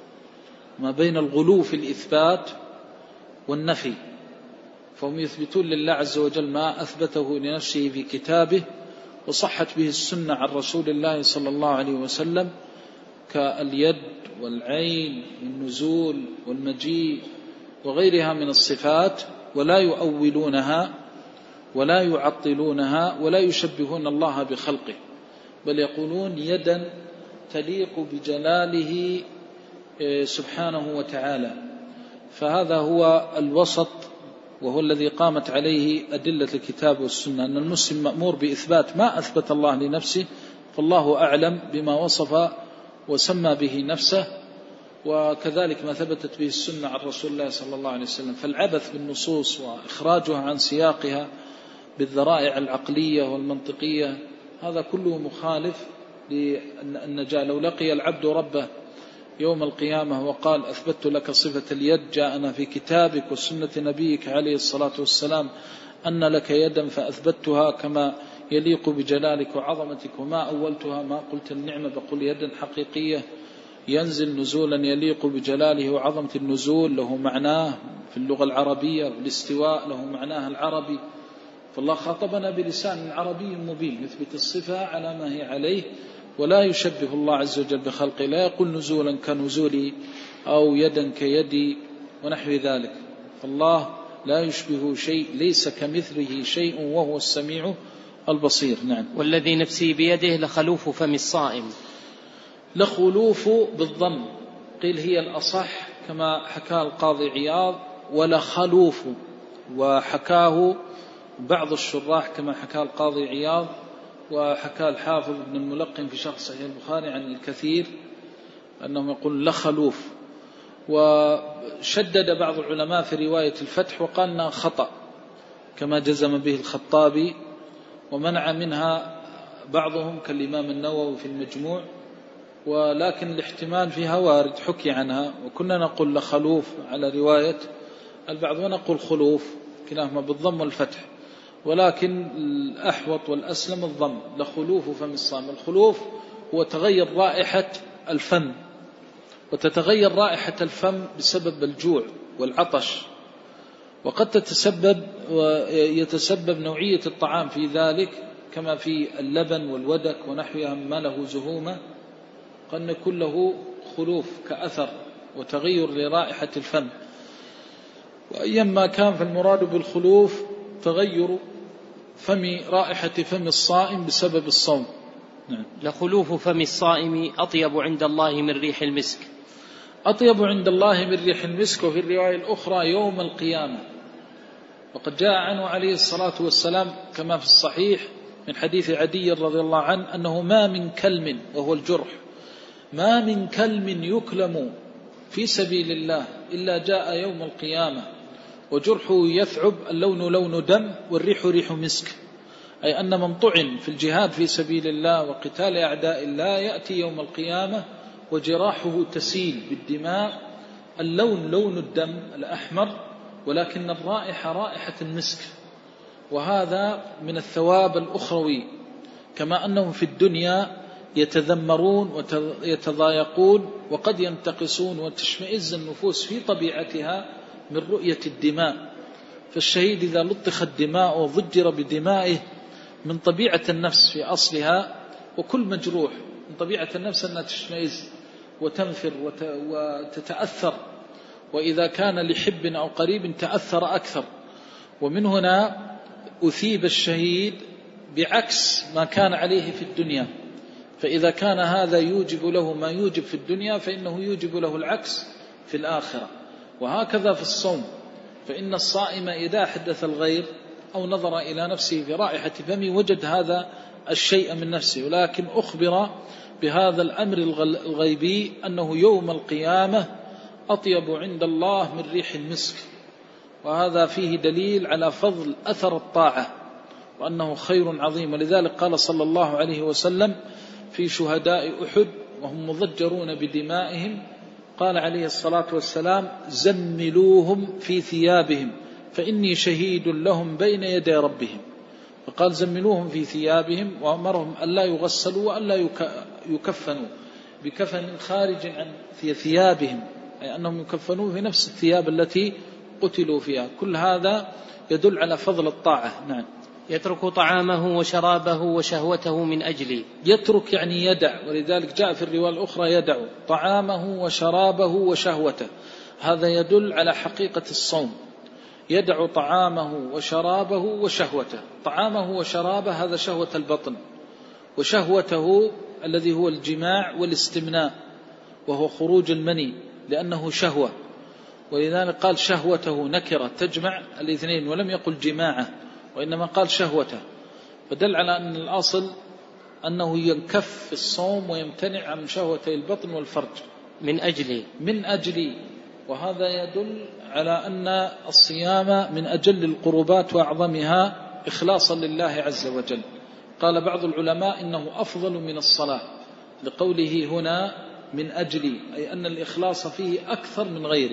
ما بين الغلو في الإثبات والنفي، فهم يثبتون لله عز وجل ما أثبته لنفسه في كتابه وصحت به السنة عن رسول الله صلى الله عليه وسلم، كاليد والعين والنزول والمجيء وغيرها من الصفات، ولا يؤولونها ولا يعطلونها ولا يشبهون الله بخلقه، بل يقولون يدا تليق بجلاله سبحانه وتعالى. فهذا هو الوسط، وهو الذي قامت عليه أدلة الكتاب والسنة، أن المسلم مأمور بإثبات ما أثبت الله لنفسه، فالله أعلم بما وصف وسمى به نفسه، وكذلك ما ثبتت به السنة عن رسول الله صلى الله عليه وسلم. فالعبث بالنصوص وإخراجها عن سياقها بالذرائع العقلية والمنطقية هذا كله مخالف للنجاة. لو لقي العبد ربه يوم القيامة وقال أثبت لك صفة اليد، جاءنا في كتابك وسنة نبيك عليه الصلاة والسلام أن لك يدا فأثبتها كما يليق بجلالك وعظمتك، وما أولتها ما قلت النعمة بقول يدا حقيقية، ينزل نزولا يليق بجلاله وعظمة. النزول له معناه في اللغة العربية، والاستواء له معناه العربي، فالله خاطبنا بلسان عربي مبين يثبت الصفة على ما هي عليه، ولا يشبه الله عز وجل بخلقه، لا يقول نزولا كنزولي أو يدا كيدي ونحو ذلك، فالله لا يشبه شيء، ليس كمثله شيء وهو السميع البصير. نعم. والذي نفسي بيده لخلوف فم الصائم. لخلوف بالضم، قيل هي الأصح كما حكى القاضي عياض، ولخلوف، وحكاه بعض الشراح كما حكى القاضي عياض، وحكى الحافظ ابن الملقن في شرح صحيح البخاري عن الكثير أنهم يقول لخلوف. وشدد بعض العلماء في رواية الفتح وقال أنها خطأ كما جزم به الخطابي، ومنع منها بعضهم كالإمام النووي في المجموع، ولكن الاحتمال فيها وارد حكي عنها. وكنا نقول لخلوف على رواية البعض، ونقول خلوف، كلاهما بالضم والفتح، ولكن الأحوط والأسلم الضم. لخلوف فم الصائم. الخلوف هو تغير رائحة الفم، وتتغير رائحة الفم بسبب الجوع والعطش، وقد تتسبب ويتسبب نوعية الطعام في ذلك، كما في اللبن والودك ونحوها ما له زهومة، قد يكون له خلوف كأثر وتغير لرائحة الفم. وأيما كان فالمراد بالخلوف تغير فم رائحة فم الصائم بسبب الصوم. نعم. لخلوف فم الصائم أطيب عند الله من ريح المسك. أطيب عند الله من ريح المسك. وفي الرواية الأخرى يوم القيامة، وقد جاء عنه عليه الصلاة والسلام كما في الصحيح من حديث عدي رضي الله عنه أنه ما من كلم، وهو الجرح، ما من كلم يكلم في سبيل الله إلا جاء يوم القيامة وجرحه يثعب، اللون لون دم والريح ريح مسك، أي أن من طعن في الجهاد في سبيل الله وقتال أعداء الله يأتي يوم القيامة وجراحه تسيل بالدماء، اللون لون الدم الأحمر، ولكن الرائحة رائحة المسك. وهذا من الثواب الأخروي، كما أنهم في الدنيا يتذمرون ويتضايقون وقد ينتقصون وتشمئز النفوس في طبيعتها من رؤية الدماء. فالشهيد إذا لطخت دماءه وضجر بدمائه من طبيعة النفس في أصلها، وكل مجروح من طبيعة النفس أنها تشمئز وتنفر وتتأثر، وإذا كان لحب أو قريب تأثر أكثر. ومن هنا أثيب الشهيد بعكس ما كان عليه في الدنيا، فإذا كان هذا يوجب له ما يوجب في الدنيا فإنه يوجب له العكس في الآخرة. وهكذا في الصوم، فإن الصائم إذا حدث الغير أو نظر إلى نفسه في رائحة فمه وجد هذا الشيء من نفسه، ولكن أخبر بهذا الأمر الغيبي أنه يوم القيامة أطيب عند الله من ريح المسك. وهذا فيه دليل على فضل أثر الطاعة وأنه خير عظيم. ولذلك قال صلى الله عليه وسلم في شهداء أحد وهم مضجرون بدمائهم، قال عليه الصلاة والسلام: زملوهم في ثيابهم فإني شهيد لهم بين يدي ربهم. فقال زملوهم في ثيابهم، وأمرهم ألا يغسلوا وألا يكفنوا بكفن خارج عن ثيابهم، أي أنهم يكفنوا في نفس الثياب التي قتلوا فيها. كل هذا يدل على فضل الطاعة. نعم. يترك طعامه وشرابه وشهوته من أجلي. يترك يعني يدع، ولذلك جاء في الرواية الأخرى يدع طعامه وشرابه وشهوته. هذا يدل على حقيقة الصوم. يدع طعامه وشرابه وشهوته. طعامه وشرابه هذا شهوة البطن، وشهوته الذي هو الجماع والاستمناء وهو خروج المني لأنه شهوة. ولذلك قال شهوته نكرة تجمع الاثنين، ولم يقل جماعة وإنما قال شهوته، فدل على أن الأصل أنه ينكف في الصوم ويمتنع عن شهوتي البطن والفرج. من أجلي من أجلي وهذا يدل على أن الصيام من أجل القربات وأعظمها إخلاصا لله عز وجل. قال بعض العلماء إنه أفضل من الصلاة لقوله هنا من أجلي، أي أن الإخلاص فيه أكثر من غيره.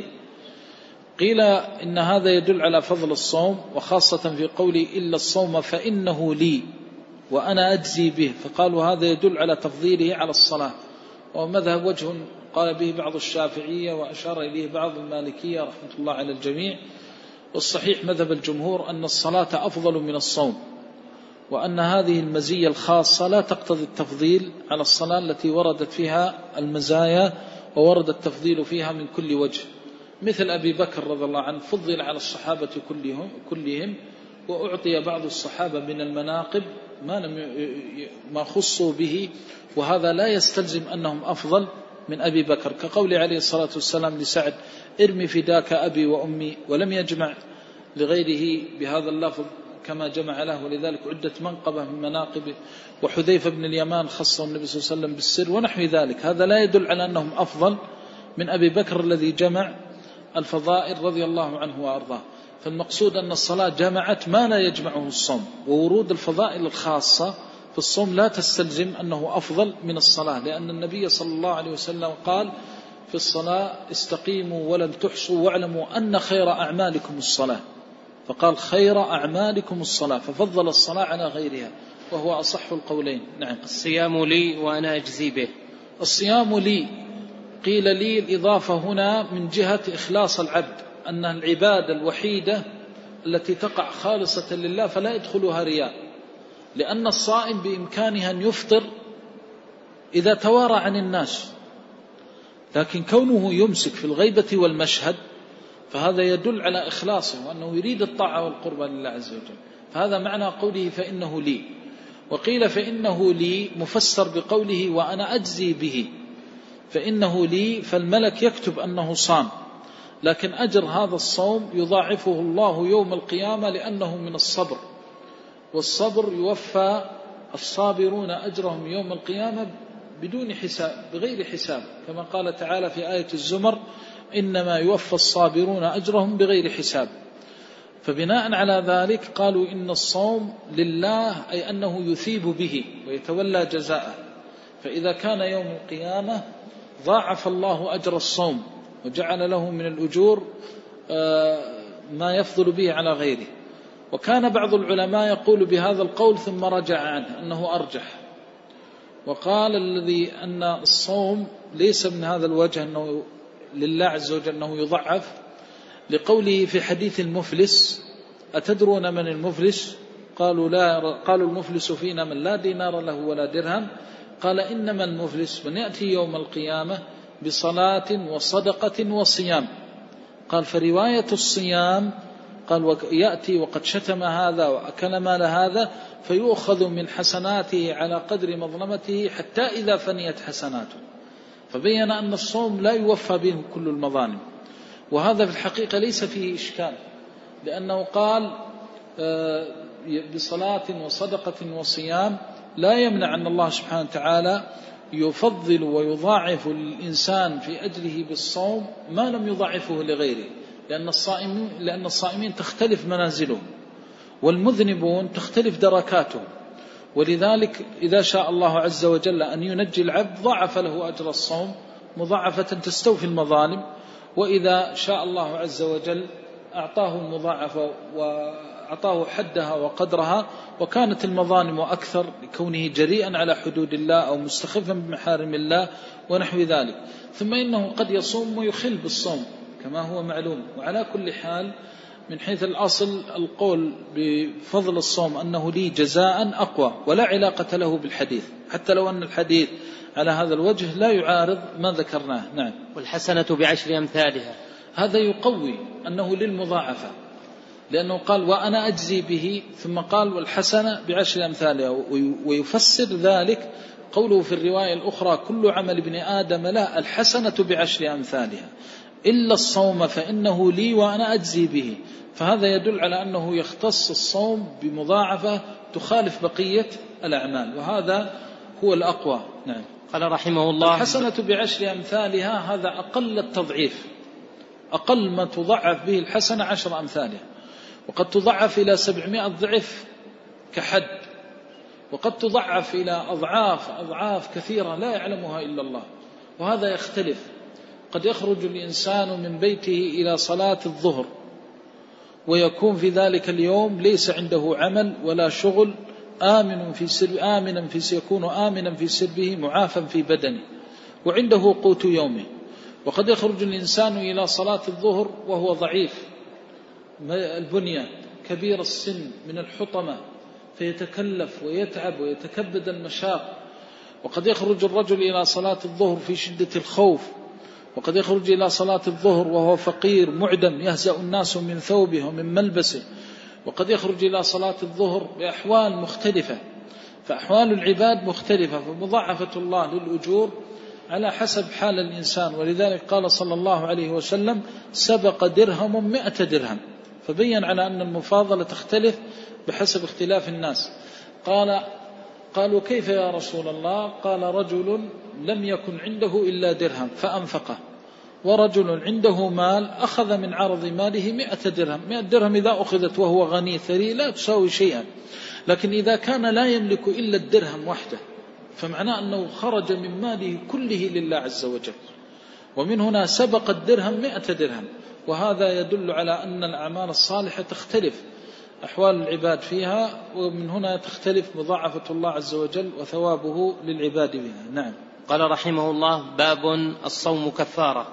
قيل إن هذا يدل على فضل الصوم، وخاصة في قوله إلا الصوم فإنه لي وأنا أجزي به، فقالوا هذا يدل على تفضيله على الصلاة. ومذهب وجه قال به بعض الشافعية وأشار إليه بعض المالكية رحمة الله على الجميع. والصحيح مذهب الجمهور أن الصلاة أفضل من الصوم، وأن هذه المزية الخاصة لا تقتضي التفضيل على الصلاة التي وردت فيها المزايا وورد التفضيل فيها من كل وجه، مثل أبي بكر رضي الله عنه فضل على الصحابة كلهم, كلهم وأعطي بعض الصحابة من المناقب ما لم ما خصوا به، وهذا لا يستلزم أنهم أفضل من أبي بكر، كقول عليه الصلاة والسلام لسعد: ارمي فداك أبي وأمي، ولم يجمع لغيره بهذا اللفظ كما جمع له، ولذلك عدت منقبة من مناقبه. وحذيفة بن اليمان خصه النبي صلى الله عليه وسلم بالسر ونحو ذلك. هذا لا يدل على أنهم أفضل من أبي بكر الذي جمع الفضائل رضي الله عنه وأرضاه. فالمقصود أن الصلاة جمعت ما لا يجمعه الصوم، وورود الفضائل الخاصة في الصوم لا تستلزم أنه أفضل من الصلاة، لأن النبي صلى الله عليه وسلم قال في الصلاة: استقيموا ولن تحصوا واعلموا أن خير أعمالكم الصلاة. فقال خير أعمالكم الصلاة، ففضل الصلاة على غيرها، وهو أصح القولين. نعم. الصيام لي وأنا أجزي به. الصيام لي، قيل لي الإضافة هنا من جهة إخلاص العبد، أنها العبادة الوحيدة التي تقع خالصة لله فلا يدخلها رياء، لأن الصائم بإمكانها أن يفطر إذا توارى عن الناس، لكن كونه يمسك في الغيبة والمشهد فهذا يدل على إخلاصه وأنه يريد الطاعة والقربة لله عز وجل. فهذا معنى قوله فإنه لي. وقيل فإنه لي مفسر بقوله وأنا أجزي به، فإنه لي فالملك يكتب أنه صام، لكن أجر هذا الصوم يضاعفه الله يوم القيامة لأنه من الصبر، والصبر يوفى الصابرون أجرهم يوم القيامة بدون حساب، بغير حساب، كما قال تعالى في آية الزمر: إنما يوفى الصابرون أجرهم بغير حساب. فبناء على ذلك قالوا إن الصوم لله، أي أنه يثيب به ويتولى جزاءه، فإذا كان يوم القيامة ضاعف الله أجر الصوم وجعل له من الأجور ما يفضل به على غيره. وكان بعض العلماء يقول بهذا القول ثم رجع عنه أنه أرجح، وقال الذي أن الصوم ليس من هذا الوجه أنه لله عز وجل أنه يضعف، لقوله في حديث المفلس: أتدرون من المفلس؟ قالوا لا. قالوا المفلس فينا من لا دينار له ولا درهم. قال إنما المفلس من يأتي يوم القيامة بصلاة وصدقة وصيام. قال فرواية الصيام قال يأتي وقد شتم هذا وأكل مال هذا فيؤخذ من حسناته على قدر مظلمته حتى إذا فنيت حسناته، فبين أن الصوم لا يوفى به كل المظالم. وهذا في الحقيقة ليس فيه إشكال، لأنه قال بصلاة وصدقة وصيام لا يمنع أن الله سبحانه وتعالى يفضل ويضاعف الإنسان في أجره بالصوم ما لم يضاعفه لغيره، لأن الصائمين, لأن الصائمين تختلف منازلهم، والمذنبون تختلف دركاتهم، ولذلك إذا شاء الله عز وجل أن ينجي العبد ضاعف له أجر الصوم مضاعفة تستوفي المظالم، وإذا شاء الله عز وجل أعطاه المضاعفة وأعطاه حدها وقدرها، وكانت المظالم أكثر لكونه جريئا على حدود الله أو مستخفا بمحارم الله ونحو ذلك. ثم إنه قد يصوم ويخل بالصوم كما هو معلوم. وعلى كل حال من حيث الأصل القول بفضل الصوم أنه لي جزاء أقوى، ولا علاقة له بالحديث، حتى لو أن الحديث على هذا الوجه لا يعارض ما ذكرناه. نعم. والحسنة بعشر أمثالها، هذا يقوي أنه للمضاعفة، لأنه قال وأنا أجزي به، ثم قال والحسنة بعشر أمثالها، ويفسر ذلك قوله في الرواية الأخرى كل عمل ابن آدم لا الحسنة بعشر أمثالها إلا الصوم فإنه لي وأنا أجزي به. فهذا يدل على أنه يختص الصوم بمضاعفة تخالف بقية الأعمال، وهذا هو الأقوى. نعم. قال رحمه الله الحسنة بعشر أمثالها، هذا أقل التضعيف، أقل ما تضعف به الحسنة عشر أمثالها، وقد تضعف إلى سبعمائة ضعف كحد، وقد تضعف إلى أضعاف أضعاف كثيرة لا يعلمها إلا الله. وهذا يختلف، قد يخرج الإنسان من بيته إلى صلاة الظهر ويكون في ذلك اليوم ليس عنده عمل ولا شغل، آمن في سر آمنا في يكون آمنا في سربه معافا في بدنه وعنده قوت يومه. وقد يخرج الإنسان إلى صلاة الظهر وهو ضعيف البنية كبير السن من الحطمة، فيتكلف ويتعب ويتكبد المشاق. وقد يخرج الرجل إلى صلاة الظهر في شدة الخوف، وقد يخرج إلى صلاة الظهر وهو فقير معدم يهزأ الناس من ثوبه ومن ملبسه، وقد يخرج إلى صلاة الظهر بأحوال مختلفة. فأحوال العباد مختلفة، فمضاعفة الله للأجور على حسب حال الإنسان. ولذلك قال صلى الله عليه وسلم سبق درهم مئة درهم، فبين على أن المفاضلة تختلف بحسب اختلاف الناس. قال قالوا كيف يا رسول الله؟ قال رجل لم يكن عنده إلا درهم فأنفقه، ورجل عنده مال أخذ من عرض ماله مئة درهم. مئة درهم إذا أخذت وهو غني ثري لا تساوي شيئا، لكن إذا كان لا يملك إلا الدرهم وحده فمعناه أنه خرج من ماله كله لله عز وجل. ومن هنا سبق الدرهم مئة درهم، وهذا يدل على أن الأعمال الصالحة تختلف أحوال العباد فيها، ومن هنا تختلف مضاعفة الله عز وجل وثوابه للعباد بها. نعم. قال رحمه الله باب الصوم كفارة.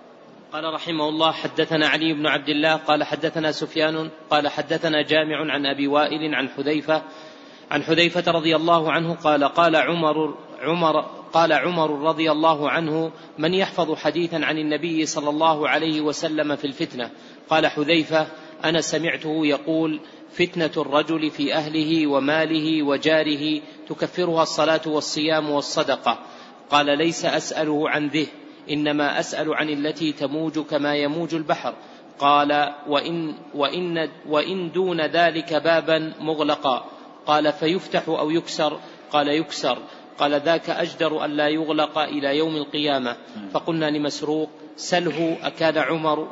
قال رحمه الله حدثنا علي بن عبد الله قال حدثنا سفيان قال حدثنا جامع عن أبي وائل عن حذيفة عن حذيفة رضي الله عنه قال قال عمر عمر قال عمر رضي الله عنه من يحفظ حديثا عن النبي صلى الله عليه وسلم في الفتنة؟ قال حذيفة أنا سمعته يقول فتنة الرجل في أهله وماله وجاره تكفرها الصلاة والصيام والصدقة. قال ليس أسأله عن ذه، إنما أسأل عن التي تموج كما يموج البحر. قال وإن, وإن, وإن دون ذلك بابا مغلقا. قال فيفتح أو يكسر؟ قال يكسر. قال ذاك أجدر أن لا يغلق إلى يوم القيامة. فقلنا لمسروق سله أكان عمر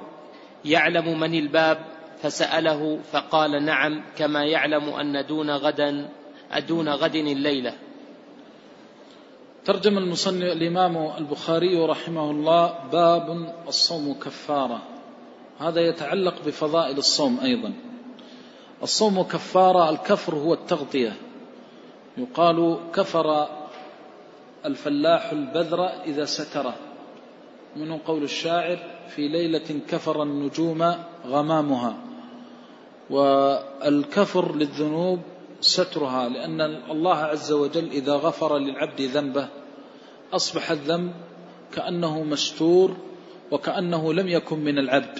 يعلم من الباب؟ فسأله فقال نعم، كما يعلم أن دون غدا أدون غد الليلة. ترجم المصنف الإمام البخاري رحمه الله باب الصوم كفارة. هذا يتعلق بفضائل الصوم أيضا. الصوم كفارة، الكفر هو التغطية. يقال كفر الفلاح البذر إذا ستره، منه قول الشاعر في ليلة كفر النجوم غمامها. والكفر للذنوب سترها، لأن الله عز وجل إذا غفر للعبد ذنبه أصبح الذنب كأنه مستور وكأنه لم يكن من العبد.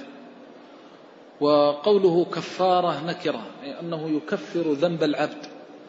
وقوله كفارة نكرة، يعني أنه يكفر ذنب العبد،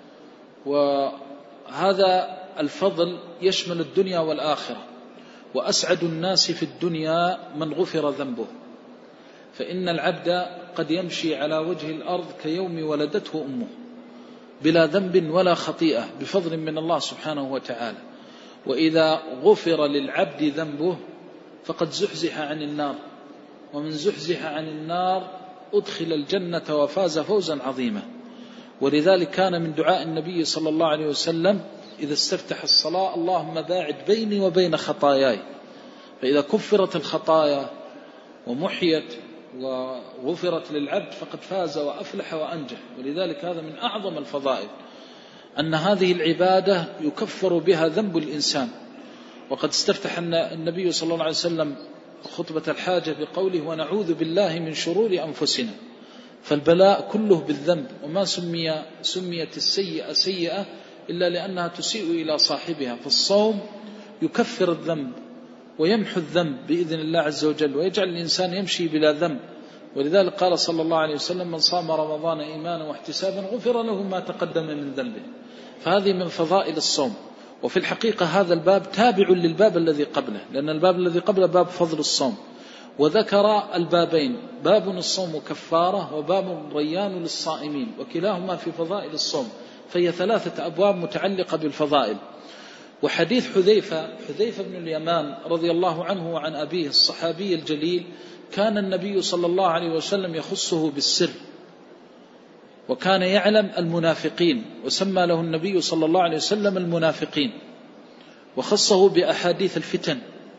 وهذا الفضل يشمل الدنيا والآخرة. وأسعد الناس في الدنيا من غفر ذنبه، فإن العبد قد يمشي على وجه الأرض كيوم ولدته أمه بلا ذنب ولا خطيئة بفضل من الله سبحانه وتعالى. وإذا غفر للعبد ذنبه فقد زحزح عن النار، ومن زحزح عن النار أدخل الجنة وفاز فوزا عظيما. ولذلك كان من دعاء النبي صلى الله عليه وسلم إذا استفتح الصلاة: اللهم باعد بيني وبين خطاياي. فإذا كفرت الخطايا ومحيت وغفرت للعبد فقد فاز وأفلح وأنجح. ولذلك هذا من أعظم الفضائل، أن هذه العبادة يكفر بها ذنب الإنسان. وقد استفتح النبي صلى الله عليه وسلم خطبة الحاجة بقوله: ونعوذ بالله من شرور أنفسنا. فالبلاء كله بالذنب، وما سمي سميت السيئة سيئة إلا لأنها تسيء إلى صاحبها. فالصوم يكفر الذنب ويمحو الذنب بإذن الله عز وجل، ويجعل الإنسان يمشي بلا ذنب. ولذلك قال صلى الله عليه وسلم: من صام رمضان إيمانا واحتسابا غفر له ما تقدم من ذنبه. فهذه من فضائل الصوم. وفي الحقيقة هذا الباب تابع للباب الذي قبله، لأن الباب الذي قبله باب فضل الصوم، وذكر البابين: باب الصوم كفارة، وباب ريان للصائمين، وكلاهما في فضائل الصوم. فهي ثلاثة أبواب متعلقة بالفضائل. وحديث حذيفة حذيفة بن اليمان رضي الله عنه وعن أبيه الصحابي الجليل، كان النبي صلى الله عليه وسلم يخصه بالسر، وكان يعلم المنافقين، وسمى له النبي صلى الله عليه وسلم المنافقين، وخصه بأحاديث الفتن،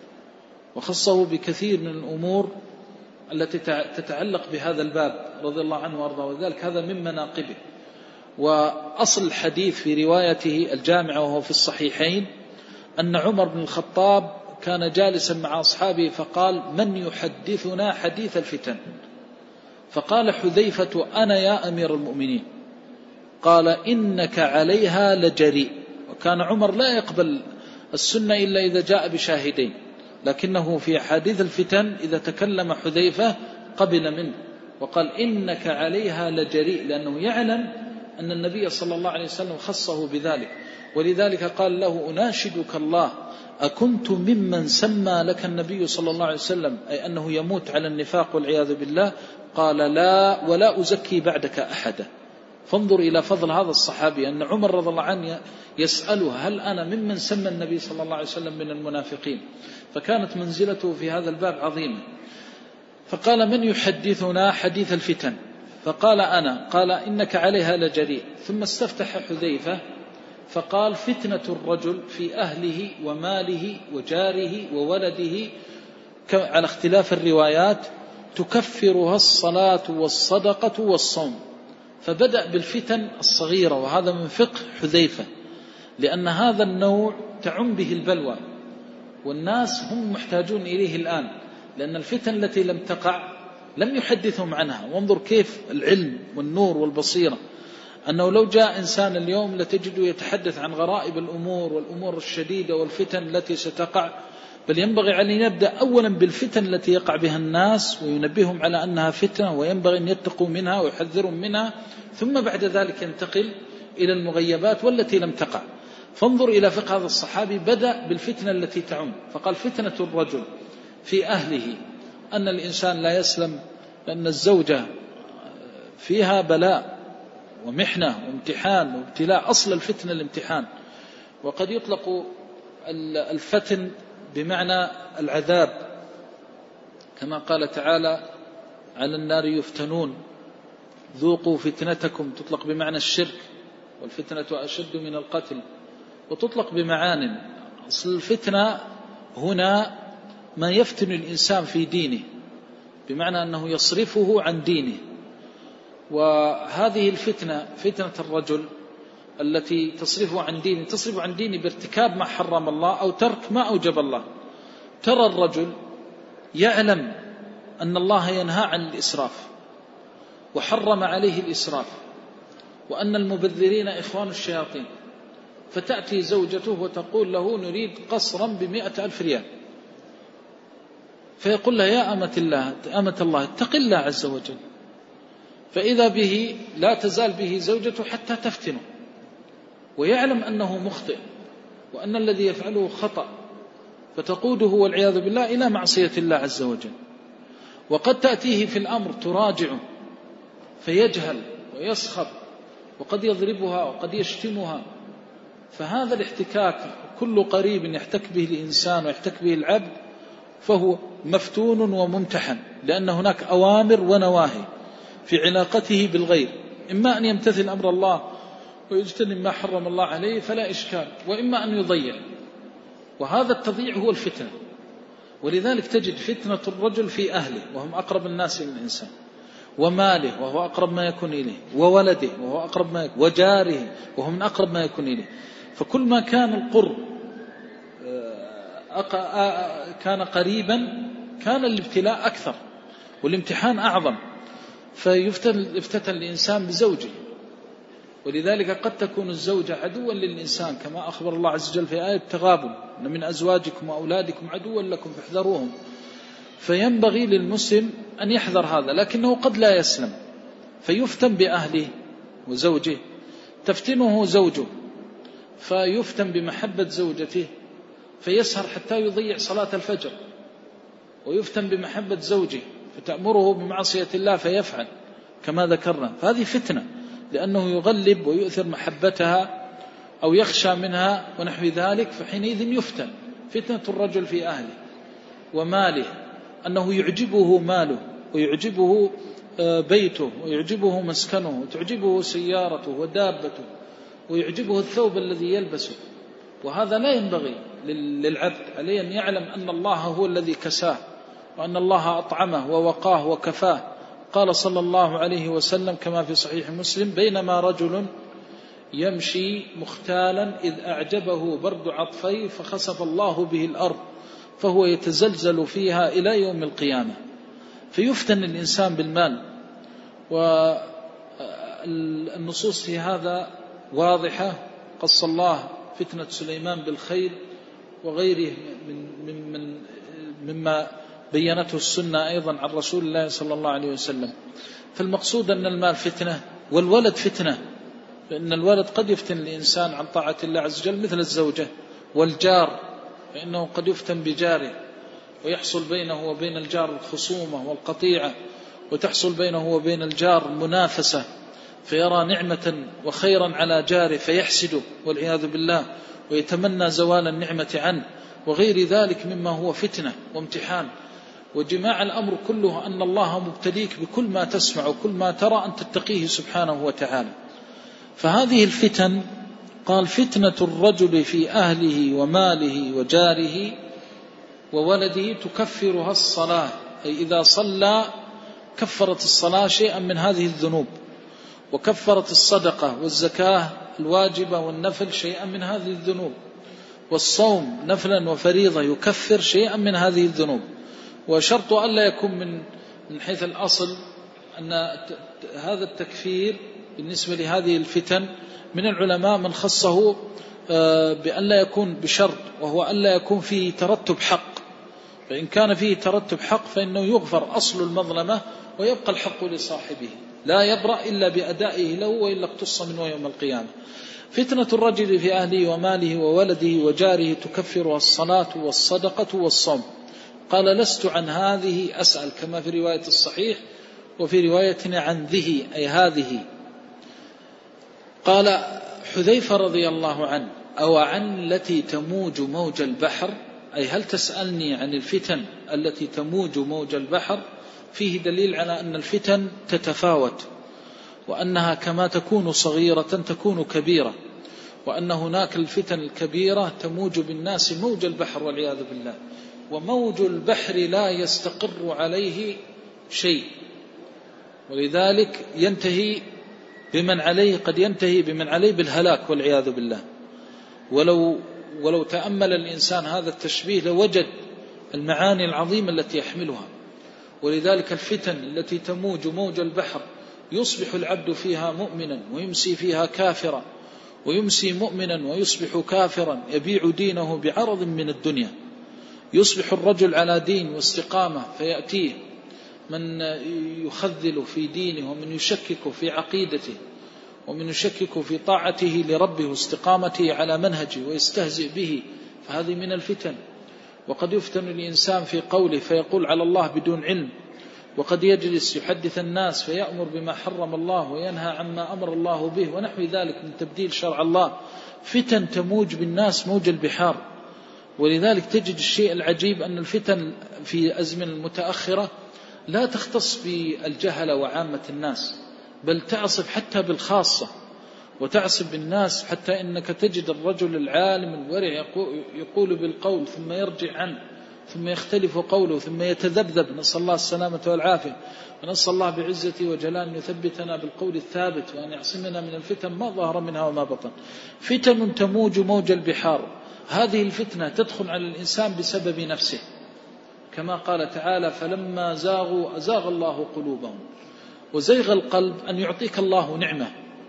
وخصه بكثير من الأمور التي تتعلق بهذا الباب رضي الله عنه وارضاه. وذلك هذا من مناقبه. وأصل الحديث في روايته الجامعة وهو في الصحيحين أن عمر بن الخطاب كان جالسا مع أصحابه فقال: من يحدثنا حديث الفتن؟ فقال حذيفة: أنا يا أمير المؤمنين. قال: إنك عليها لجريء. وكان عمر لا يقبل السنة إلا إذا جاء بشاهدين، لكنه في حديث الفتن إذا تكلم حذيفة قبل منه، وقال: إنك عليها لجريء، لأنه يعلم أن النبي صلى الله عليه وسلم خصه بذلك. ولذلك قال له: أناشدك الله، أكنت ممن سمى لك النبي صلى الله عليه وسلم أي أنه يموت على النفاق والعياذ بالله؟ قال: لا، ولا أزكي بعدك أحدا. فانظر إلى فضل هذا الصحابي، أن عمر رضي الله عنه يسأله: هل أنا ممن سمى النبي صلى الله عليه وسلم من المنافقين؟ فكانت منزلته في هذا الباب عظيمة. فقال: من يحدثنا حديث الفتن؟ فقال: أنا. قال: إنك عليها لجريء. ثم استفتح حذيفة فقال: فتنة الرجل في أهله وماله وجاره وولده على اختلاف الروايات تكفرها الصلاة والصدقة والصوم. فبدأ بالفتن الصغيرة، وهذا من فقه حذيفة، لأن هذا النوع تعم به البلوى، والناس هم محتاجون إليه الآن، لأن الفتن التي لم تقع لم يحدثهم عنها. وانظر كيف العلم والنور والبصيرة، أنه لو جاء إنسان اليوم لتجده يتحدث عن غرائب الأمور والأمور الشديدة والفتن التي ستقع، بل ينبغي أن يبدأ أولا بالفتن التي يقع بها الناس وينبههم على أنها فتنة وينبغي أن يتقوا منها ويحذرهم منها، ثم بعد ذلك ينتقل إلى المغيبات والتي لم تقع. فانظر إلى فقه هذا الصحابي، بدأ بالفتنة التي تعم، فقال: فتنة الرجل في أهله، أن الإنسان لا يسلم، لأن الزوجة فيها بلاء ومحنة وامتحان وابتلاء. أصل الفتنة الامتحان، وقد يطلق الفتن بمعنى العذاب، كما قال تعالى: على النار يفتنون ذوقوا فتنتكم. تطلق بمعنى الشرك، والفتنة أشد من القتل، وتطلق بمعان. أصل الفتنة هنا ما يفتن الإنسان في دينه، بمعنى أنه يصرفه عن دينه. وهذه الفتنة فتنة الرجل التي تصرفه عن دينه، تصرف عن دينه بارتكاب ما حرم الله أو ترك ما أوجب الله. ترى الرجل يعلم أن الله ينهى عن الإسراف وحرم عليه الإسراف، وأن المبذرين إخوان الشياطين، فتأتي زوجته وتقول له: نريد قصرا بمئة ألف ريال. فيقول لها: يا أمة الله أمة الله اتق الله عز وجل. فإذا به لا تزال به زوجته حتى تفتنه، ويعلم أنه مخطئ وأن الذي يفعله خطأ، فتقوده والعياذ بالله إلى معصية الله عز وجل. وقد تأتيه في الأمر تراجعه فيجهل ويسخط، وقد يضربها وقد يشتمها، فهذا الاحتكاك كل قريب يحتك به الإنسان ويحتك به العبد فهو مفتون وممتحن، لأن هناك أوامر ونواهي في علاقته بالغير، إما أن يمتثل أمر الله ويجتنب ما حرم الله عليه فلا إشكال، وإما أن يضيع، وهذا التضييع هو الفتنة. ولذلك تجد فتنة الرجل في أهله وهم أقرب الناس إلى الإنسان، وماله وهو أقرب ما يكون إليه، وولده وهو أقرب ما يكون، وجاره وهو من أقرب ما يكون إليه. فكل ما كان القرب كان قريبا كان الابتلاء أكثر والامتحان أعظم، فيفتتن الإنسان بزوجه. ولذلك قد تكون الزوجة عدوا للإنسان كما أخبر الله عز وجل في آية التغابن: إن من أزواجكم وأولادكم عدوا لكم فاحذروهم. فينبغي للمسلم أن يحذر هذا، لكنه قد لا يسلم فيفتن بأهله وزوجه، تفتنه زوجه فيفتن بمحبة زوجته فيسهر حتى يضيع صلاة الفجر، ويفتن بمحبة زوجه فتأمره بمعصية الله فيفعل كما ذكرنا. فهذه فتنة، لأنه يغلب ويؤثر محبتها أو يخشى منها ونحو ذلك، فحينئذ يفتن. فتنة الرجل في أهله وماله، أنه يعجبه ماله ويعجبه بيته ويعجبه مسكنه وتعجبه سيارته ودابته ويعجبه الثوب الذي يلبسه، وهذا لا ينبغي للعبد. عليه أن يعلم أن الله هو الذي كساه، وأن الله أطعمه ووقاه وكفاه. قال صلى الله عليه وسلم كما في صحيح مسلم: بينما رجل يمشي مختالا إذ أعجبه برد عطفيه فخسف الله به الأرض فهو يتزلزل فيها إلى يوم القيامة. فيفتن الإنسان بالمال، والنصوص في هذا واضحة. قص الله فتنة سليمان بالخيل وغيره من من مما بينته السنة أيضا عن رسول الله صلى الله عليه وسلم. فالمقصود أن المال فتنة، والولد فتنة، لأن الولد قد يفتن الإنسان عن طاعة الله عز وجل مثل الزوجة، والجار فإنه قد يفتن بجاره ويحصل بينه وبين الجار الخصومة والقطيعة، وتحصل بينه وبين الجار منافسة، فيرى نعمة وخيرا على جاره فيحسده والعياذ بالله ويتمنى زوال النعمة عنه، وغير ذلك مما هو فتنة وامتحان. وجماع الأمر كله أن الله مبتليك بكل ما تسمع وكل ما ترى أن تتقيه سبحانه وتعالى. فهذه الفتن قال: فتنة الرجل في أهله وماله وجاره وولده تكفرها الصلاة، أي إذا صلى كفرت الصلاة شيئا من هذه الذنوب، وكفرت الصدقة والزكاة الواجبة والنفل شيئا من هذه الذنوب، والصوم نفلا وفريضة يكفر شيئا من هذه الذنوب. وشرط أن لا يكون من من حيث الأصل أن هذا التكفير بالنسبة لهذه الفتن من العلماء من خصه بأن لا يكون بشرط، وهو أن لا يكون فيه ترتب حق. فإن كان فيه ترتب حق فإنه يغفر أصل المظلمة ويبقى الحق لصاحبه، لا يبرأ إلا بأدائه له، وإلا اقتص منه يوم القيامة. فتنة الرجل في أهله وماله وولده وجاره تكفرها الصلاة والصدقة والصوم. قال: لست عن هذه أسأل، كما في رواية الصحيح، وفي روايتنا عن ذه أي هذه. قال حذيفة رضي الله عنه: أو عن التي تموج موج البحر، أي هل تسألني عن الفتن التي تموج موج البحر؟ فيه دليل على أن الفتن تتفاوت، وأنها كما تكون صغيرة تكون كبيرة، وأن هناك الفتن الكبيرة تموج بالناس موج البحر والعياذ بالله. وموج البحر لا يستقر عليه شيء، ولذلك ينتهي بمن عليه، قد ينتهي بمن عليه بالهلاك والعياذ بالله. ولو ولو تأمل الإنسان هذا التشبيه لوجد المعاني العظيمة التي يحملها. ولذلك الفتن التي تموج موج البحر يصبح العبد فيها مؤمنا ويمسي فيها كافرا، ويمسي مؤمنا ويصبح كافرا، يبيع دينه بعرض من الدنيا. يصبح الرجل على دين واستقامة فيأتيه من يخذل في دينه، ومن يشكك في عقيدته، ومن يشكك في طاعته لربه واستقامته على منهجه ويستهزئ به، فهذه من الفتن. وقد يفتن الإنسان في قوله فيقول على الله بدون علم، وقد يجلس يحدث الناس فيأمر بما حرم الله وينهى عما أمر الله به ونحو ذلك من تبديل شرع الله. فتن تموج بالناس موج البحار. ولذلك تجد الشيء العجيب أن الفتن في أزمنة المتأخرة لا تختص بالجهلة وعامة الناس، بل تعصب حتى بالخاصة وتعصب بالناس، حتى إنك تجد الرجل العالم الورع يقول بالقول ثم يرجع عنه ثم يختلف قوله ثم يتذبذب، نسأل الله السلامة والعافية. ونسأل الله بعزته وجلاله أن يثبتنا بالقول الثابت وأن يعصمنا من الفتن ما ظهر منها وما بطن. فتن تموج موج البحار. هذه الفتنة تدخل على الإنسان بسبب نفسه، كما قال تعالى فلما زاغوا أزاغ الله قلوبهم. وزيغ القلب أن يعطيك الله نعمة،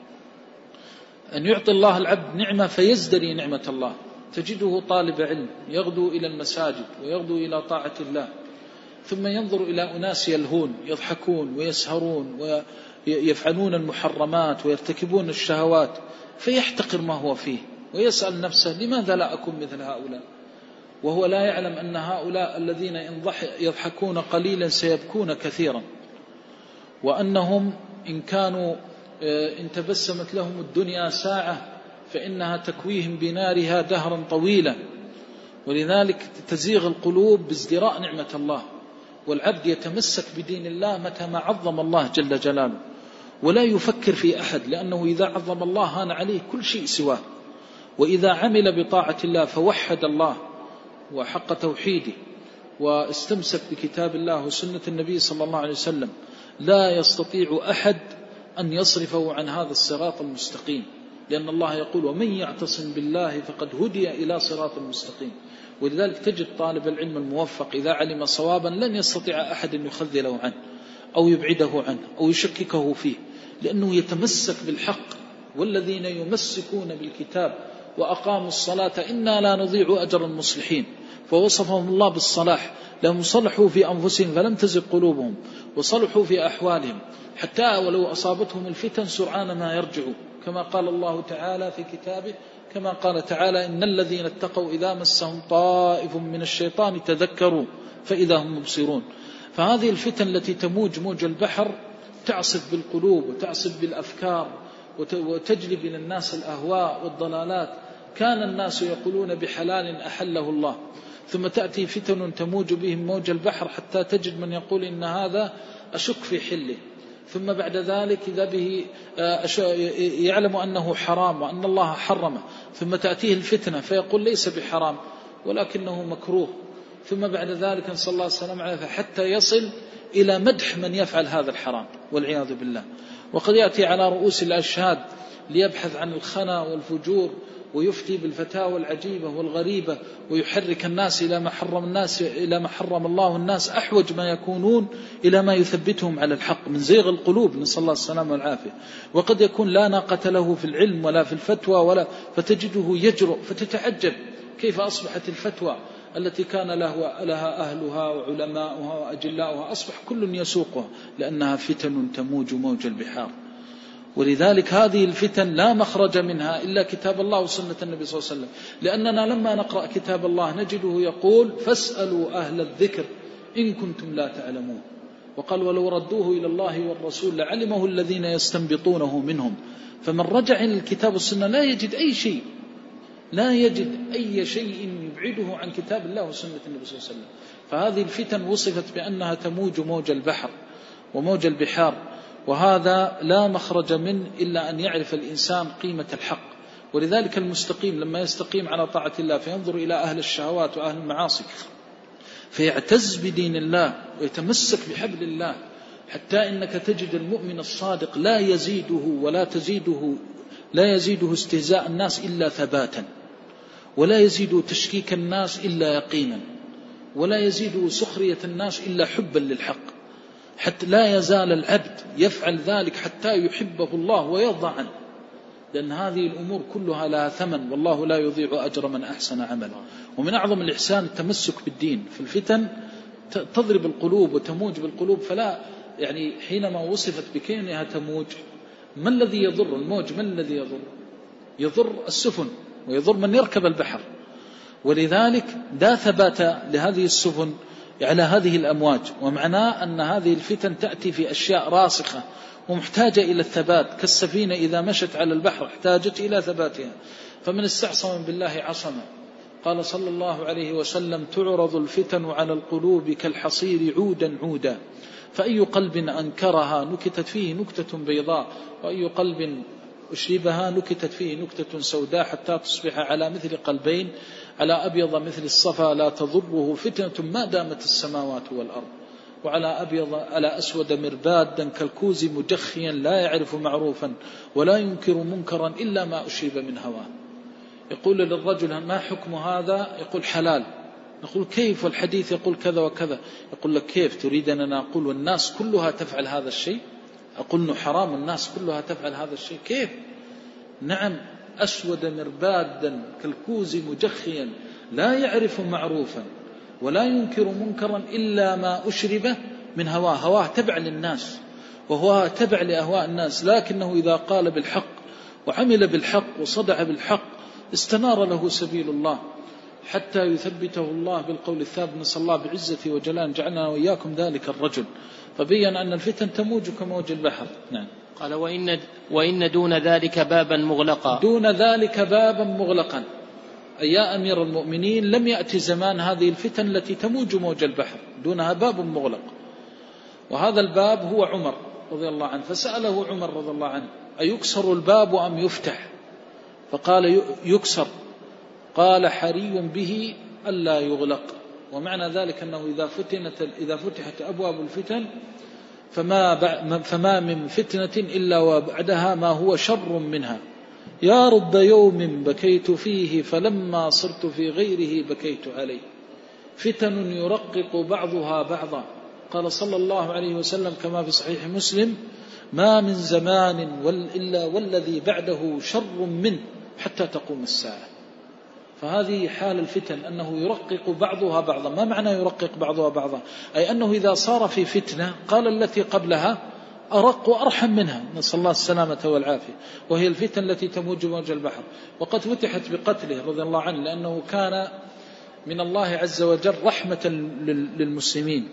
أن يعطي الله العبد نعمة فيزدري نعمة الله. تجده طالب علم يغدو إلى المساجد ويغدو إلى طاعة الله، ثم ينظر إلى أناس يلهون يضحكون ويسهرون ويفعلون المحرمات ويرتكبون الشهوات، فيحتقر ما هو فيه ويسأل نفسه لماذا لا أكون مثل هؤلاء، وهو لا يعلم أن هؤلاء الذين يضحكون قليلا سيبكون كثيرا، وأنهم إن كانوا إن تبسمت لهم الدنيا ساعة فإنها تكويهم بنارها دهرا طويلا. ولذلك تزيغ القلوب بازدراء نعمة الله، والعبد يتمسك بدين الله متى ما عظم الله جل جلاله، ولا يفكر في أحد، لأنه إذا عظم الله هان عليه كل شيء سواه. وإذا عمل بطاعة الله فوحد الله وحق توحيده واستمسك بكتاب الله وسنة النبي صلى الله عليه وسلم، لا يستطيع أحد أن يصرفه عن هذا الصراط المستقيم، لأن الله يقول ومن يعتصم بالله فقد هدي إلى صراط مستقيم. ولذلك تجد طالب العلم الموفق إذا علم صوابا لن يستطيع أحد أن يخذله عنه أو يبعده عنه أو يشككه فيه، لأنه يتمسك بالحق. والذين يمسكون بالكتاب وأقاموا الصلاة إنا لا نضيع أجر المصلحين. فوصفهم الله بالصلاح، لهم صلحوا في أنفسهم فلم تزغ قلوبهم وصلحوا في أحوالهم حتى ولو أصابتهم الفتن سرعان ما يرجعوا، كما قال الله تعالى في كتابه، كما قال تعالى إن الذين اتقوا إذا مسهم طائف من الشيطان تذكروا فإذا هم مبصرون. فهذه الفتن التي تموج موج البحر تعصف بالقلوب وتعصف بالأفكار وتجلب إلى الناس الأهواء والضلالات. كان الناس يقولون بحلال أحله الله، ثم تأتي فتن تموج بهم موج البحر حتى تجد من يقول إن هذا أشك في حله، ثم بعد ذلك إذا به يعلم أنه حرام وأن الله حرمه، ثم تأتيه الفتنة فيقول ليس بحرام ولكنه مكروه، ثم بعد ذلك نسأل الله السلامة عليه حتى يصل إلى مدح من يفعل هذا الحرام والعياذ بالله. وقد يأتي على رؤوس الأشهاد ليبحث عن الخنا والفجور ويفتي بالفتاوى العجيبة والغريبة ويحرك الناس إلى ما حرم الناس إلى ما حرم الله. الناس أحوج ما يكونون إلى ما يثبتهم على الحق من زيغ القلوب، نسأل الله السلامة والعافية. وقد يكون لا ناقة له في العلم ولا في الفتوى ولا فتجده يجرؤ، فتتعجب كيف أصبحت الفتوى التي كان له لها أهلها وعلماؤها وأجلاؤها أصبح كل يسوقها، لأنها فتن تموج موج البحار. ولذلك هذه الفتن لا مخرج منها إلا كتاب الله وسنة النبي صلى الله عليه وسلم، لأننا لما نقرأ كتاب الله نجده يقول فاسألوا أهل الذكر إن كنتم لا تعلمون، وقال ولو ردوه إلى الله والرسول لعلمه الذين يستنبطونه منهم. فمن رجع إلى الكتاب والسنة لا يجد أي شيء لا يجد أي شيء يبعده عن كتاب الله وسنة النبي صلى الله عليه وسلم. فهذه الفتن وصفت بأنها تموج موج البحر وموج البحار، وهذا لا مخرج منه إلا أن يعرف الإنسان قيمة الحق. ولذلك المستقيم لما يستقيم على طاعة الله فينظر إلى أهل الشهوات وأهل المعاصي فيعتز بدين الله ويتمسك بحبل الله، حتى إنك تجد المؤمن الصادق لا يزيده ولا تزيده لا يزيده استهزاء الناس إلا ثباتا، ولا يزيده تشكيك الناس إلا يقينا، ولا يزيده سخرية الناس إلا حبا للحق. حتى لا يزال العبد يفعل ذلك حتى يحبه الله ويرضى عنه، لأن هذه الأمور كلها لها ثمن، والله لا يضيع أجر من أحسن عملا. ومن أعظم الإحسان التمسك بالدين. في الفتن تضرب القلوب وتموج بالقلوب، فلا يعني حينما وصفت بكونها تموج، ما الذي يضر الموج؟ ما الذي يضر؟ يضر السفن ويضر من يركب البحر. ولذلك لا ثبات لهذه السفن على هذه الأمواج. ومعناه أن هذه الفتن تأتي في أشياء راسخة ومحتاجة إلى الثبات، كالسفينة إذا مشت على البحر احتاجت إلى ثباتها. فمن استعصم بالله عصم. قال صلى الله عليه وسلم: تعرض الفتن على القلوب كالحصير عودا عودا، فأي قلب أنكرها نكتت فيه نكتة بيضاء، وأي قلب أشربها نكتت فيه نكتة سوداء، حتى تصبح على مثل قلبين على أبيض مثل الصفا لا تضره فتنة ما دامت السماوات والأرض، وعلى أبيض على أسود مربادا كالكوز مجخيا لا يعرف معروفا ولا ينكر منكرا إلا ما أشرب من هواه. يقول للرجل: ما حكم هذا؟ يقول: حلال. نقول: كيف؟ والحديث يقول كذا وكذا. يقول لك: كيف تريد أن أقول والناس كلها تفعل هذا الشيء؟ أقول إنه حرام الناس كلها تفعل هذا الشيء؟ كيف؟ نعم، أسود مربادا كالكوز مجخيا لا يعرف معروفا ولا ينكر منكرا إلا ما أشرب من هواه. هواه تبع للناس وهو تبع لأهواء الناس، لكنه إذا قال بالحق وعمل بالحق وصدع بالحق استنار له سبيل الله حتى يثبته الله بالقول الثابت. نسأل الله بعزته وجلاله جعلنا وإياكم ذلك الرجل. فبين أن الفتن تموج كموج البحر. نعم. قال: وإن, وإن دون ذلك بابا مغلقا. دون ذلك بابا مغلقا، أي يا أمير المؤمنين لم يأتي زمان هذه الفتن التي تموج موج البحر، دونها باب مغلق. وهذا الباب هو عمر رضي الله عنه، فسأله عمر رضي الله عنه: أيكسر الباب أم يفتح؟ فقال: يكسر. قال: حري به ألا يغلق. ومعنى ذلك أنه إذا فتنت إذا فتحت أبواب الفتن فما فما من فتنة إلا وبعدها ما هو شر منها. يا رب يوم بكيت فيه فلما صرت في غيره بكيت عليه. فتن يرقق بعضها بعضا. قال صلى الله عليه وسلم كما في صحيح مسلم: ما من زمان إلا والذي بعده شر منه حتى تقوم الساعة. فهذه حال الفتن، أنه يرقق بعضها بعضا. ما معنى يرقق بعضها بعضا؟ أي أنه إذا صار في فتنة قال التي قبلها أرق وأرحم منها، نسأل الله السلامة والعافية، وهي الفتن التي تموج موج البحر. وقد فتحت بقتله رضي الله عنه، لأنه كان من الله عز وجل رحمة للمسلمين،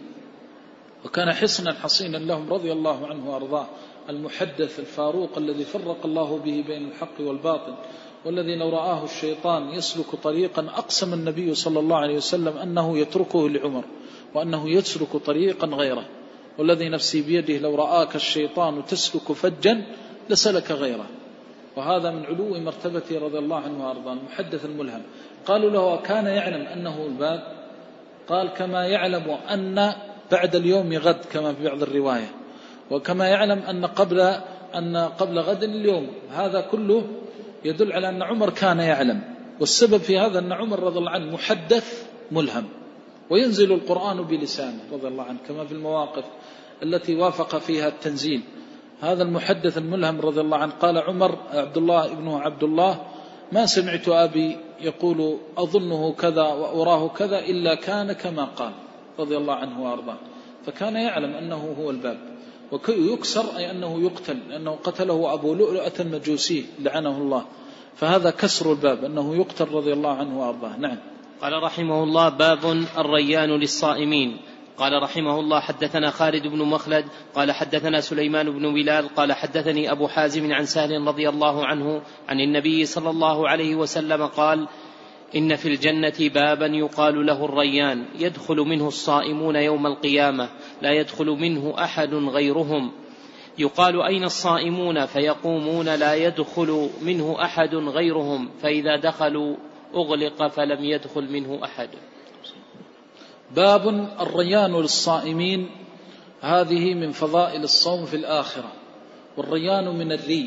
وكان حصنا حصينا لهم رضي الله عنه وأرضاه. المحدث الفاروق الذي فرق الله به بين الحق والباطل، والذي لو رآه الشيطان يسلك طريقا أقسم النبي صلى الله عليه وسلم أنه يتركه لعمر، وأنه يسلك طريقا غيره. والذي نفسي بيده لو رآك الشيطان تسلك فجا لسلك غيره. وهذا من علو مرتبته رضي الله عنه وأرضاه، المحدث الملهم. قالوا له: كان يعلم أنه الباب؟ قال: كما يعلم أن بعد اليوم غد، كما في بعض الرواية، وكما يعلم أن قبل أن قبل غد اليوم. هذا كله يدل على أن عمر كان يعلم. والسبب في هذا أن عمر رضي الله عنه محدث ملهم، وينزل القرآن بلسانه رضي الله عنه، كما في المواقف التي وافق فيها التنزيل. هذا المحدث الملهم رضي الله عنه قال عمر عبد الله ابنه عبد الله: ما سمعت أبي يقول أظنه كذا وأراه كذا إلا كان كما قال رضي الله عنه وأرضاه. فكان يعلم أنه هو الباب. ويكسر أي أنه يقتل، لأنه قتله أبو لؤلؤة المجوسي لعنه الله. فهذا كسر الباب، أنه يقتل رضي الله عنه وأرضاه. نعم. قال رحمه الله: باب الريان للصائمين. قال رحمه الله: حدثنا خالد بن مخلد قال حدثنا سليمان بن بلال قال حدثني أبو حازم عن سهل رضي الله عنه عن النبي صلى الله عليه وسلم قال: إن في الجنة بابا يقال له الريان، يدخل منه الصائمون يوم القيامة لا يدخل منه أحد غيرهم. يقال: أين الصائمون؟ فيقومون: لا يدخل منه أحد غيرهم، فإذا دخلوا أغلق فلم يدخل منه أحد. باب الريان للصائمين. هذه من فضائل الصوم في الآخرة، والريان من الري.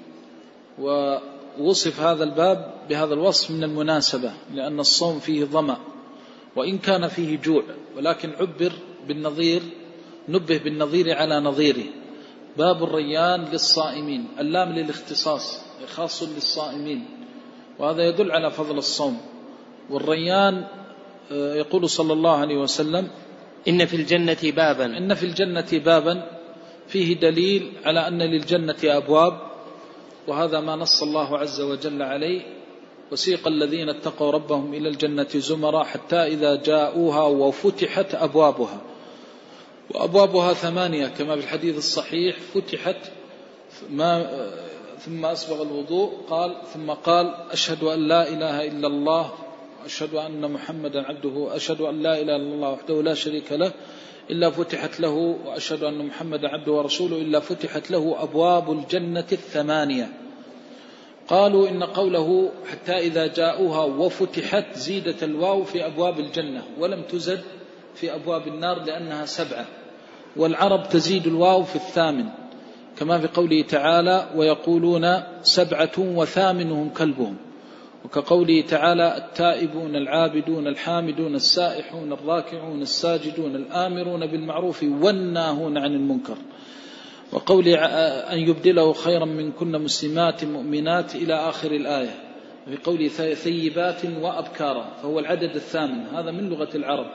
ووصف هذا الباب بهذا الوصف من المناسبة، لأن الصوم فيه ظمأ وإن كان فيه جوع، ولكن عبر بالنظير، نبه بالنظير على نظيره. باب الريان للصائمين، اللام للاختصاص، خاص للصائمين، وهذا يدل على فضل الصوم. والريان يقول صلى الله عليه وسلم: إن في الجنة بابا إن في الجنة بابا، فيه دليل على أن للجنة أبواب، وهذا ما نص الله عز وجل عليه وسيق الذين اتقوا ربهم إلى الجنة زمرا حتى إذا جاءوها وفتحت أبوابها، وأبوابها ثمانية كما في الحديث الصحيح، فتحت ما ثم أسبغ الوضوء قال ثم قال أشهد أن لا إله إلا الله وأشهد أن محمدا عبده، أشهد أن لا إله إلا الله وحده لا شريك له إلا فتحت له، وأشهد أن محمدا عبده ورسوله إلا فتحت له أبواب الجنة الثمانية. قالوا إن قوله حتى إذا جاءوها وفتحت زيدت الواو في أبواب الجنة ولم تزد في أبواب النار لأنها سبعة، والعرب تزيد الواو في الثامن كما في قوله تعالى ويقولون سبعة وثامنهم كلبهم، وكقوله تعالى التائبون العابدون الحامدون السائحون الراكعون الساجدون الآمرون بالمعروف والناهون عن المنكر، وقوله أن يبدله خيرا من كن مسلمات مؤمنات إلى آخر الآية، في قوله ثيبات وأبكارا، فهو العدد الثامن، هذا من لغة العرب.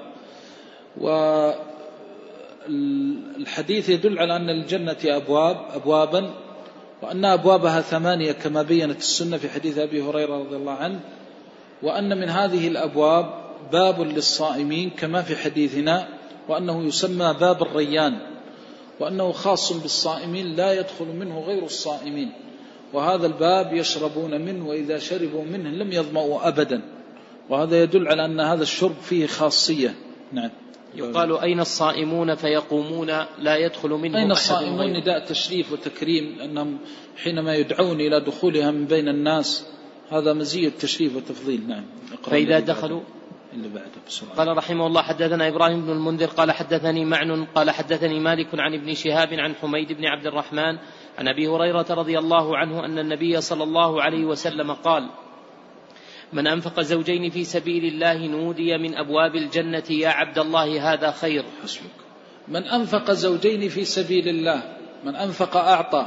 والحديث يدل على أن الجنة أبواب أبوابا وأن أبوابها ثمانية كما بينت السنة في حديث أبي هريرة رضي الله عنه، وأن من هذه الأبواب باب للصائمين كما في حديثنا، وأنه يسمى باب الريان، وأنه خاص بالصائمين لا يدخل منه غير الصائمين، وهذا الباب يشربون منه وإذا شربوا منه لم يظمأوا أبدا، وهذا يدل على أن هذا الشرب فيه خاصية. نعم. يقال أين الصائمون فيقومون لا يدخل منهم أين الصائمون نداء تشريف وتكريم، لأنهم حينما يدعون إلى دخولها من بين الناس هذا مزية تشريف وتفضيل. نعم. فإذا دخلوا اللي بعده بسرعة. قال رحمه الله حدثنا إبراهيم بن المنذر قال حدثني معن قال حدثني مالك عن ابن شهاب عن حميد بن عبد الرحمن عن أبي هريرة رضي الله عنه أن النبي صلى الله عليه وسلم قال من أنفق زوجين في سبيل الله نودي من أبواب الجنة يا عبد الله هذا خير. حسبك. من أنفق زوجين في سبيل الله، من أنفق أعطى،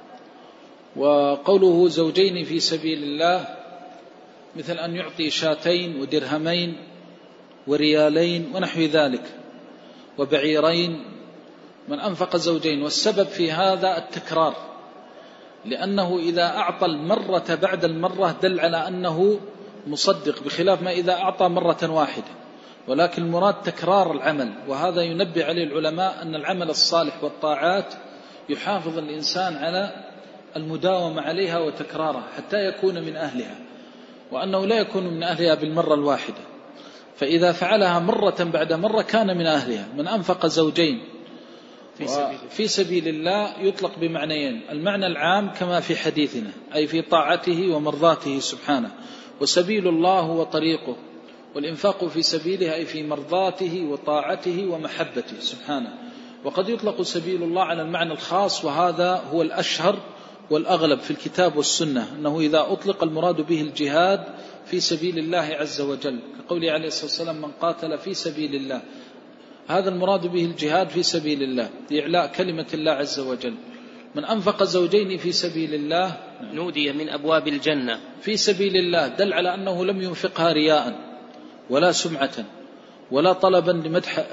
وقوله زوجين في سبيل الله مثل أن يعطي شاتين ودرهمين وريالين ونحو ذلك وبعيرين، من أنفق زوجين، والسبب في هذا التكرار، لأنه إذا أعطى المرة بعد المرة دل على أنه مصدق، بخلاف ما إذا أعطى مرة واحدة، ولكن المراد تكرار العمل، وهذا ينبه عليه العلماء أن العمل الصالح والطاعات يحافظ الإنسان على المداومة عليها وتكرارها حتى يكون من أهلها، وأنه لا يكون من أهلها بالمرة الواحدة، فإذا فعلها مرة بعد مرة كان من أهلها. من أنفق زوجين في سبيل, في سبيل الله يطلق بمعنيين، المعنى العام كما في حديثنا أي في طاعته ومرضاته سبحانه، وسبيل الله هو طريقه، والإنفاق في سبيله أي في مرضاته وطاعته ومحبته سبحانه. وقد يطلق سبيل الله على المعنى الخاص، وهذا هو الأشهر والأغلب في الكتاب والسنة، أنه إذا أطلق المراد به الجهاد في سبيل الله عز وجل، كقوله عليه الصلاة والسلام من قاتل في سبيل الله، هذا المراد به الجهاد في سبيل الله لإعلاء كلمة الله عز وجل. من أنفق زوجين في سبيل الله نودي من أبواب الجنة في سبيل الله، دل على أنه لم ينفقها رياء ولا سمعة ولا طلبا لمدح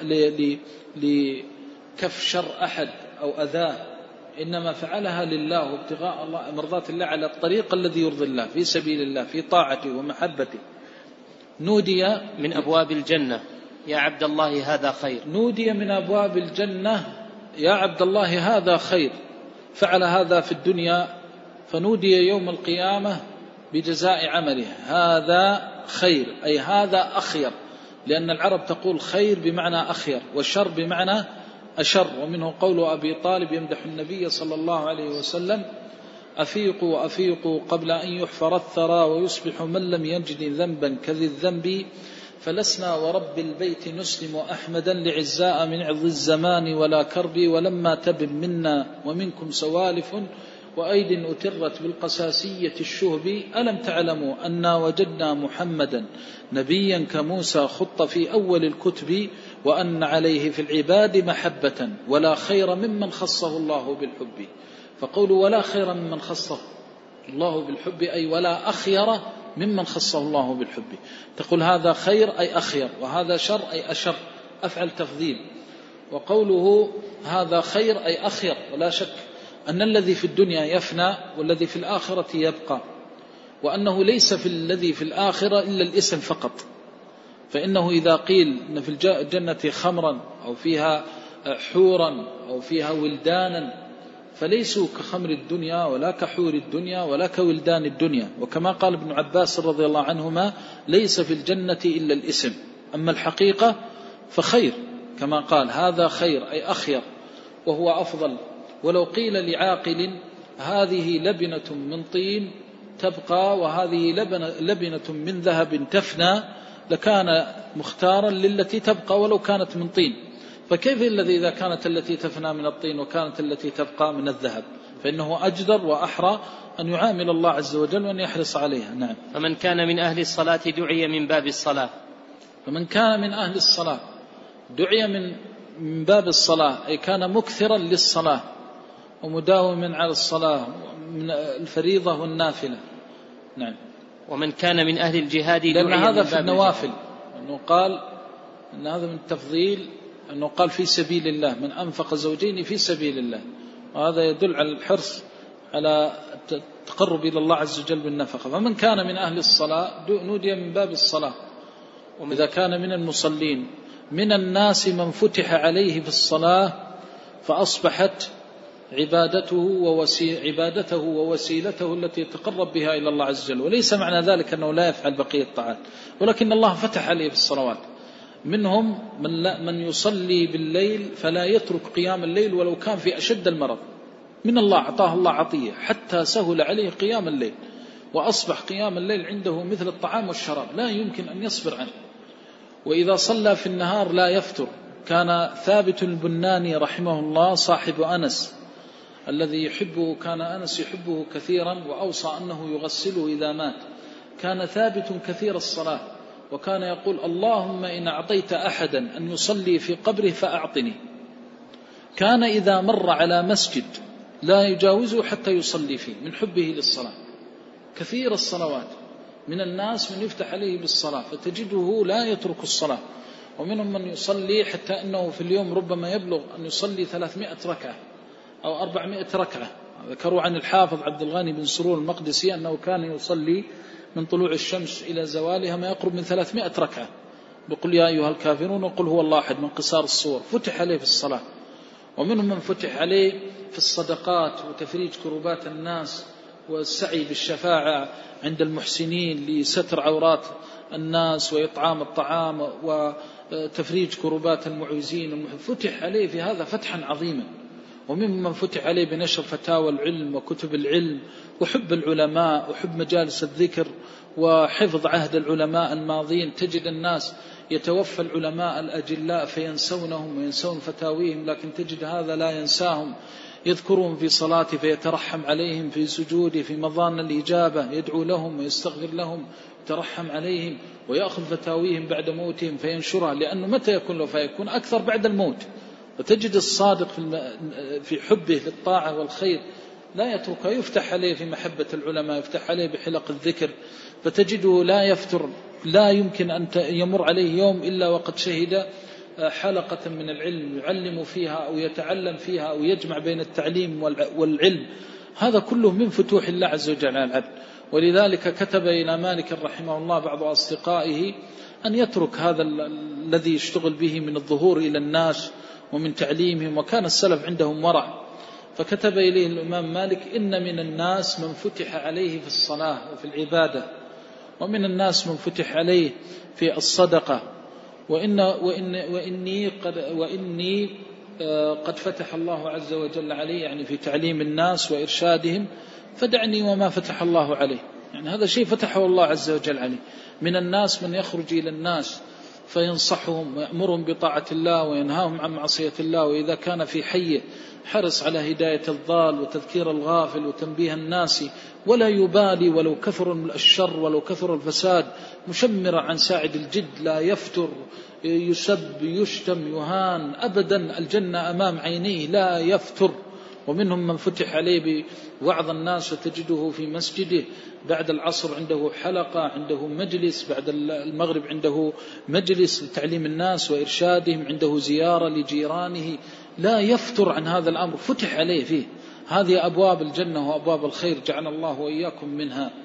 لكف شر أحد أو أذاه، إنما فعلها لله وابتغاء الله مرضات الله على الطريق الذي يرضي الله في سبيل الله في طاعته ومحبته. نودي من أبواب الجنة يا عبد الله هذا خير. نودي من أبواب الجنة يا عبد الله هذا خير، فعل هذا في الدنيا فنودي يوم القيامة بجزاء عمله هذا خير، أي هذا أخير، لأن العرب تقول خير بمعنى أخير والشر بمعنى أشر. ومنه قول أبي طالب يمدح النبي صلى الله عليه وسلم أفيقوا أفيقوا قبل أن يحفر الثرى ويصبح من لم يجد ذنبا كذي الذنب، فلسنا ورب البيت نسلم أحمدا لعزاء من عظ الزمان ولا كرب، ولما تبن منا ومنكم سوالف وأيد أترت بالقساسية الشهب، ألم تعلموا أنا وجدنا محمدا نبيا كموسى خط في أول الكتب، وأن عليه في العباد محبة ولا خير ممن خصه الله بالحب. فقولوا ولا خير ممن خصه الله بالحب أي ولا أخير ممن خصه الله بالحب، تقول هذا خير أي أخير، وهذا شر أي أشر، أفعل تفضيل. وقوله هذا خير أي أخير، ولا شك أن الذي في الدنيا يفنى والذي في الآخرة يبقى، وأنه ليس في الذي في الآخرة إلا الاسم فقط. فإنه إذا قيل أن في الجنة خمرا أو فيها حورا أو فيها ولدانا فليسوا كخمر الدنيا ولا كحور الدنيا ولا كولدان الدنيا. وكما قال ابن عباس رضي الله عنهما ليس في الجنة إلا الاسم، أما الحقيقة فخير، كما قال هذا خير أي أخير وهو أفضل. ولو قيل لعاقل هذه لبنة من طين تبقى وهذه لبنة من ذهب تفنى لكان مختارا للتي تبقى ولو كانت من طين. فكيف الذي إذا كانت التي تفنى من الطين وكانت التي تبقى من الذهب؟ فإنه أجدر وأحرى أن يعامل الله عز وجل وأن يحرص عليها. نعم. فمن كان من أهل الصلاة دعي من باب الصلاة. فمن كان من أهل الصلاة دعي من من باب الصلاة، أي كان مكثرا للصلاة ومداوما على الصلاة من الفريضة والنافلة. نعم. ومن كان من أهل الجهاد دعي لأن هذا من في باب النوافل، أنه قال أن هذا من التفضيل، أنه قال في سبيل الله من أنفق زوجين في سبيل الله، وهذا يدل على الحرص على التقرب إلى الله عز وجل بالنفقة. فمن كان من أهل الصلاة نودي من باب الصلاة. وإذا كان من المصلين من الناس من فتح عليه في الصلاة فأصبحت عبادته ووسي... عبادته ووسيلته التي يتقرب بها إلى الله عز وجل. وليس معنى ذلك أنه لا يفعل بقية الطاعات، ولكن الله فتح عليه في الصلوات. منهم من, لا من يصلي بالليل فلا يترك قيام الليل ولو كان في أشد المرض، من الله أعطاه الله عطية حتى سهل عليه قيام الليل، وأصبح قيام الليل عنده مثل الطعام والشراب لا يمكن أن يصبر عنه. وإذا صلى في النهار لا يفتر. كان ثابت البناني رحمه الله صاحب أنس الذي يحبه، كان أنس يحبه كثيرا وأوصى أنه يغسله إذا مات. كان ثابت كثير الصلاة، وكان يقول اللهم إن أعطيت أحدا أن يصلي في قبره فأعطني. كان إذا مر على مسجد لا يجاوزه حتى يصلي فيه من حبه للصلاة. كثير الصلوات، من الناس من يفتح عليه بالصلاة فتجده لا يترك الصلاة، ومنهم من يصلي حتى أنه في اليوم ربما يبلغ أن يصلي ثلاثمائة ركعة أو أربعمائة ركعة. ذكروا عن الحافظ عبد الغني بن سرور المقدسي أنه كان يصلي من طلوع الشمس إلى زوالها ما يقرب من ثلاثمائة ركعة، بقول يا أيها الكافرون وقل هو الله أحد من قصار الصور. فتح عليه في الصلاة. ومنهم من فتح عليه في الصدقات وتفريج كروبات الناس والسعي بالشفاعة عند المحسنين لستر عورات الناس وإطعام الطعام وتفريج كروبات المعوزين. فتح عليه في هذا فتحا عظيما. وممن فتح عليه بنشر فتاوى العلم وكتب العلم وحب العلماء وحب مجالس الذكر وحفظ عهد العلماء الماضين. تجد الناس يتوفى العلماء الأجلاء فينسونهم وينسون فتاويهم، لكن تجد هذا لا ينساهم، يذكرهم في صلاته فيترحم عليهم، في سجوده في مظان الإجابة يدعو لهم ويستغفر لهم يترحم عليهم، ويأخذ فتاويهم بعد موتهم فينشرها، لأنه متى يكون له فيكون أكثر بعد الموت. وتجد الصادق في حبه للطاعة والخير لا يتركها، يفتح عليه في محبة العلماء، يفتح عليه بحلق الذكر، فتجده لا يفتر. لا يمكن أن يمر عليه يوم إلا وقد شهد حلقة من العلم يعلم فيها أو يتعلم فيها أو يجمع بين التعليم والعلم. هذا كله من فتوح الله عز وجل على العبد. ولذلك كتب إلى مالك رحمه الله بعض أصدقائه أن يترك هذا الذي يشتغل به من الظهور إلى الناس ومن تعليمهم، وكان السلف عندهم ورع. فكتب إليه الإمام مالك إن من الناس من فتح عليه في الصلاة وفي العبادة، ومن الناس من فتح عليه في الصدقة، وإن وإن وإني قد وإني قد فتح الله عز وجل عليه يعني في تعليم الناس وإرشادهم، فدعني وما فتح الله عليه. يعني هذا شيء فتحه الله عز وجل عليه. من الناس من يخرج إلى الناس فينصحهم ويأمرهم بطاعة الله وينهاهم عن معصية الله، وإذا كان في حيه حرص على هداية الضال وتذكير الغافل وتنبيه الناس، ولا يبالي ولو كثر الشر ولو كثر الفساد، مشمرا عن ساعد الجد، لا يفتر، يسب يشتم يهان أبدا، الجنة أمام عينيه لا يفتر. ومنهم من فتح عليه بوعظ الناس وتجده في مسجده بعد العصر عنده حلقة، عنده مجلس، بعد المغرب عنده مجلس لتعليم الناس وإرشادهم، عنده زيارة لجيرانه، لا يفتر عن هذا الأمر، فتح عليه فيه. هذه أبواب الجنة وأبواب الخير، جعل الله وإياكم منها.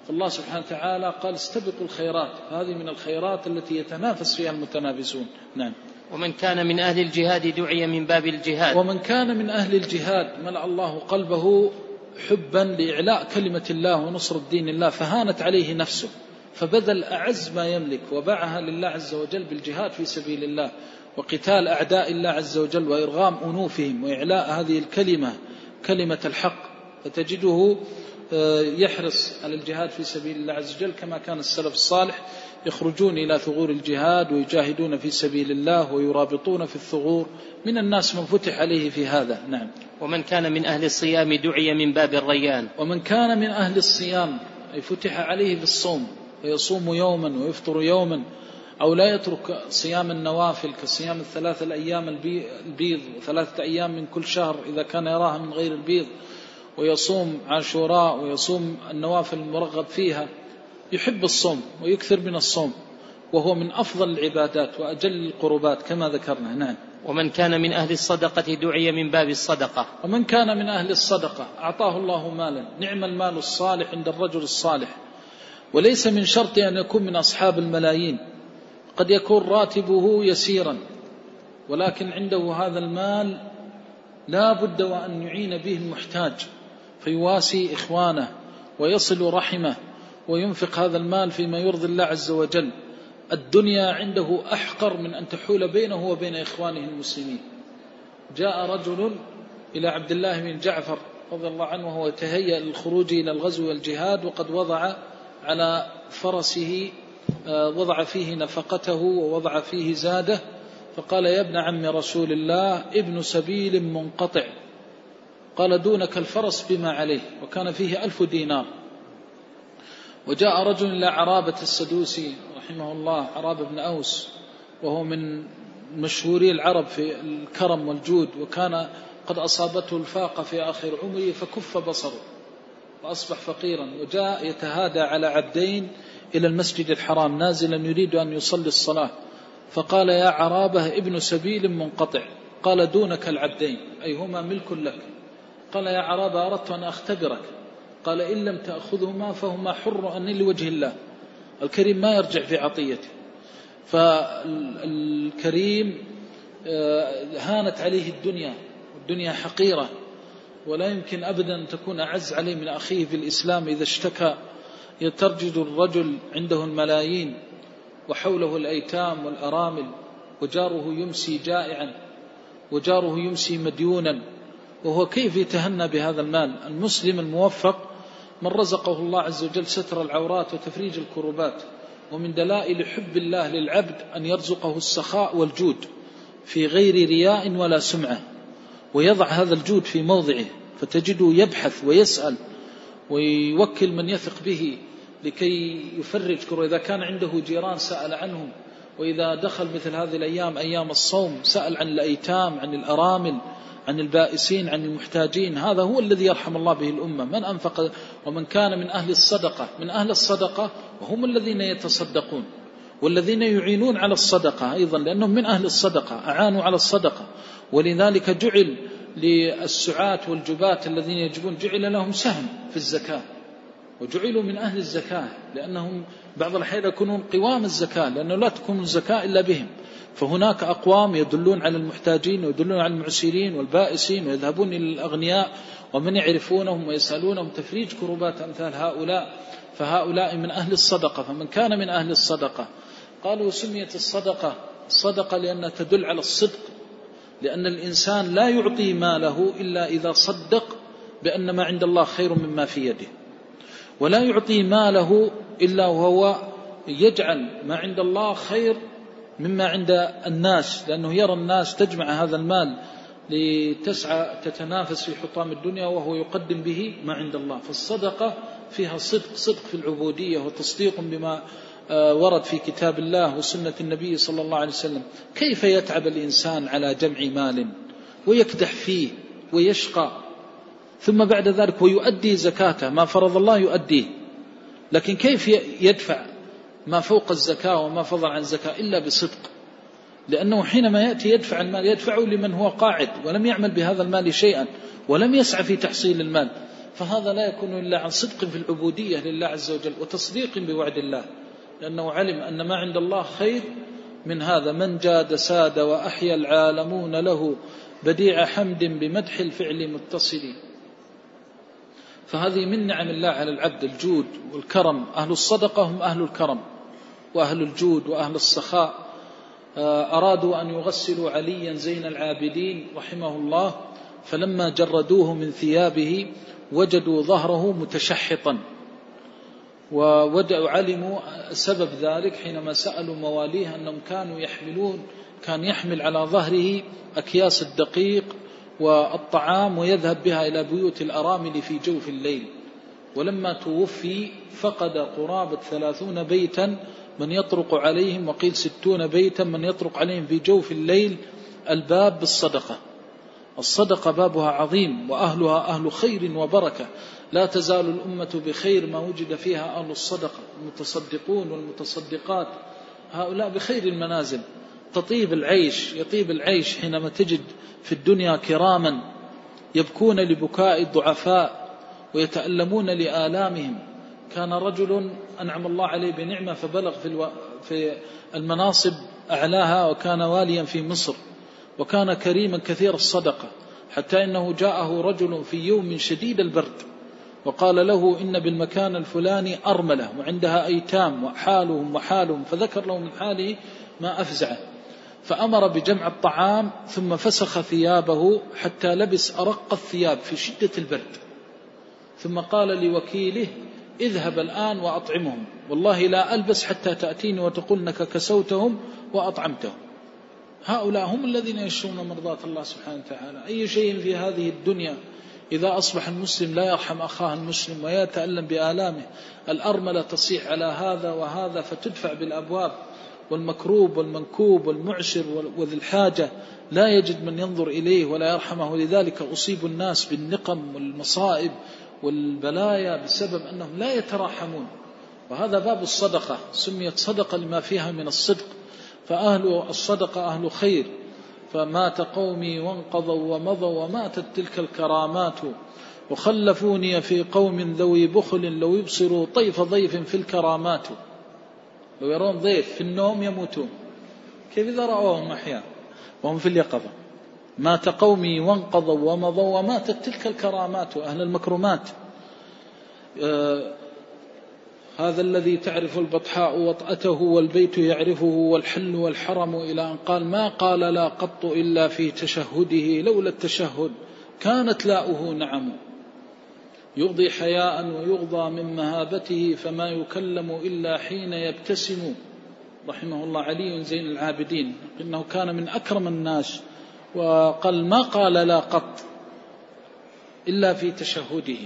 فالله سبحانه وتعالى قال استبقوا الخيرات، هذه من الخيرات التي يتنافس فيها المتنافسون. نعم. ومن كان من أهل الجهاد دعي من باب الجهاد. ومن كان من أهل الجهاد ملأ الله قلبه حبا لإعلاء كلمة الله ونصر الدين الله، فهانت عليه نفسه فبذل أعز ما يملك وباعها لله عز وجل بالجهاد في سبيل الله وقتال أعداء الله عز وجل وإرغام أنوفهم وإعلاء هذه الكلمة كلمة الحق، فتجده يحرص على الجهاد في سبيل الله عز وجل كما كان السلف الصالح يخرجون إلى ثغور الجهاد ويجاهدون في سبيل الله ويرابطون في الثغور. من الناس من فتح عليه في هذا. نعم. ومن كان من أهل الصيام دعي من باب الريان. ومن كان من أهل الصيام أي فتح عليه بالصوم فيصوم يوما ويفطر يوما، أو لا يترك صيام النوافل كصيام الثلاثة الأيام البيض وثلاثة أيام من كل شهر إذا كان يراها من غير البيض، ويصوم عاشوراء ويصوم النوافل المرغب فيها. يحب الصوم ويكثر من الصوم وهو من أفضل العبادات وأجل القربات كما ذكرنا. نعم. ومن كان من أهل الصدقة دعي من باب الصدقة. ومن كان من أهل الصدقة أعطاه الله مالا، نعم المال الصالح عند الرجل الصالح، وليس من شرط أن يكون من أصحاب الملايين، قد يكون راتبه يسيرا ولكن عنده هذا المال لا بد وأن يعين به المحتاج فيواسي إخوانه ويصل رحمه وينفق هذا المال فيما يرضي الله عز وجل. الدنيا عنده أحقر من أن تحول بينه وبين إخوانه المسلمين. جاء رجل إلى عبد الله بن جعفر رضي الله عنه وهو يتهيأ للخروج إلى الغزو والجهاد، وقد وضع على فرسه وضع فيه نفقته ووضع فيه زاده، فقال يا ابن عم رسول الله ابن سبيل منقطع، قال دونك الفرس بما عليه، وكان فيه ألف دينار. وجاء رجل إلى عرابة السدوسي رحمه الله، عرابة بن أوس، وهو من مشهوري العرب في الكرم والجود، وكان قد أصابته الفاقة في آخر عمره فكف بصره وأصبح فقيرا، وجاء يتهادى على عبدين إلى المسجد الحرام نازلا يريد أن يصلي الصلاة، فقال يا عرابة ابن سبيل منقطع، قال دونك العبدين أي هما ملك لك. قال يا عرابة أردت أن أختبرك، قال إن لم تأخذهما فهما حر أن لوجه الله، الكريم ما يرجع في عطيته. فالكريم هانت عليه الدنيا، والدنيا حقيرة ولا يمكن أبدا أن تكون أعز عليه من أخيه في الإسلام. إذا اشتكى يترجد الرجل عنده الملايين وحوله الأيتام والأرامل، وجاره يمسي جائعا وجاره يمسي مديونا، وهو كيف يتهنى بهذا المال؟ المسلم الموفق من رزقه الله عز وجل ستر العورات وتفريج الكربات. ومن دلائل حب الله للعبد أن يرزقه السخاء والجود في غير رياء ولا سمعة، ويضع هذا الجود في موضعه، فتجده يبحث ويسأل ويوكل من يثق به لكي يفرج كربه. إذا كان عنده جيران سأل عنهم، وإذا دخل مثل هذه الأيام أيام الصوم سأل عن الأيتام، عن الأرامل، عن البائسين، عن المحتاجين. هذا هو الذي يرحم الله به الأمة. من أنفق. ومن كان من أهل الصدقة، من أهل الصدقة وهم الذين يتصدقون والذين يعينون على الصدقة أيضا، لأنهم من أهل الصدقة أعانوا على الصدقة. ولذلك جعل للسعاة والجبات الذين يجبون جعل لهم سهم في الزكاة، وجعلوا من أهل الزكاة، لأنهم بعض الأحيان يكونون قوام الزكاة، لأنه لا تكون الزكاة إلا بهم. فهناك أقوام يدلون على المحتاجين ويدلون على المعسرين والبائسين، ويذهبون إلى الأغنياء ومن يعرفونهم ويسألونهم تفريج كربات أمثال هؤلاء، فهؤلاء من أهل الصدقة. فمن كان من أهل الصدقة، قالوا سميت الصدقة الصدقة لأنها تدل على الصدق، لأن الإنسان لا يعطي ماله إلا إذا صدق بأن ما عند الله خير مما في يده، ولا يعطي ماله إلا وهو يجعل ما عند الله خير مما عند الناس، لأنه يرى الناس تجمع هذا المال لتسعى تتنافس في حطام الدنيا، وهو يقدم به ما عند الله. فالصدقة فيها صدق، صدق في العبودية وتصديق بما ورد في كتاب الله وسنة النبي صلى الله عليه وسلم. كيف يتعب الإنسان على جمع مال ويكدح فيه ويشقى، ثم بعد ذلك ويؤدي زكاته ما فرض الله يؤديه، لكن كيف يدفع ما فوق الزكاة وما فضل عن الزكاة إلا بصدق؟ لأنه حينما يأتي يدفع المال يدفعه لمن هو قاعد ولم يعمل بهذا المال شيئا ولم يسعى في تحصيل المال، فهذا لا يكون إلا عن صدق في العبودية لله عز وجل وتصديق بوعد الله، لأنه علم أن ما عند الله خير من هذا. من جاد ساد وأحيا العالمون له بديع حمد بمدح الفعل متصل. فهذه من نعم الله على العبد الجود والكرم. أهل الصدقة هم أهل الكرم وأهل الجود وأهل السخاء. أرادوا أن يغسلوا عليا زين العابدين رحمه الله، فلما جردوه من ثيابه وجدوا ظهره متشحطا، وعلموا سبب ذلك حينما سألوا مواليه أنهم كانوا يحملون كان يحمل على ظهره أكياس الدقيق والطعام ويذهب بها إلى بيوت الأرامل في جوف الليل. ولما توفي فقد قرابة ثلاثون بيتا من يطرق عليهم، وقيل ستون بيتا من يطرق عليهم في جوف الليل الباب بالصدقة. الصدقة بابها عظيم وأهلها أهل خير وبركة. لا تزال الأمة بخير ما وجد فيها أهل الصدقة. المتصدقون والمتصدقات هؤلاء بخير المنازل. تطيب العيش يطيب العيش حينما تجد في الدنيا كراما يبكون لبكاء الضعفاء ويتألمون لآلامهم. كان رجل أنعم الله عليه بنعمة فبلغ في, الو... في المناصب أعلاها، وكان واليا في مصر، وكان كريما كثير الصدقة، حتى إنه جاءه رجل في يوم شديد البرد وقال له إن بالمكان الفلاني أرملة وعندها أيتام وحالهم وحالهم، فذكر له من حاله ما أفزعه، فأمر بجمع الطعام ثم فسخ ثيابه حتى لبس أرق الثياب في شدة البرد، ثم قال لوكيله اذهب الآن وأطعمهم، والله لا ألبس حتى تأتيني وتقول أنك كسوتهم وأطعمتهم. هؤلاء هم الذين يشرون مرضاة الله سبحانه وتعالى. أي شيء في هذه الدنيا إذا أصبح المسلم لا يرحم أخاه المسلم ويتألم بآلامه، الأرملة تصيح على هذا وهذا فتدفع بالأبواب، والمكروب والمنكوب والمعسر وذي الحاجة لا يجد من ينظر إليه ولا يرحمه. لذلك أصيب الناس بالنقم والمصائب والبلايا بسبب أنهم لا يتراحمون. وهذا باب الصدقة، سميت صدقة لما فيها من الصدق. فأهل الصدقة أهل خير. فمات قومي وانقضوا ومضوا وماتت تلك الكرامات، وخلفوني في قوم ذوي بخل لو يبصروا طيف ضيف في الكرامات. لو يرون ضيف في النوم يموتون، كيف إذا رأوهم أحياء وهم في اليقظة؟ مات قومي وانقضوا ومضوا وماتت تلك الكرامات. أهل المكرمات. آه هذا الذي تعرف البطحاء وطأته والبيت يعرفه والحل والحرم، إلى أن قال ما قال لا قط إلا في تشهده، لولا التشهد كانت لاؤه نعم. يغضي حياء ويغضى من مهابته، فما يكلم إلا حين يبتسم. رحمه الله علي زين العابدين إنه كان من أكرم الناس، وقال ما قال لا قط إلا في تشهده،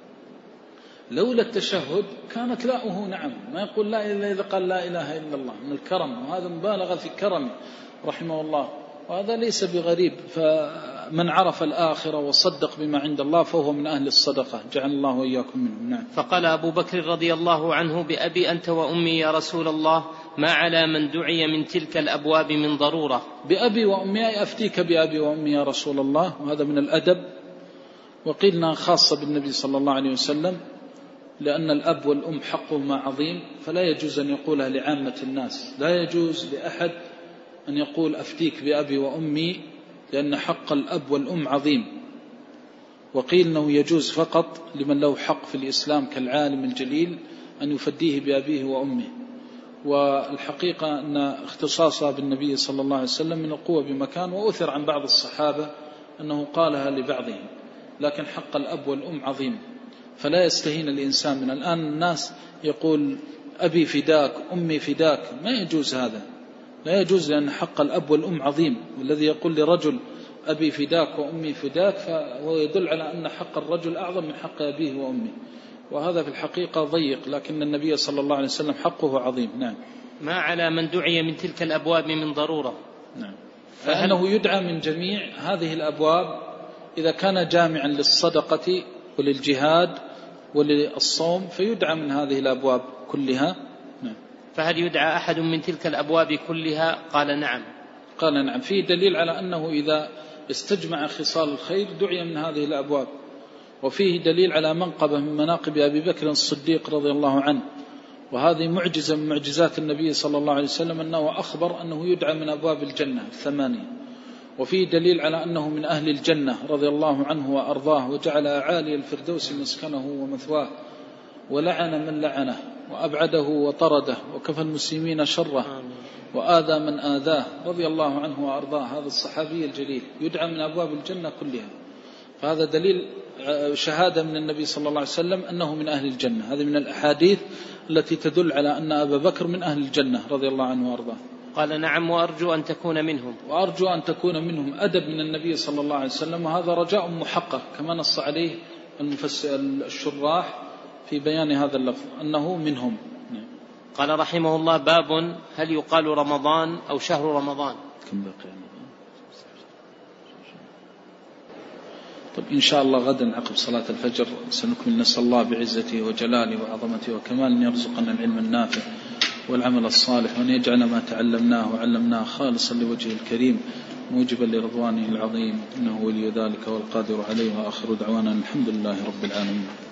لولا التشهد كانت لاؤه نعم. ما يقول لا إلا إذا قال لا إله إلا الله، من الكرم، وهذا مبالغة في كرمه رحمه الله، وهذا ليس بغريب. فمن عرف الآخرة وصدق بما عند الله فهو من أهل الصدقة، جعل الله وإياكم منهم. نعم. فقال أبو بكر رضي الله عنه بأبي أنت وأمي يا رسول الله، ما على من دعي من تلك الأبواب من ضرورة. بأبي وأمي أفتيك بأبي وأمي يا رسول الله، وهذا من الأدب، وقيلنا خاصة بالنبي صلى الله عليه وسلم، لأن الأب والأم حقهما عظيم، فلا يجوز أن يقولها لعامة الناس. لا يجوز لأحد أن يقول أفتيك بأبي وأمي، لأن حق الأب والأم عظيم. وقيل أنه يجوز فقط لمن له حق في الإسلام كالعالم الجليل أن يفديه بأبيه وأمه. والحقيقة أن اختصاصها بالنبي صلى الله عليه وسلم من القوة بمكان، وأثر عن بعض الصحابة أنه قالها لبعضهم، لكن حق الأب والأم عظيم، فلا يستهين الإنسان. من الآن الناس يقول أبي فداك أمي فداك، ما يجوز هذا، لا يجوز، لأن حق الأب والأم عظيم. والذي يقول لرجل أبي فداك وأمي فداك فهو يدل على أن حق الرجل أعظم من حق أبيه وأمه، وهذا في الحقيقة ضيق، لكن النبي صلى الله عليه وسلم حقه عظيم. نعم. ما على من دعي من تلك الأبواب من ضرورة. نعم. فأنه يدعى من جميع هذه الأبواب إذا كان جامعا للصدقة وللجهاد وللصوم، فيدعى من هذه الأبواب كلها. نعم. فهل يدعى أحد من تلك الأبواب كلها؟ قال نعم. قال نعم. فيه دليل على أنه إذا استجمع خصال الخير دعي من هذه الأبواب. وفيه دليل على منقبة من مناقب أبي بكر الصديق رضي الله عنه، وهذه معجزة من معجزات النبي صلى الله عليه وسلم أنه أخبر أنه يدعى من أبواب الجنة الثمانية. وفيه دليل على أنه من أهل الجنة رضي الله عنه وأرضاه، وجعل أعالي الفردوس مسكنه ومثواه، ولعن من لعنه وأبعده وطرده وكفى المسلمين شره وآذى من آذاه رضي الله عنه وأرضاه. هذا الصحابي الجليل يدعى من أبواب الجنة كلها، فهذا دليل شهادة من النبي صلى الله عليه وسلم أنه من أهل الجنة. هذه من الأحاديث التي تدل على أن أبا بكر من أهل الجنة رضي الله عنه وأرضاه. قال نعم وأرجو أن تكون منهم. وأرجو أن تكون منهم أدب من النبي صلى الله عليه وسلم، وهذا رجاء محقق كما نص عليه الشراح في بيان هذا اللفظ أنه منهم. قال رحمه الله: باب هل يقال رمضان أو شهر رمضان؟ كم بقي؟ طب إن شاء الله غدا عقب صلاة الفجر سنكمل. نسأل الله بعزته وجلاله وعظمته وكمال أن يرزقنا العلم النافع والعمل الصالح، وأن يجعل ما تعلمناه وعلمناه خالصا لوجهه الكريم موجبا لرضوانه العظيم، إنه ولي ذلك والقادر عليه. وآخر دعوانا الحمد لله رب العالمين.